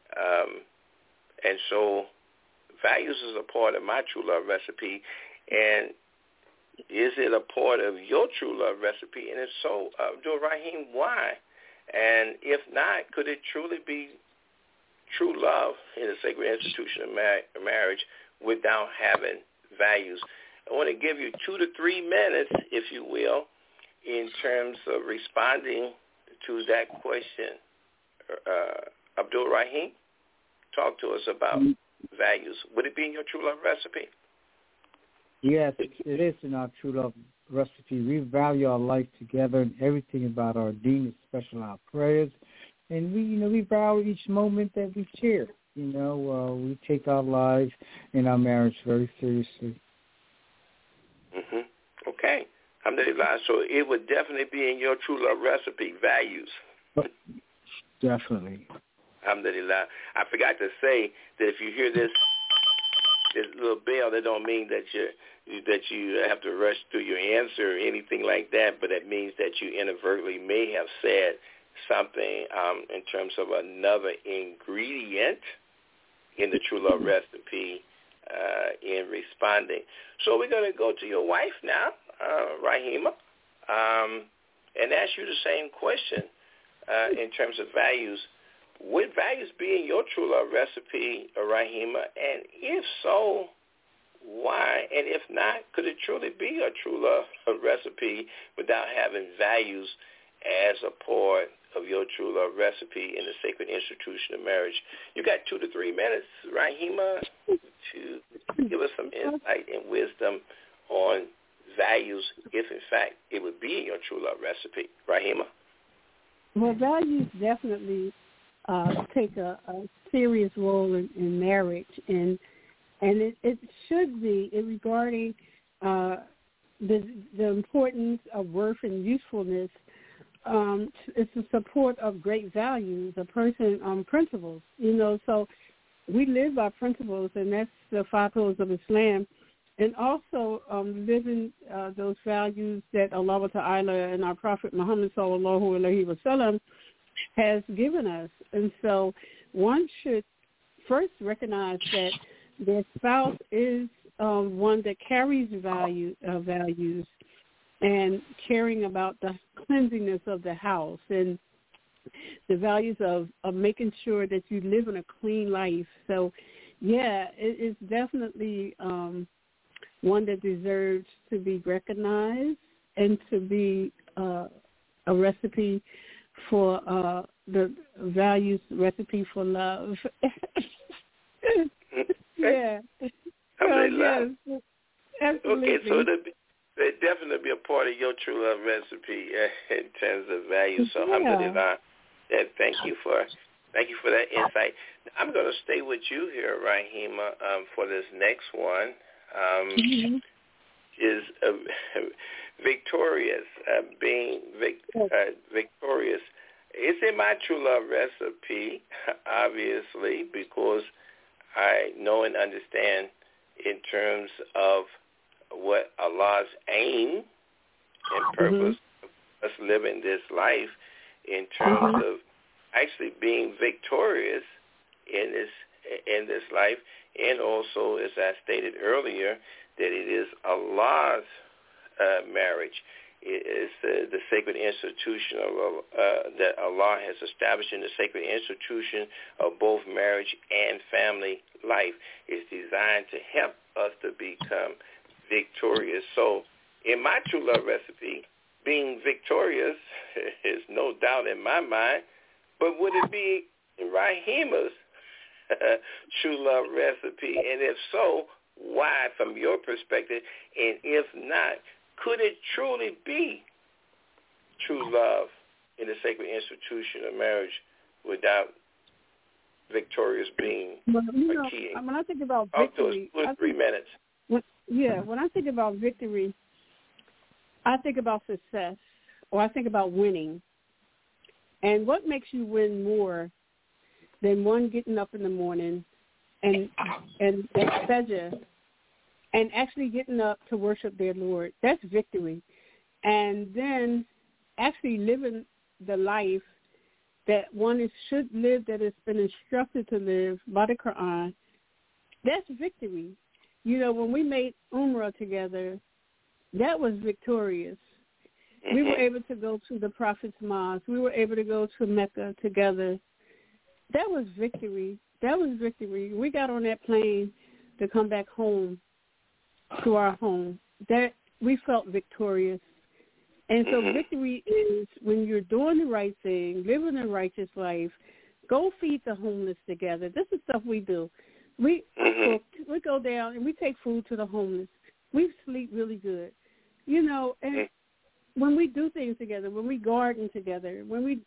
And so values is a part of my true love recipe. And is it a part of your true love recipe? And if so, Abdul Rahim, why? And if not, could it truly be true love in the sacred institution of marriage without having values? I want to give you 2 to 3 minutes, if you will, in terms of responding to that question. Abdul Rahim, talk to us about values. Would it be in your true love recipe? Yes, it is in our true love recipe. We value our life together and everything about our deen, especially our prayers. And we value each moment that we share. We take our lives and our marriage very seriously. Okay. Alhamdulillah. So it would definitely be in your true love recipe, values. Definitely. Alhamdulillah. I forgot to say that if you hear this little bell, that don't mean that you have to rush through your answer or anything like that, but it means that you inadvertently may have said something in terms of another ingredient in the true love recipe in responding. So we're going to go to your wife now, Rahima, and ask you the same question in terms of values. Would values be in your true love recipe, Rahima? And if so, why? And if not, could it truly be a true love recipe without having values as a part of your true love recipe in the sacred institution of marriage? You got 2 to 3 minutes, Rahima, to give us some insight and wisdom on values, if in fact it would be in your true love recipe, Rahima? Well, values definitely take a serious role in marriage, and it should be regarding the importance of worth and usefulness. It's the support of great values, a person principles. So we live by principles, and that's the 5 pillars of Islam, and also living those values that Allah Ta'ala and our Prophet Muhammad Sallallahu Alaihi Wasallam has given us. And so one should first recognize that their spouse is one that carries values and caring about the cleanliness of the house and the values of making sure that you live in a clean life. So, yeah, it's definitely one that deserves to be recognized and to be a recipe for the values recipe for love. Yeah. Yes, absolutely. Okay, so they definitely be a part of your true love recipe in terms of values. So alhamdulillah, thank you for that insight. I'm going to stay with you here, Rahima, for this next one. Is victorious, being victorious. It's in my true love recipe, obviously, because I know and understand in terms of what Allah's aim and purpose of us living this life in terms of actually being victorious in this life, and also, as I stated earlier, that it is Allah's marriage. It is the sacred institution that Allah has established in the sacred institution of both marriage and family life. It's designed to help us to become victorious. So in my true love recipe, being victorious is no doubt in my mind, but would it be in Rahima's true love recipe? And if so, why from your perspective? And if not, could it truly be true love in the sacred institution of marriage without victorious being a key? When I think about victory, 3 minutes. When I think about victory, I think about success, or I think about winning. And what makes you win more than one getting up in the morning and sajda and actually getting up to worship their Lord? That's victory. And then actually living the life that one should live, that has been instructed to live by the Quran, that's victory. When we made Umrah together, that was victorious. We were able to go to the Prophet's mosque. We were able to go to Mecca together. That was victory. We got on that plane to come back home to our home. That we felt victorious. And so victory is when you're doing the right thing, living a righteous life. Go feed the homeless together. This is stuff we do. We cook, we go down and we take food to the homeless. We sleep really good. And when we do things together, when we garden together, when we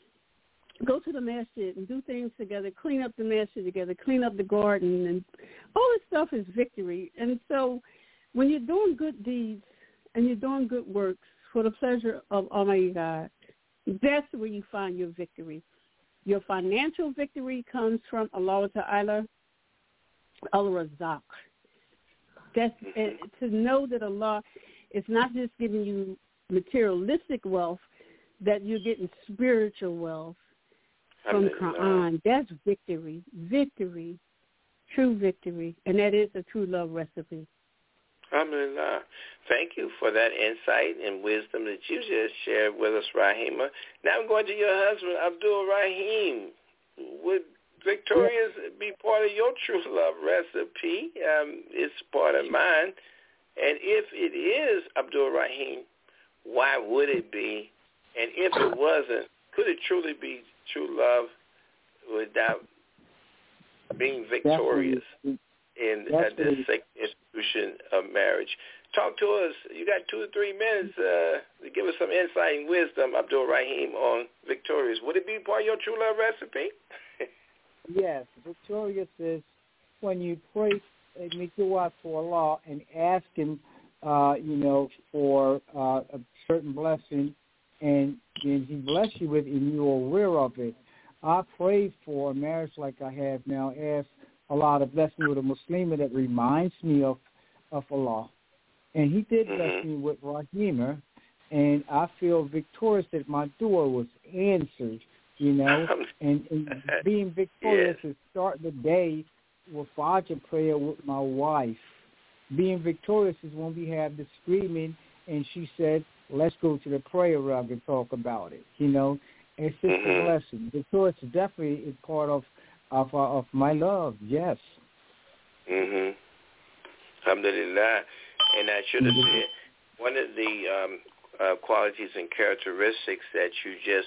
go to the masjid and do things together, clean up the masjid together, clean up the garden, and all this stuff is victory. And so when you're doing good deeds and you're doing good works for the pleasure of Almighty God, that's where you find your victory. Your financial victory comes from Allah Ta'ala, Al-Razaq. That's to know that Allah is not just giving you materialistic wealth, that you're getting spiritual wealth from the Quran. That's victory, true victory, and that is a true love recipe. Alhamdulillah. Thank you for that insight and wisdom that you just shared with us, Rahima. Now I'm going to your husband, Abdul Rahim. Would victorious be part of your true love recipe? It's part of mine. And if it is, Abdul Rahim, why would it be? And if it wasn't, could it truly be true love without being victorious in the sacred institution of marriage? talk to us. You got 2 or 3 minutes to give us some insight and wisdom, Abdul Rahim, on Victorious. Would it be part of your true love recipe? Yes, Victorious is when you pray and make dua for Allah and ask Him, for a certain blessing, and then He bless you with it, and you're aware of it. I prayed for a marriage like I have now, ask Allah to bless me with a Muslim that reminds me of Allah. And He did bless me with Rahima, and I feel victorious that my dua was answered, and being victorious is starting the day with Fajr prayer with my wife. Being victorious is when we have the screaming, and she said, let's go to the prayer rug and talk about it, It's just a blessing. Victorious definitely is part of my love, yes. Alhamdulillah. And I should have said, one of the qualities and characteristics that you just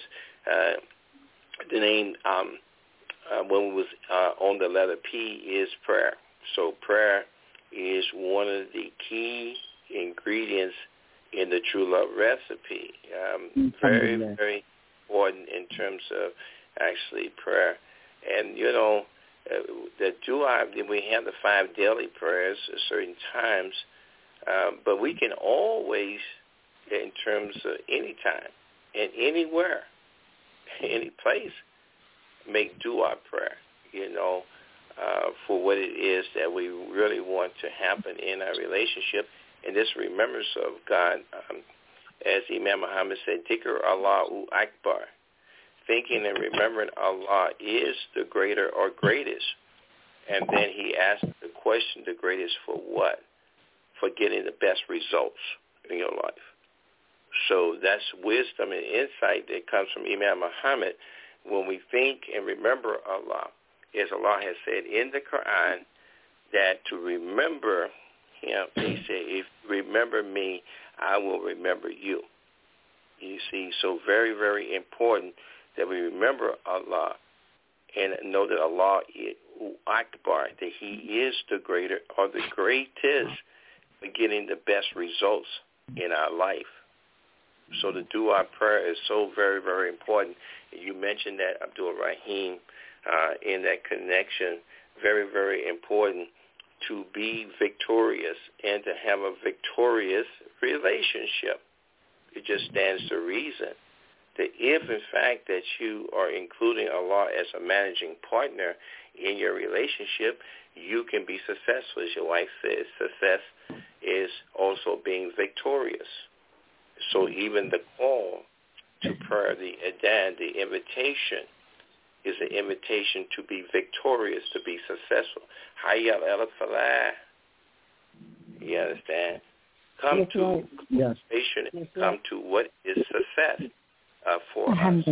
named when we was on the letter P is prayer. So prayer is one of the key ingredients in the true love recipe. Very, very important in terms of actually prayer. And, the dua, we have the 5 daily prayers at certain times, but we can always, in terms of any time and anywhere, any place, make dua prayer, for what it is that we really want to happen in our relationship. And this remembrance of God, as Imam Muhammad said, Dhikr Allahu Akbar. Thinking and remembering Allah is the greater or greatest. And then he asked the question, the greatest for what? For getting the best results in your life. So that's wisdom and insight that comes from Imam Muhammad when we think and remember Allah. As Allah has said in the Quran, that to remember Him, He said, if you remember me, I will remember you. You see, so very, very important that we remember Allah and know that Allah is Akbar, that He is the greater or the greatest for getting the best results in our life. So the dua prayer is so very, very important. You mentioned that, Abdul Rahim, in that connection, very, very important to be victorious and to have a victorious relationship. It just stands to reason that if, in fact, that you are including Allah as a managing partner in your relationship, you can be successful. As your wife says, success is also being victorious. So even the call to prayer, the adhan, the invitation, is an invitation to be victorious, to be successful. Hayya ala falah. You understand? Come to salvation and come to what is success for us.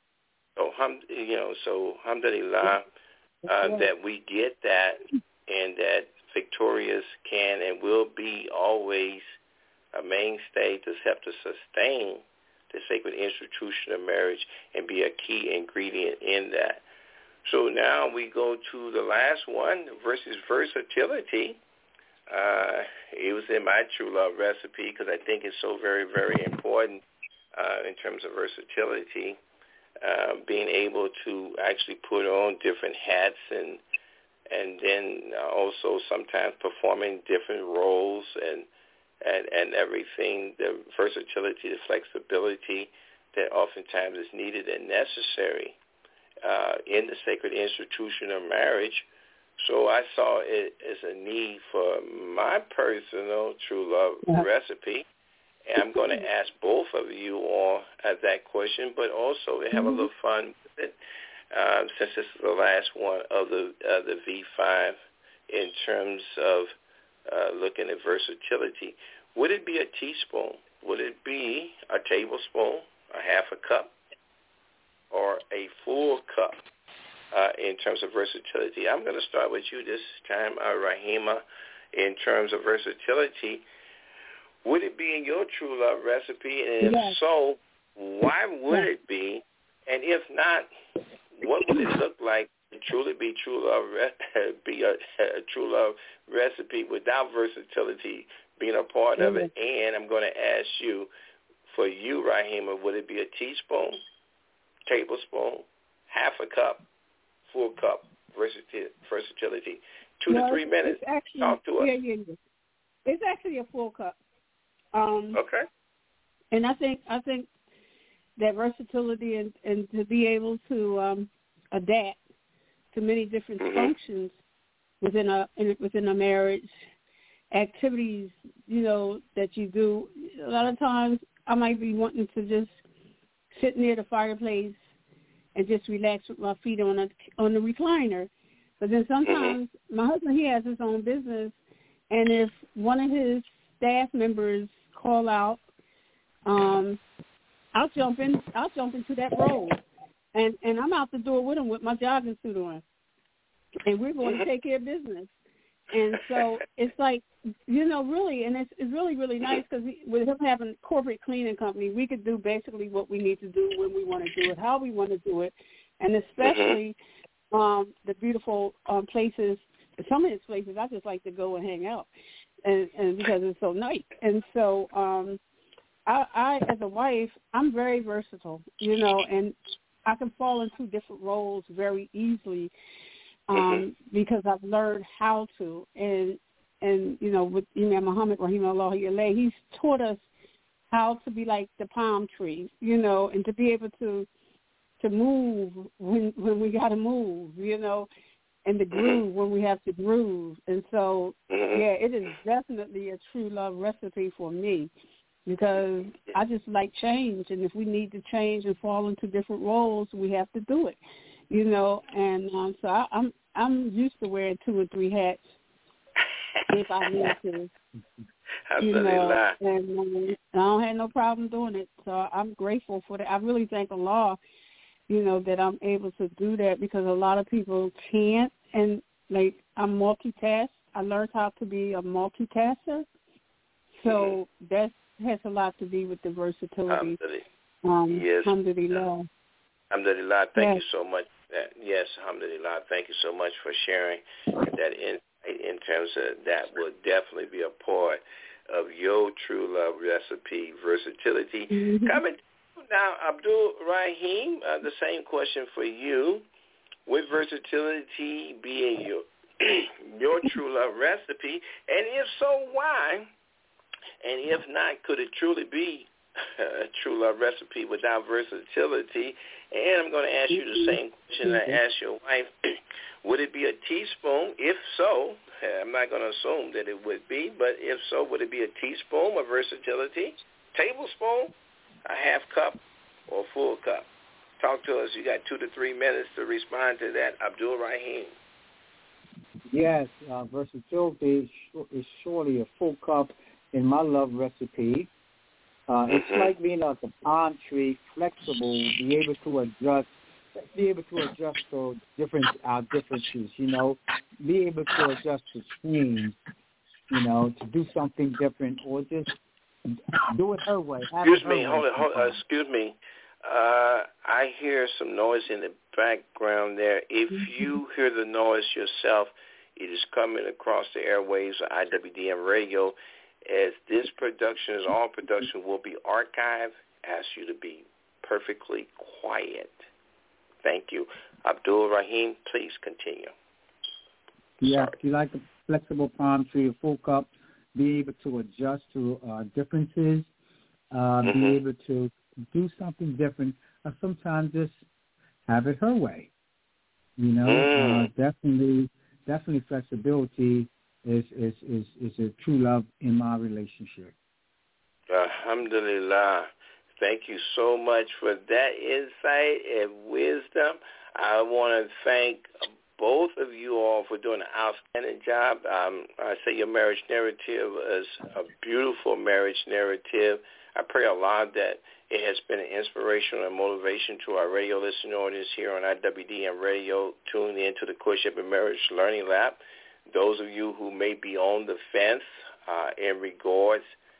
So alhamdulillah, that we get that, and that victorious can and will be always a mainstay to help to sustain the sacred institution of marriage and be a key ingredient in that. So now we go to the last one, versus versatility. It was in my true love recipe because I think it's so very, very important in terms of versatility, being able to actually put on different hats and then also sometimes performing different roles and everything, the versatility, the flexibility that oftentimes is needed and necessary in the sacred institution of marriage. So I saw it as a need for my personal true love recipe. And I'm going to ask both of you all that question, but also to have a little fun with it, since this is the last one of the V5 in terms of looking at versatility. Would it be a teaspoon? Would it be a tablespoon, a half a cup, or a full cup in terms of versatility? I'm going to start with you this time, Rahima, in terms of versatility. Would it be in your true love recipe? And if so, why would it be? And if not, what would it look like to truly be true love, be a true love recipe without versatility, being a part of it. And I'm going to ask you, for you, Rahima, would it be a teaspoon, tablespoon, half a cup, full cup, versatility? 2 to 3 minutes. Actually, talk to us. Yeah. It's actually a full cup. Okay. And I think that versatility and to be able to adapt to many different functions within a marriage, activities, that you do. A lot of times I might be wanting to just sit near the fireplace and just relax with my feet on the recliner. But then sometimes my husband, he has his own business, and if one of his staff members call out, I'll jump into that role, and I'm out the door with him with my jogging suit on, and we're going to take care of business. And so it's like, really, and it's really, really nice because with him having a corporate cleaning company, we could do basically what we need to do when we want to do it, how we want to do it, and especially the beautiful places. Some of these places I just like to go and hang out, and because it's so nice. And so I as a wife, I'm very versatile, and I can fall into different roles very easily. Because I've learned how to, and with Imam Muhammad Rahimahullah Alayhi, he's taught us how to be like the palm tree, and to be able to move when we got to move, and to groove when we have to groove. And so, it is definitely a true love recipe for me, because I just like change, and if we need to change and fall into different roles, we have to do it. And so I'm used to wearing 2 or 3 hats if I need to. And I don't have no problem doing it. So I'm grateful for that. I really thank Allah, that I'm able to do that, because a lot of people can't. And like, I'm multitask. I learned how to be a multitasker. So that has a lot to do with the versatility. Yes. Alhamdulillah. Alhamdulillah, thank you so much. Yes, alhamdulillah, thank you so much for sharing that insight in terms of that will definitely be a part of your true love recipe, versatility. Coming now, Abdul Rahim, the same question for you. Would versatility be your true love recipe? And if so, why? And if not, could it truly be a true love recipe without versatility? And I'm going to ask you the same question I asked your wife. Would it be a teaspoon? If so, I'm not going to assume that it would be, but if so, would it be a teaspoon of versatility, tablespoon, a half cup, or a full cup? Talk to us. You got 2 to 3 minutes to respond to that, Abdul Rahim. Yes, versatility is surely a full cup in my love recipe. It's like being like a palm tree, flexible, be able to adjust to differences, be able to adjust to change, to do something different, or just do it her way. Excuse me, hold on. Excuse me. I hear some noise in the background there. If you hear the noise yourself, it is coming across the airwaves of IWDM Radio. As this production, as all production, will be archived, ask you to be perfectly quiet. Thank you. Abdul Rahim, please continue. Yeah, if you like a flexible palm tree, a full cup, be able to adjust to differences, be able to do something different, or sometimes just have it her way. Definitely flexibility is a true love in my relationship. Alhamdulillah. Thank you so much for that insight and wisdom. I want to thank both of you all for doing an outstanding job. I say your marriage narrative is a beautiful marriage narrative. I pray Allah that it has been an inspiration and motivation to our radio listening audience here on IWDM Radio, tuning into the Courtship and Marriage Learning Lab. Those of you who may be on the fence in regards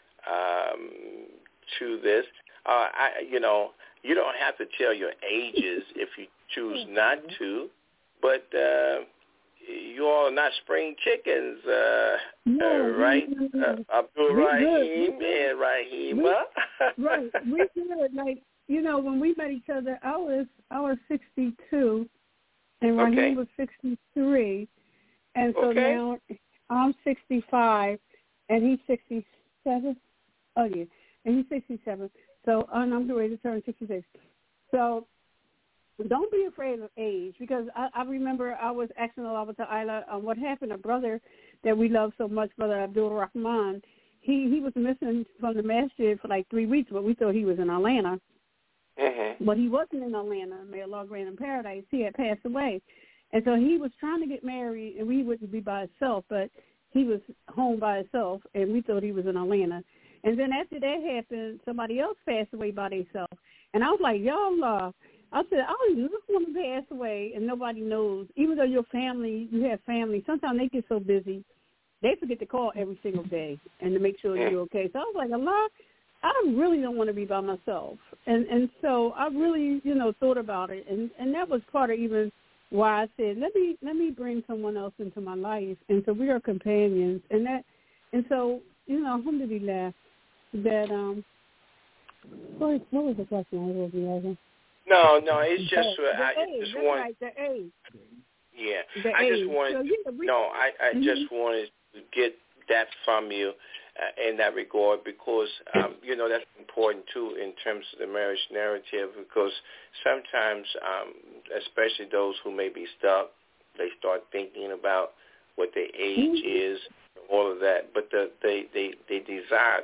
to this, you don't have to tell your ages if you choose not to, but you all are not spring chickens, right? Abdul We're Rahim good. and Rahima. Right. We good. Like, you know, when we met each other, I was 62, and Rahim was 63, and so now I'm 65, and he's 67. Oh yeah, and he's 67. So I'm ready to turn 66. So don't be afraid of age, because I remember I was asking Allah Ta'ala what happened. A brother that we love so much, Brother Abdul Rahman, he was missing from the masjid for like 3 weeks, but we thought he was in Atlanta. Mm-hmm. But he wasn't in Atlanta. May Allah grant him paradise. He had passed away. And so he was trying to get married, and we wouldn't be by himself, but he was home by himself, and we thought he was in Atlanta. And then after that happened, somebody else passed away by themselves. And I was like, y'all, I said, I don't even want to pass away, and nobody knows. Even though you have family, sometimes they get so busy, they forget to call every single day and to make sure you're okay. So I was like, Allah, I really don't want to be by myself. And so I really, thought about it. And that was part of even why I said, let me bring someone else into my life. And so we are companions. And so, alhamdulillah, that, what was the question I was asking? No, it's just the age. Yeah, the I age. just wanted. I just wanted to get that from you in that regard, because that's important too in terms of the marriage narrative. Because sometimes, especially those who may be stuck, they start thinking about what their age is, all of that. But they desire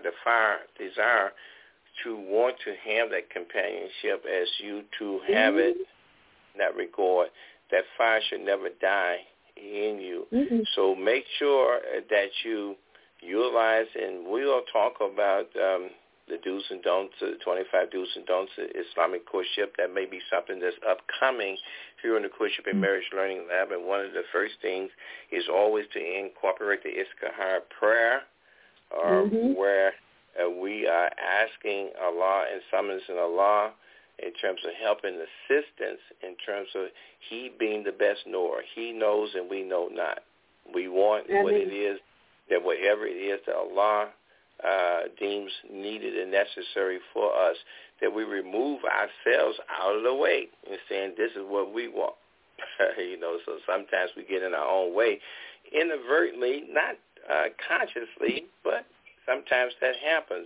to want to have that companionship as you two have it in that regard. That fire should never die in you. So make sure that you utilize, and we'll talk about the do's and don'ts, the 25 do's and don'ts of Islamic courtship. That may be something that's upcoming here in the Courtship and Marriage Learning Lab. And one of the first things is always to incorporate the Istikhara prayer, where we are asking Allah and summoning Allah in terms of help and assistance, in terms of He being the best knower. He knows and we know not. We want what it is, that whatever it is that Allah deems needed and necessary for us, that we remove ourselves out of the way and saying, this is what we want. So sometimes we get in our own way, inadvertently, not consciously, but sometimes that happens.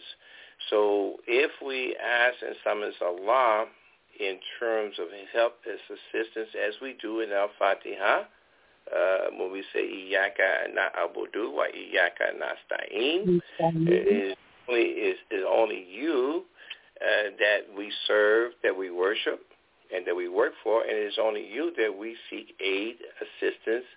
So if we ask and summon Allah in terms of His help, His assistance, as we do in Al-Fatiha, when we say Iyaka na'budu wa Iyaka nasta'in, it is only you that we serve, that we worship, and that we work for, and it is only you that we seek aid, assistance,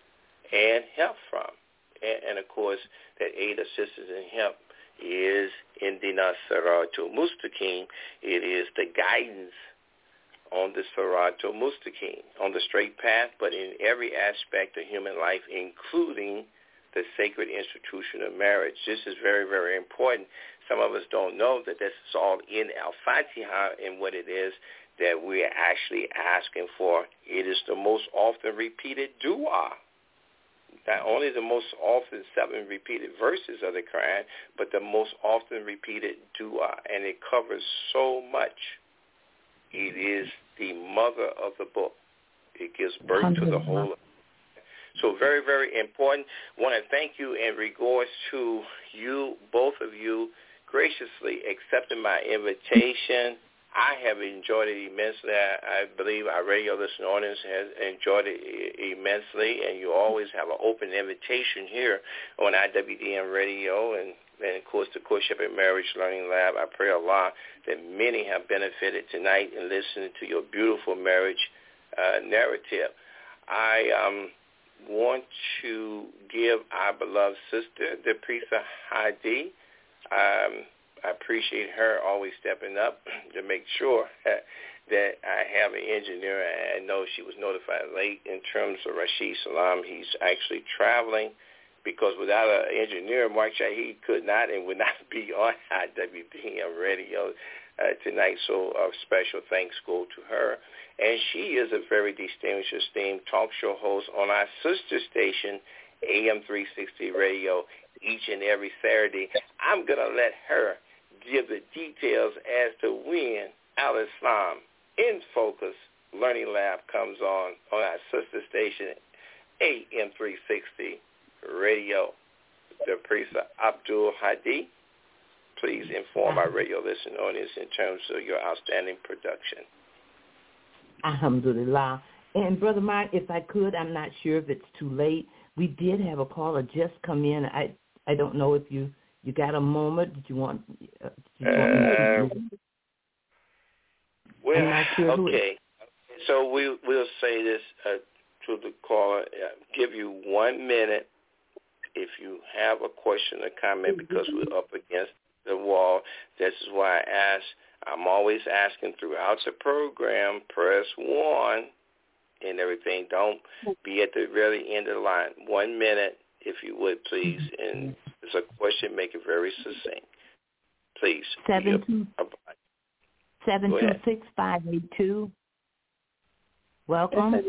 and help from. And of course, that aid, assistance, and help is Indina Siratul Mustaqim. It is the guidance on the Siratul Mustaqim, on the straight path, but in every aspect of human life, including the sacred institution of marriage. This is very, very important. Some of us don't know that this is all in Al-Fatiha and what it is that we are actually asking for. It is the most often repeated dua. Not only the most often 7 repeated verses of the Quran, but the most often repeated dua, and it covers so much. It is the mother of the book. It gives birth to the whole. So very, very important. I want to thank you in regards to you, both of you, graciously accepting my invitation. I have enjoyed it immensely. I believe our radio listening audience has enjoyed it immensely, and you always have an open invitation here on IWDM Radio and of course, the Courtship and Marriage Learning Lab. I pray Allah that many have benefited tonight in listening to your beautiful marriage narrative. I want to give our beloved sister, the Prisa Hadi. I appreciate her always stepping up to make sure that I have an engineer. I know she was notified late in terms of Rashid Salam. He's actually traveling, because without an engineer, Mark Shahid could not and would not be on IWDM Radio. tonight, so a special thanks go to her. And she is a very distinguished, esteemed talk show host on our sister station, AM 360 Radio, each and every Saturday. I'm going to let her give the details as to when Al-Islam in Focus Learning Lab comes on our sister station, AM 360 Radio. The priest Abdul Hadi, please inform our radio listening audience in terms of your outstanding production. Alhamdulillah. And Brother Mark, if I could, I'm not sure if it's too late. We did have a caller just come in. I don't know if you got a moment. Did you want me to? Well, I'm not sure okay. So we'll say this to the caller. Give you 1 minute if you have a question or comment, because we're up against the wall. This is why I'm always asking throughout the program, press 1 and everything. Don't be at the very end of the line. 1 minute, if you would, please. And if it's a question, make it very succinct. Please. 726-582. Welcome.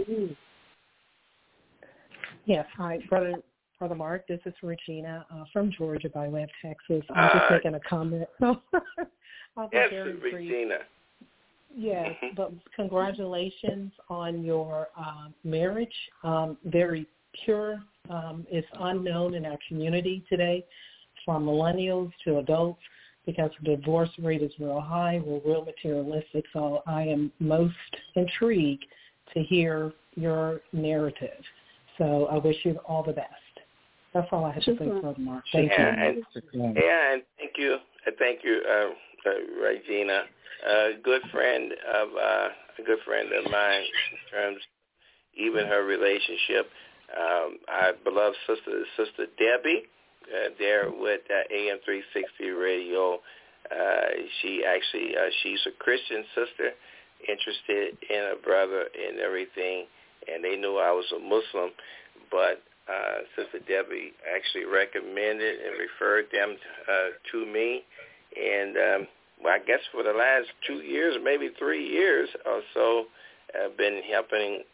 Yes, hi, Brother Mark. This is Regina from Georgia by way of Texas. I'm just making a comment. Yes, Regina. Yes, but congratulations on your marriage. Very pure. It's unknown in our community today, from millennials to adults, because the divorce rate is real high. We're real materialistic. So I am most intrigued to hear your narrative. So I wish you all the best. That's all I have to say, Brother Mark. Thank you. And thank you. Thank you, Regina. A good friend of mine in terms even her relationship. Our beloved sister Debbie, there with AM 360 Radio. She's a Christian sister, interested in her brother and everything, and they knew I was a Muslim, but Sister Debbie actually recommended and referred them to me, and I guess for the last 2 years, maybe 3 years or so, I've been helping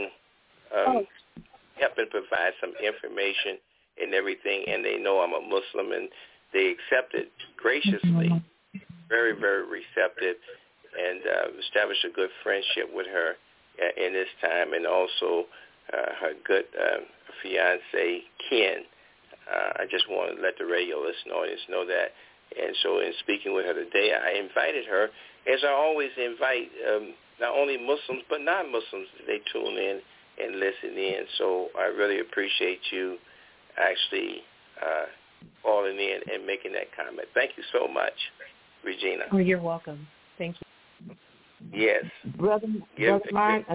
provide some information and everything, and they know I'm a Muslim, and they accepted graciously, very, very receptive, and established a good friendship with her in this time, and also her good fiance, Ken. I just want to let the radio listening audience know that. And so in speaking with her today, I invited her, as I always invite not only Muslims but non-Muslims, they tune in and listen in. So I really appreciate you actually calling in and making that comment. Thank you so much, Regina. Oh, you're welcome. Thank you. Yes. Brother Mark,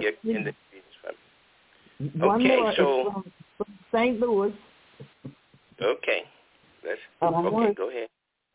one more from St. Louis. Okay. Okay, go ahead.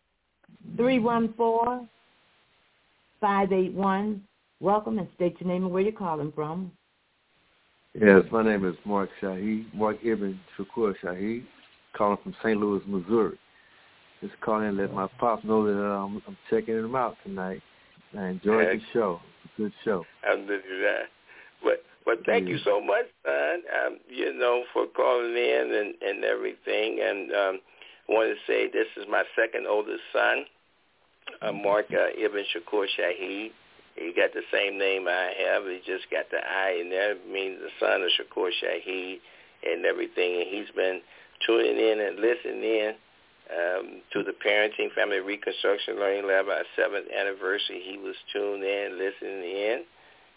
314-581. Welcome, and state your name and where you're calling from. Yes, my name is Mark Shaheed, Mark Ibn Shakur Shaheed, calling from St. Louis, Missouri. Just calling and let my pops know that I'm checking him out tonight. I enjoyed the show. It's a good show. Alhamdulillah. Well, thank you so much, son, for calling in and everything. And I want to say this is my second oldest son, Mark Ibn Shakur Shaheed. He got the same name I have. He just got the I in there. It means the son of Shakur Shaheed and everything. And he's been tuning in and listening in to the Parenting Family Reconstruction Learning Lab, our 7th anniversary. He was tuned in, listening in.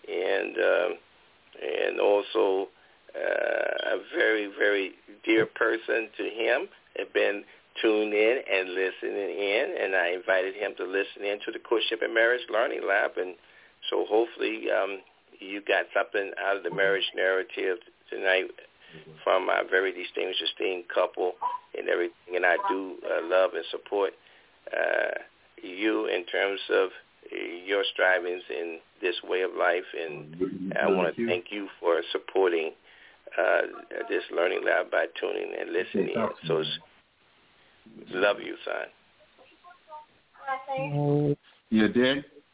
And also a very, very dear person to him, had been tuned in and listening in, and I invited him to listen in to the Courtship and Marriage Learning Lab, and so hopefully you got something out of the marriage narrative tonight from our very distinguished, esteemed couple and everything, and I do love and support you in terms of your strivings in this way of life, and I want to thank you for supporting this learning lab by tuning and listening in. So love you, son. You did?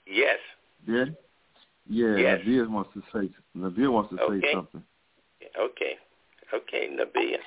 Yes. Yeah? Yeah, yes. Nabil wants to say something. Okay, Nabia.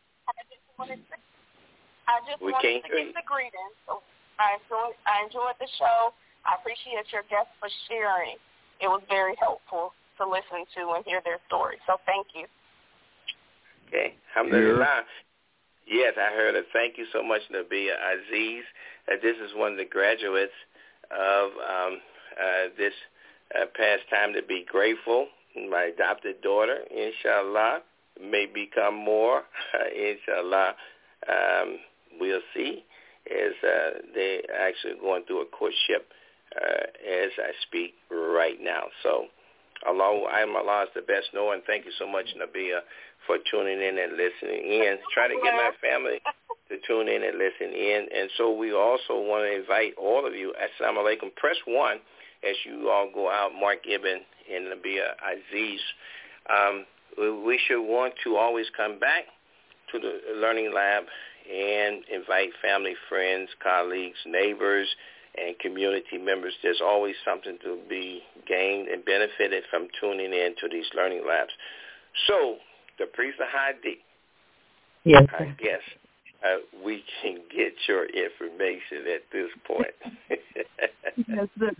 I just wanted to give the greetings. So I enjoyed the show. I appreciate your guests for sharing. It was very helpful to listen to and hear their stories. So thank you. Okay. Alhamdulillah. Yes, I heard it. Thank you so much, Nabia Aziz. This is one of the graduates of this past time to be grateful. My adopted daughter, inshallah, may become more, inshallah. We'll see as they're actually going through a courtship as I speak right now. So Allah is the best knower, and thank you so much, Nabia, for tuning in and listening in. Try to get my family to tune in and listen in. And so we also want to invite all of you, Assalamu alaikum, press 1 as you all go out, Mark Ibn and Nabia Aziz. We should want to always come back to the Learning Lab and invite family, friends, colleagues, neighbors, and community members. There's always something to be gained and benefited from tuning in to these Learning Labs. So, the Priest of Hadi, yes, I guess we can get your information at this point. Yes, sir.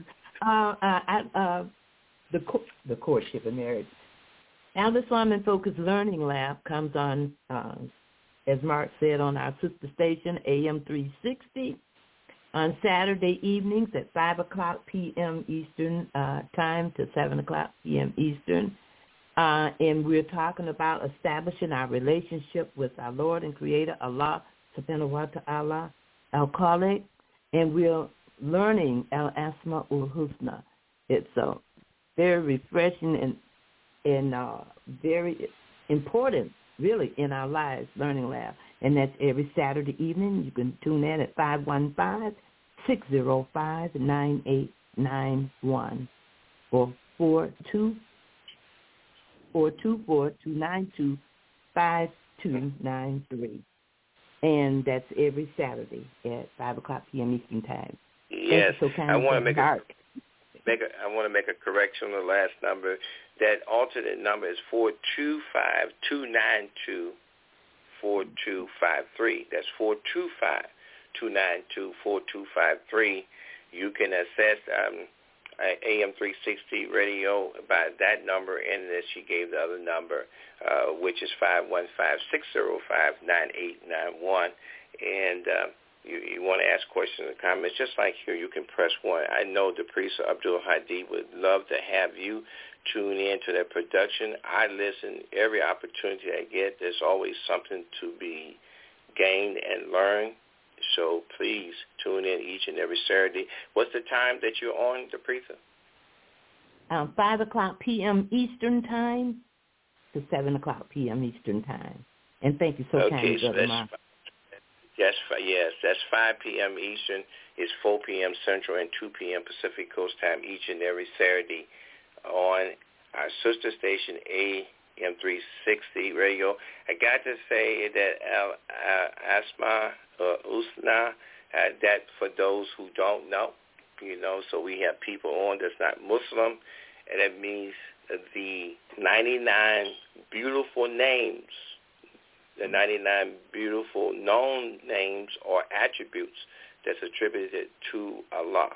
The courtship and marriage. Al-Islam and Focus Learning Lab comes on, as Mark said, on our sister station, AM 360, on Saturday evenings at 5 o'clock p.m. Eastern time to 7 o'clock p.m. Eastern. And we're talking about establishing our relationship with our Lord and Creator, Allah, subhanahu wa ta'ala, al-Khaliq, and we're learning al-Asma'ul Husna. It's very refreshing and very important, really, in our lives, Learning Lab. And that's every Saturday evening. You can tune in at 515-605-9891 or 424-292-5293. And that's every Saturday at 5 o'clock p.m. Eastern Time. Yes, so I want to make a correction on the last number. That alternate number is 425-292-4253. That's 425-292-4253. You can access AM 360 radio by that number, and then she gave the other number, which is 515-605-9891. And you want to ask questions and comments, just like here, you can press 1. I know the priest Abdul Hadi would love to have you tune in to their production. I listen every opportunity I get. There's always something to be gained and learned. So please tune in each and every Saturday. What's the time that you're on, the priest? 5 o'clock p.m. Eastern Time to 7 o'clock p.m. Eastern Time. And thank you so kindly, Brother Mark. Yes, that's 5 p.m. Eastern. It's 4 p.m. Central and 2 p.m. Pacific Coast Time each and every Saturday on our sister station, AM 360 Radio. I got to say that Asma Husna, that for those who don't know, so we have people on that's not Muslim, and that means the 99 beautiful names, the 99 beautiful known names or attributes that's attributed to Allah,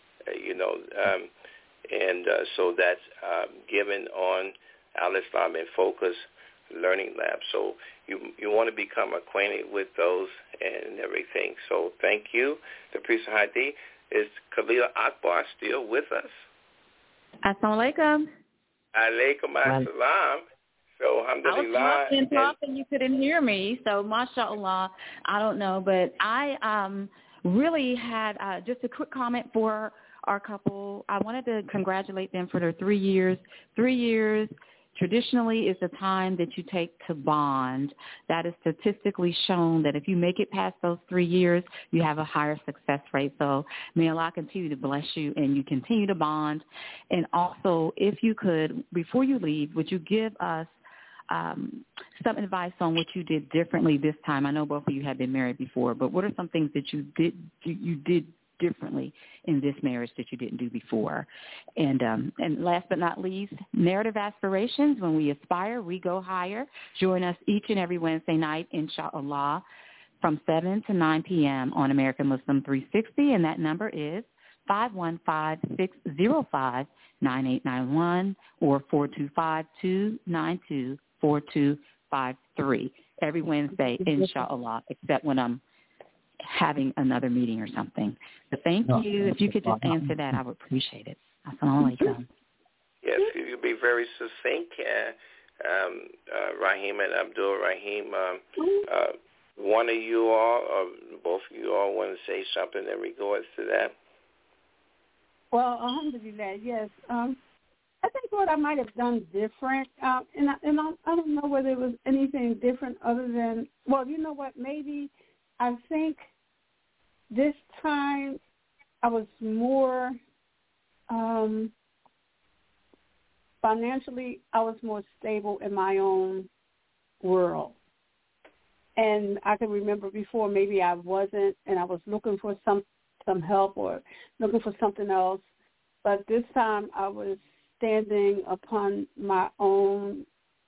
so that's given on Al-Islam in Focus Learning Lab. So you want to become acquainted with those and everything. So thank you. The Priest of Hadi. Is Khalil Akbar still with us? Assalamu alaikum. Alaikum assalam. So alhamdulillah. I was talking, you couldn't hear me. So mashallah, I don't know. But I really had just a quick comment for our couple. I wanted to congratulate them for their 3 years. 3 years traditionally is the time that you take to bond. That is statistically shown that if you make it past those 3 years, you have a higher success rate. So may Allah continue to bless you and you continue to bond. And also, if you could, before you leave, would you give us some advice on what you did differently this time? I know both of you had been married before, but what are some things that you did differently in this marriage that you didn't do before. And last but not least, Narrative Aspirations. When we aspire, we go higher. Join us each and every Wednesday night, inshallah, from 7 to 9 p.m. on American Muslim 360, and that number is 515-605-9891 or 425-292-4253. Every Wednesday, inshallah, except when I'm having another meeting or something. But thank you. If you could just answer that, I would appreciate it. Assalamu alaikum. Yes, you could be very succinct, Rahim and Abdul Rahim. One of you all, or both of you all, want to say something in regards to that? Well, alhamdulillah, yes. I think what I might have done different, and I don't know whether it was anything different other than, well, you know what, maybe I think this time I was more financially, I was more stable in my own world. And I can remember before maybe I wasn't, and I was looking for some help or looking for something else. But this time I was standing upon my own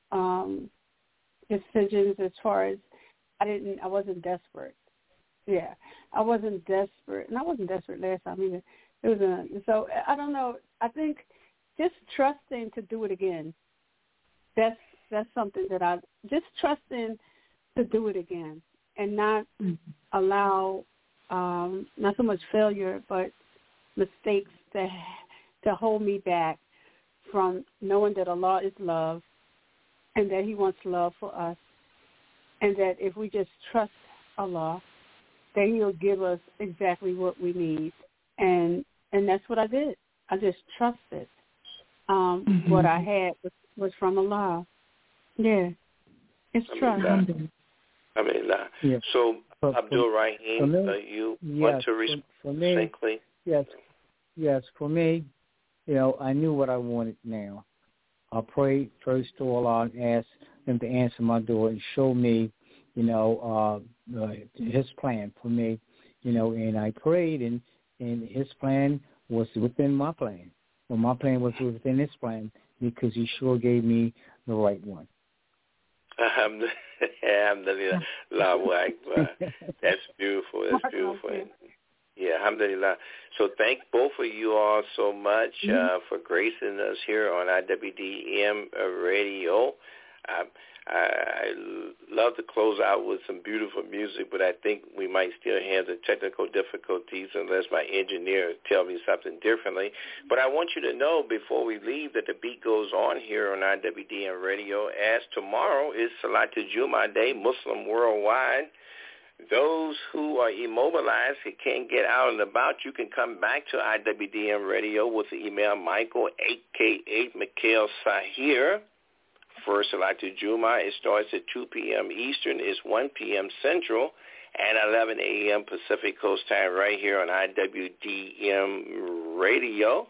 decisions as far as I wasn't desperate. Yeah, I wasn't desperate, and I wasn't desperate last time either. So I don't know. I think just trusting to do it again. That's something that I just trusting to do it again and not allow not so much failure but mistakes to hold me back from knowing that Allah is love and that He wants love for us, and that if we just trust Allah, that He'll give us exactly what we need. And that's what I did. I just trusted what I had was from Allah. Yeah, it's trust. Yes. So, Abdul Rahim, you want to respond succinctly? Yes. For me, I knew what I wanted now. I prayed first to Allah and asked Him to answer my door and show me, His plan for me, and I prayed, and His plan was within my plan. Well, my plan was within His plan because He sure gave me the right one. Alhamdulillah. That's beautiful. That's beautiful. Yeah, alhamdulillah. So thank both of you all so much for gracing us here on IWDM Radio. I love to close out with some beautiful music, but I think we might still have the technical difficulties unless my engineer tells me something differently. But I want you to know before we leave that the beat goes on here on IWDM Radio, as tomorrow is Salatul Jummah Day, Muslim worldwide. Those who are immobilized, who can't get out and about, you can come back to IWDM Radio with the email Michael, a.k.a. Mikhail Sahir. For Salatul Jummah, it starts at 2 p.m. Eastern, it's 1 p.m. Central, and 11 a.m. Pacific Coast Time right here on IWDM Radio.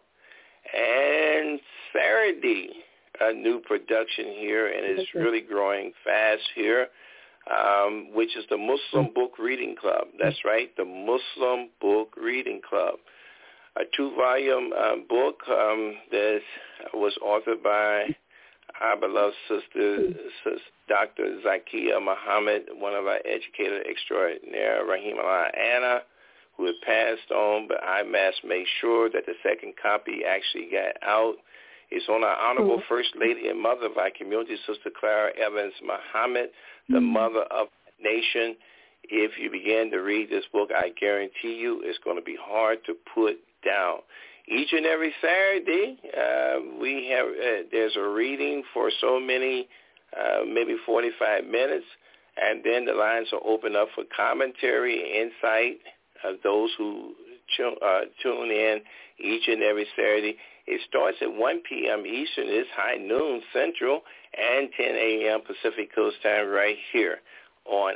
And Saturday, a new production here, and it's really growing fast here, which is the Muslim Book Reading Club. That's right, the Muslim Book Reading Club. A 2-volume book that was authored by our beloved sister, Dr. Zakiya Muhammad, one of our educators extraordinaire, Rahim Allah Anna, who had passed on, but IMAS made sure that the second copy actually got out. It's on our honorable First Lady and Mother of our community, Sister Clara Evans Muhammad, the mother of the nation. If you begin to read this book, I guarantee you it's going to be hard to put down. Each and every Saturday, we have there's a reading for so many, maybe 45 minutes, and then the lines are open up for commentary and insight of those who tune in each and every Saturday. It starts at 1 p.m. Eastern. It's high noon Central and 10 a.m. Pacific Coast Time right here on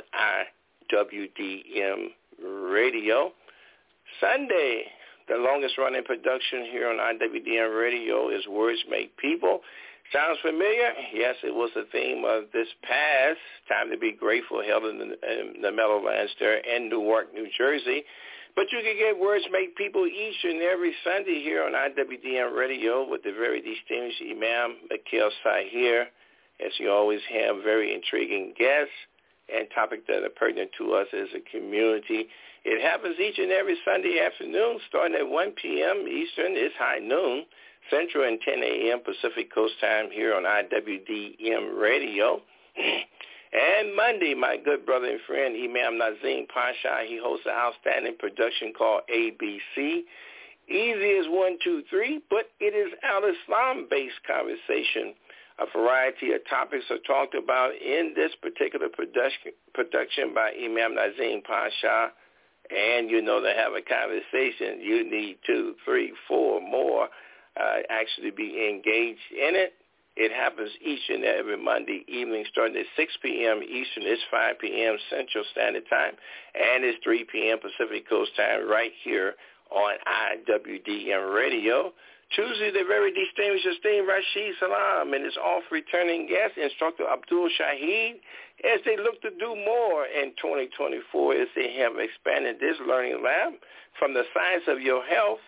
IWDM Radio. Sunday, the longest-running production here on IWDM Radio is Words Make People. Sounds familiar? Yes, it was the theme of this past Time to Be Grateful held in the Meadowlands there in Newark, New Jersey. But you can get Words Make People each and every Sunday here on IWDM Radio with the very distinguished Imam Mikhail Sahir. As you always have very intriguing guests and topics that are pertinent to us as a community. It happens each and every Sunday afternoon starting at 1 p.m. Eastern. It's high noon Central and 10 a.m. Pacific Coast time here on IWDM Radio. And Monday, my good brother and friend, Imam Nazim Pasha, he hosts an outstanding production called ABC. Easy as 1, 2, 3, but it is al-Islam-based conversation. A variety of topics are talked about in this particular production by Imam Nazim Pasha. And, you know, to have a conversation, you need 2, 3, 4 more actually be engaged in it. It happens each and every Monday evening starting at 6 p.m. Eastern. It's 5 p.m. Central Standard Time, and it's 3 p.m. Pacific Coast Time right here on IWDM Radio. Tuesday, the very distinguished esteemed Rashid Salam and his off-returning guest, Instructor Abdul Shahid, as they look to do more in 2024 as they have expanded this learning lab from the science of your health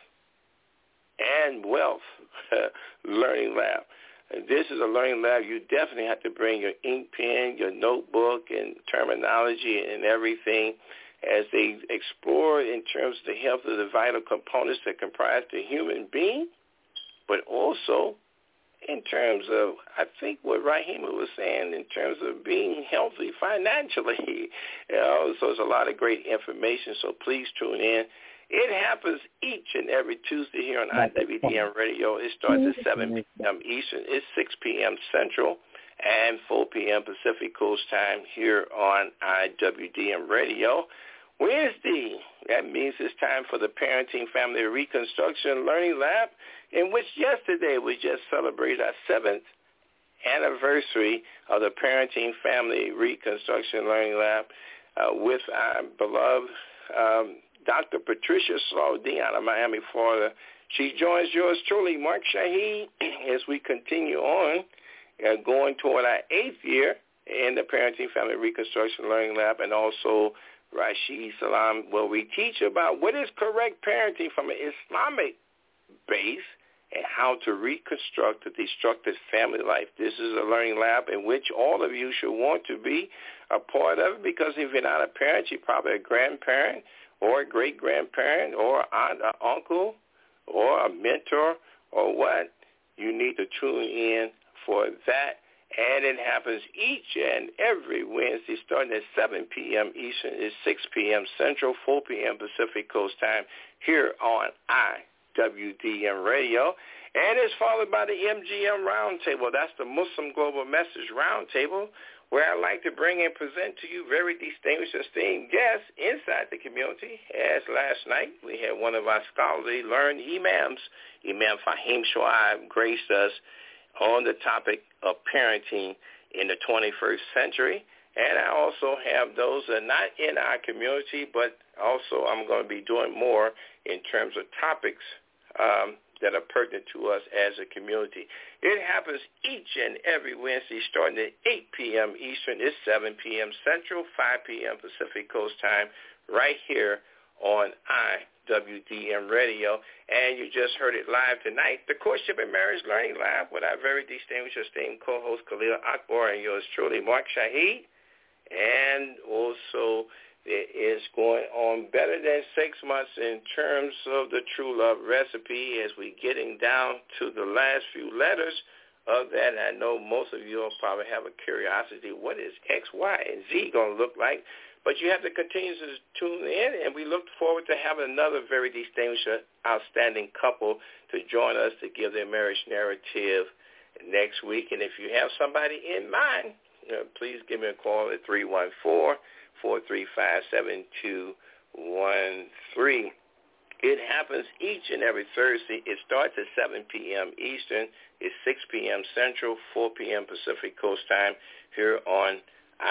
and wealth learning lab. This is a learning lab. You definitely have to bring your ink pen, your notebook, and terminology and everything as they explore in terms of the health of the vital components that comprise the human being, but also in terms of, I think what Rahima was saying, in terms of being healthy financially. So there's a lot of great information, so please tune in. It happens each and every Tuesday here on IWDM Radio. It starts at 7 p.m. Eastern. It's 6 p.m. Central and 4 p.m. Pacific Coast Time here on IWDM Radio. Wednesday, that means it's time for the Parenting Family Reconstruction Learning Lab, in which yesterday we just celebrated our 7th anniversary of the Parenting Family Reconstruction Learning Lab with our beloved Dr. Patricia Slaudine out of Miami, Florida. She joins yours truly, Mark Shahid, as we continue on, going toward our 8th year in the Parenting Family Reconstruction Learning Lab, and also Rashid Salam, where we teach about what is correct parenting from an Islamic base and how to reconstruct a destructive family life. This is a learning lab in which all of you should want to be a part of, because if you're not a parent, you're probably a grandparent or a great-grandparent or aunt or uncle or a mentor or what. You need to tune in for that. And it happens each and every Wednesday starting at 7 p.m. Eastern. It's 6 p.m. Central, 4 p.m. Pacific Coast Time here on IWDM Radio. And it's followed by the MGM Roundtable. That's the Muslim Global Message Roundtable, where I like to bring and present to you very distinguished, esteemed guests inside the community. As last night, we had one of our scholarly learned imams, Imam Fahim Shoaib, graced us on the topic of parenting in the 21st century. And I also have those that are not in our community, but also I'm going to be doing more in terms of topics that are pertinent to us as a community. It happens each and every Wednesday starting at 8 p.m. Eastern. It's 7 p.m. Central, 5 p.m. Pacific Coast Time, right here on IWDM Radio. And you just heard it live tonight, the Courtship and Marriage Learning Lab with our very distinguished, esteemed co-host Khalil Akbar and yours truly, Mark Shahid. And also it is going on better than 6 months in terms of the True Love recipe as we getting down to the last few letters of that. I know most of you will probably have a curiosity, what is X, Y, and Z going to look like? But you have to continue to tune in, and we look forward to having another very distinguished, outstanding couple to join us to give their marriage narrative next week. And if you have somebody in mind, please give me a call at 314-435-7213. It happens each and every Thursday. It starts at 7 p.m. Eastern. It's 6 p.m. Central, 4 p.m. Pacific Coast Time here on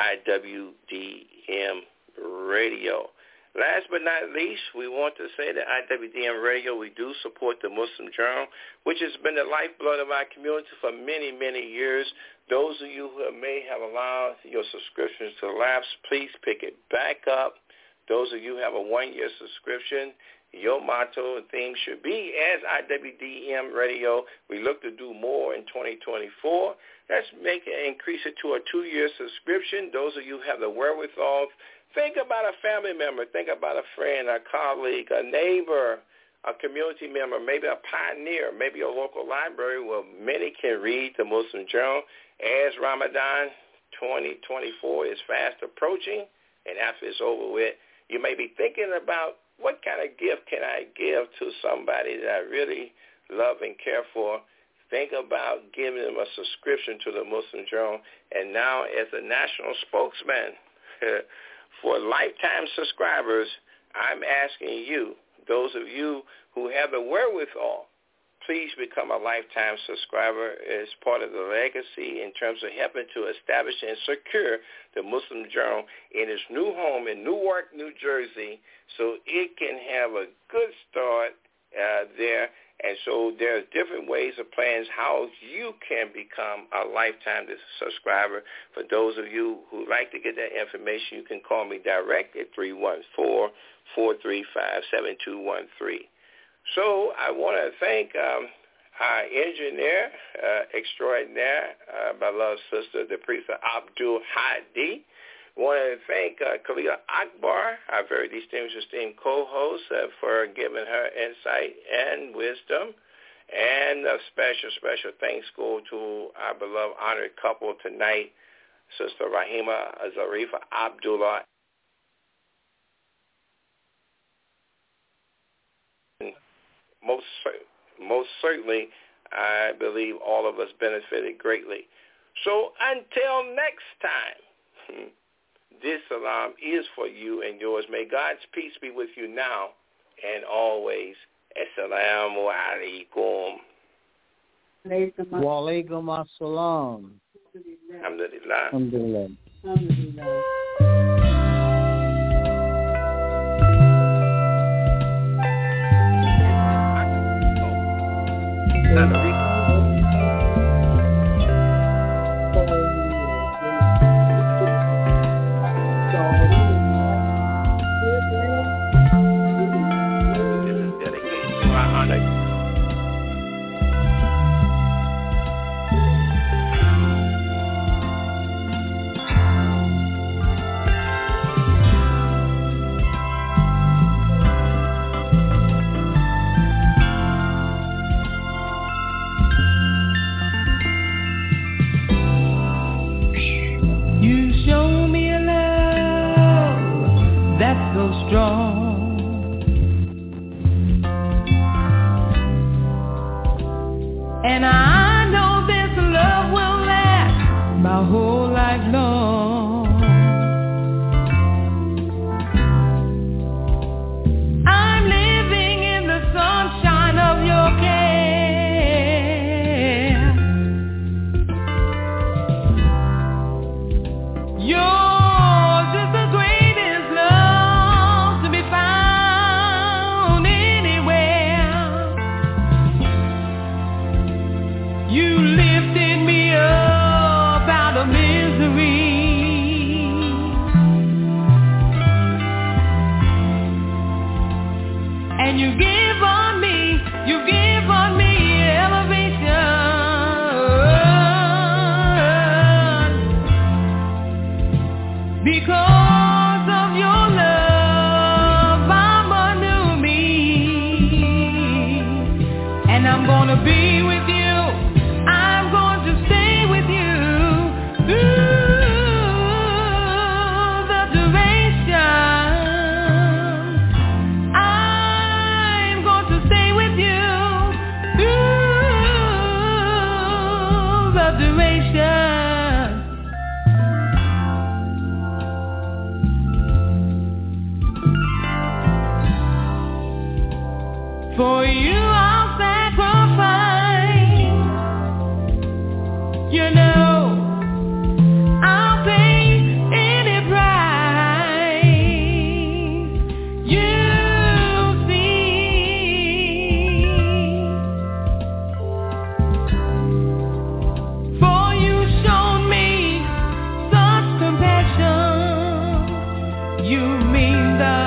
IWDM Radio. Last but not least, we want to say that IWDM Radio, we do support the Muslim Journal, which has been the lifeblood of our community for many, many years. Those of you who may have allowed your subscriptions to lapse, please pick it back up. Those of you who have a 1-year subscription, your motto and theme should be, as IWDM Radio, we look to do more in 2024. Let's increase it to a 2-year subscription. Those of you who have the wherewithal, think about a family member, think about a friend, a colleague, a neighbor, a community member, maybe a pioneer, maybe a local library where many can read the Muslim Journal. As Ramadan 2024 is fast approaching, and after it's over with, you may be thinking about what kind of gift can I give to somebody that I really love and care for. Think about giving them a subscription to the Muslim Journal. And now, as a national spokesman for lifetime subscribers, I'm asking you, those of you who have the wherewithal, please become a lifetime subscriber as part of the legacy in terms of helping to establish and secure the Muslim Journal in its new home in Newark, New Jersey, so it can have a good start there. And so there's different ways of plans how you can become a lifetime subscriber. For those of you who like to get that information, you can call me direct at 314-435-7213. So I want to thank our engineer extraordinaire, my loved sister, the priest Abdul Hadi. I want to thank Khalila Akbar, our very distinguished, esteemed co-host, for giving her insight and wisdom. And a special, special thanks go to our beloved honored couple tonight, Sister Rahima Zarifa Abdullah. Most certainly, I believe all of us benefited greatly. So until next time, this salam is for you and yours. May God's peace be with you now and always. Assalamu alaikum. Wa alaikum assalam. Alhamdulillah. Alhamdulillah. Alhamdulillah. And I know this love will last my whole life long. I'm living in the sunshine of your care. Yours is the greatest love to be found anywhere. You lifted me up out of misery, and you give on me elevation. Because of your love, I'm a new me, and I'm gonna be with you. I'm going to stay with you through the duration. I'm going to stay with you through the duration. For you I'll sacrifice, you know, I'll pay any price. You see, for you shown me such compassion. You mean the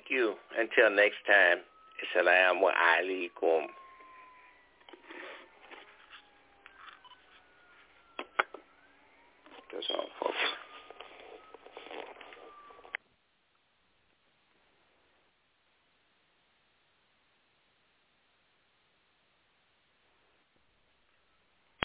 you. Until next time, Assalamu alaikum. That's all, folks.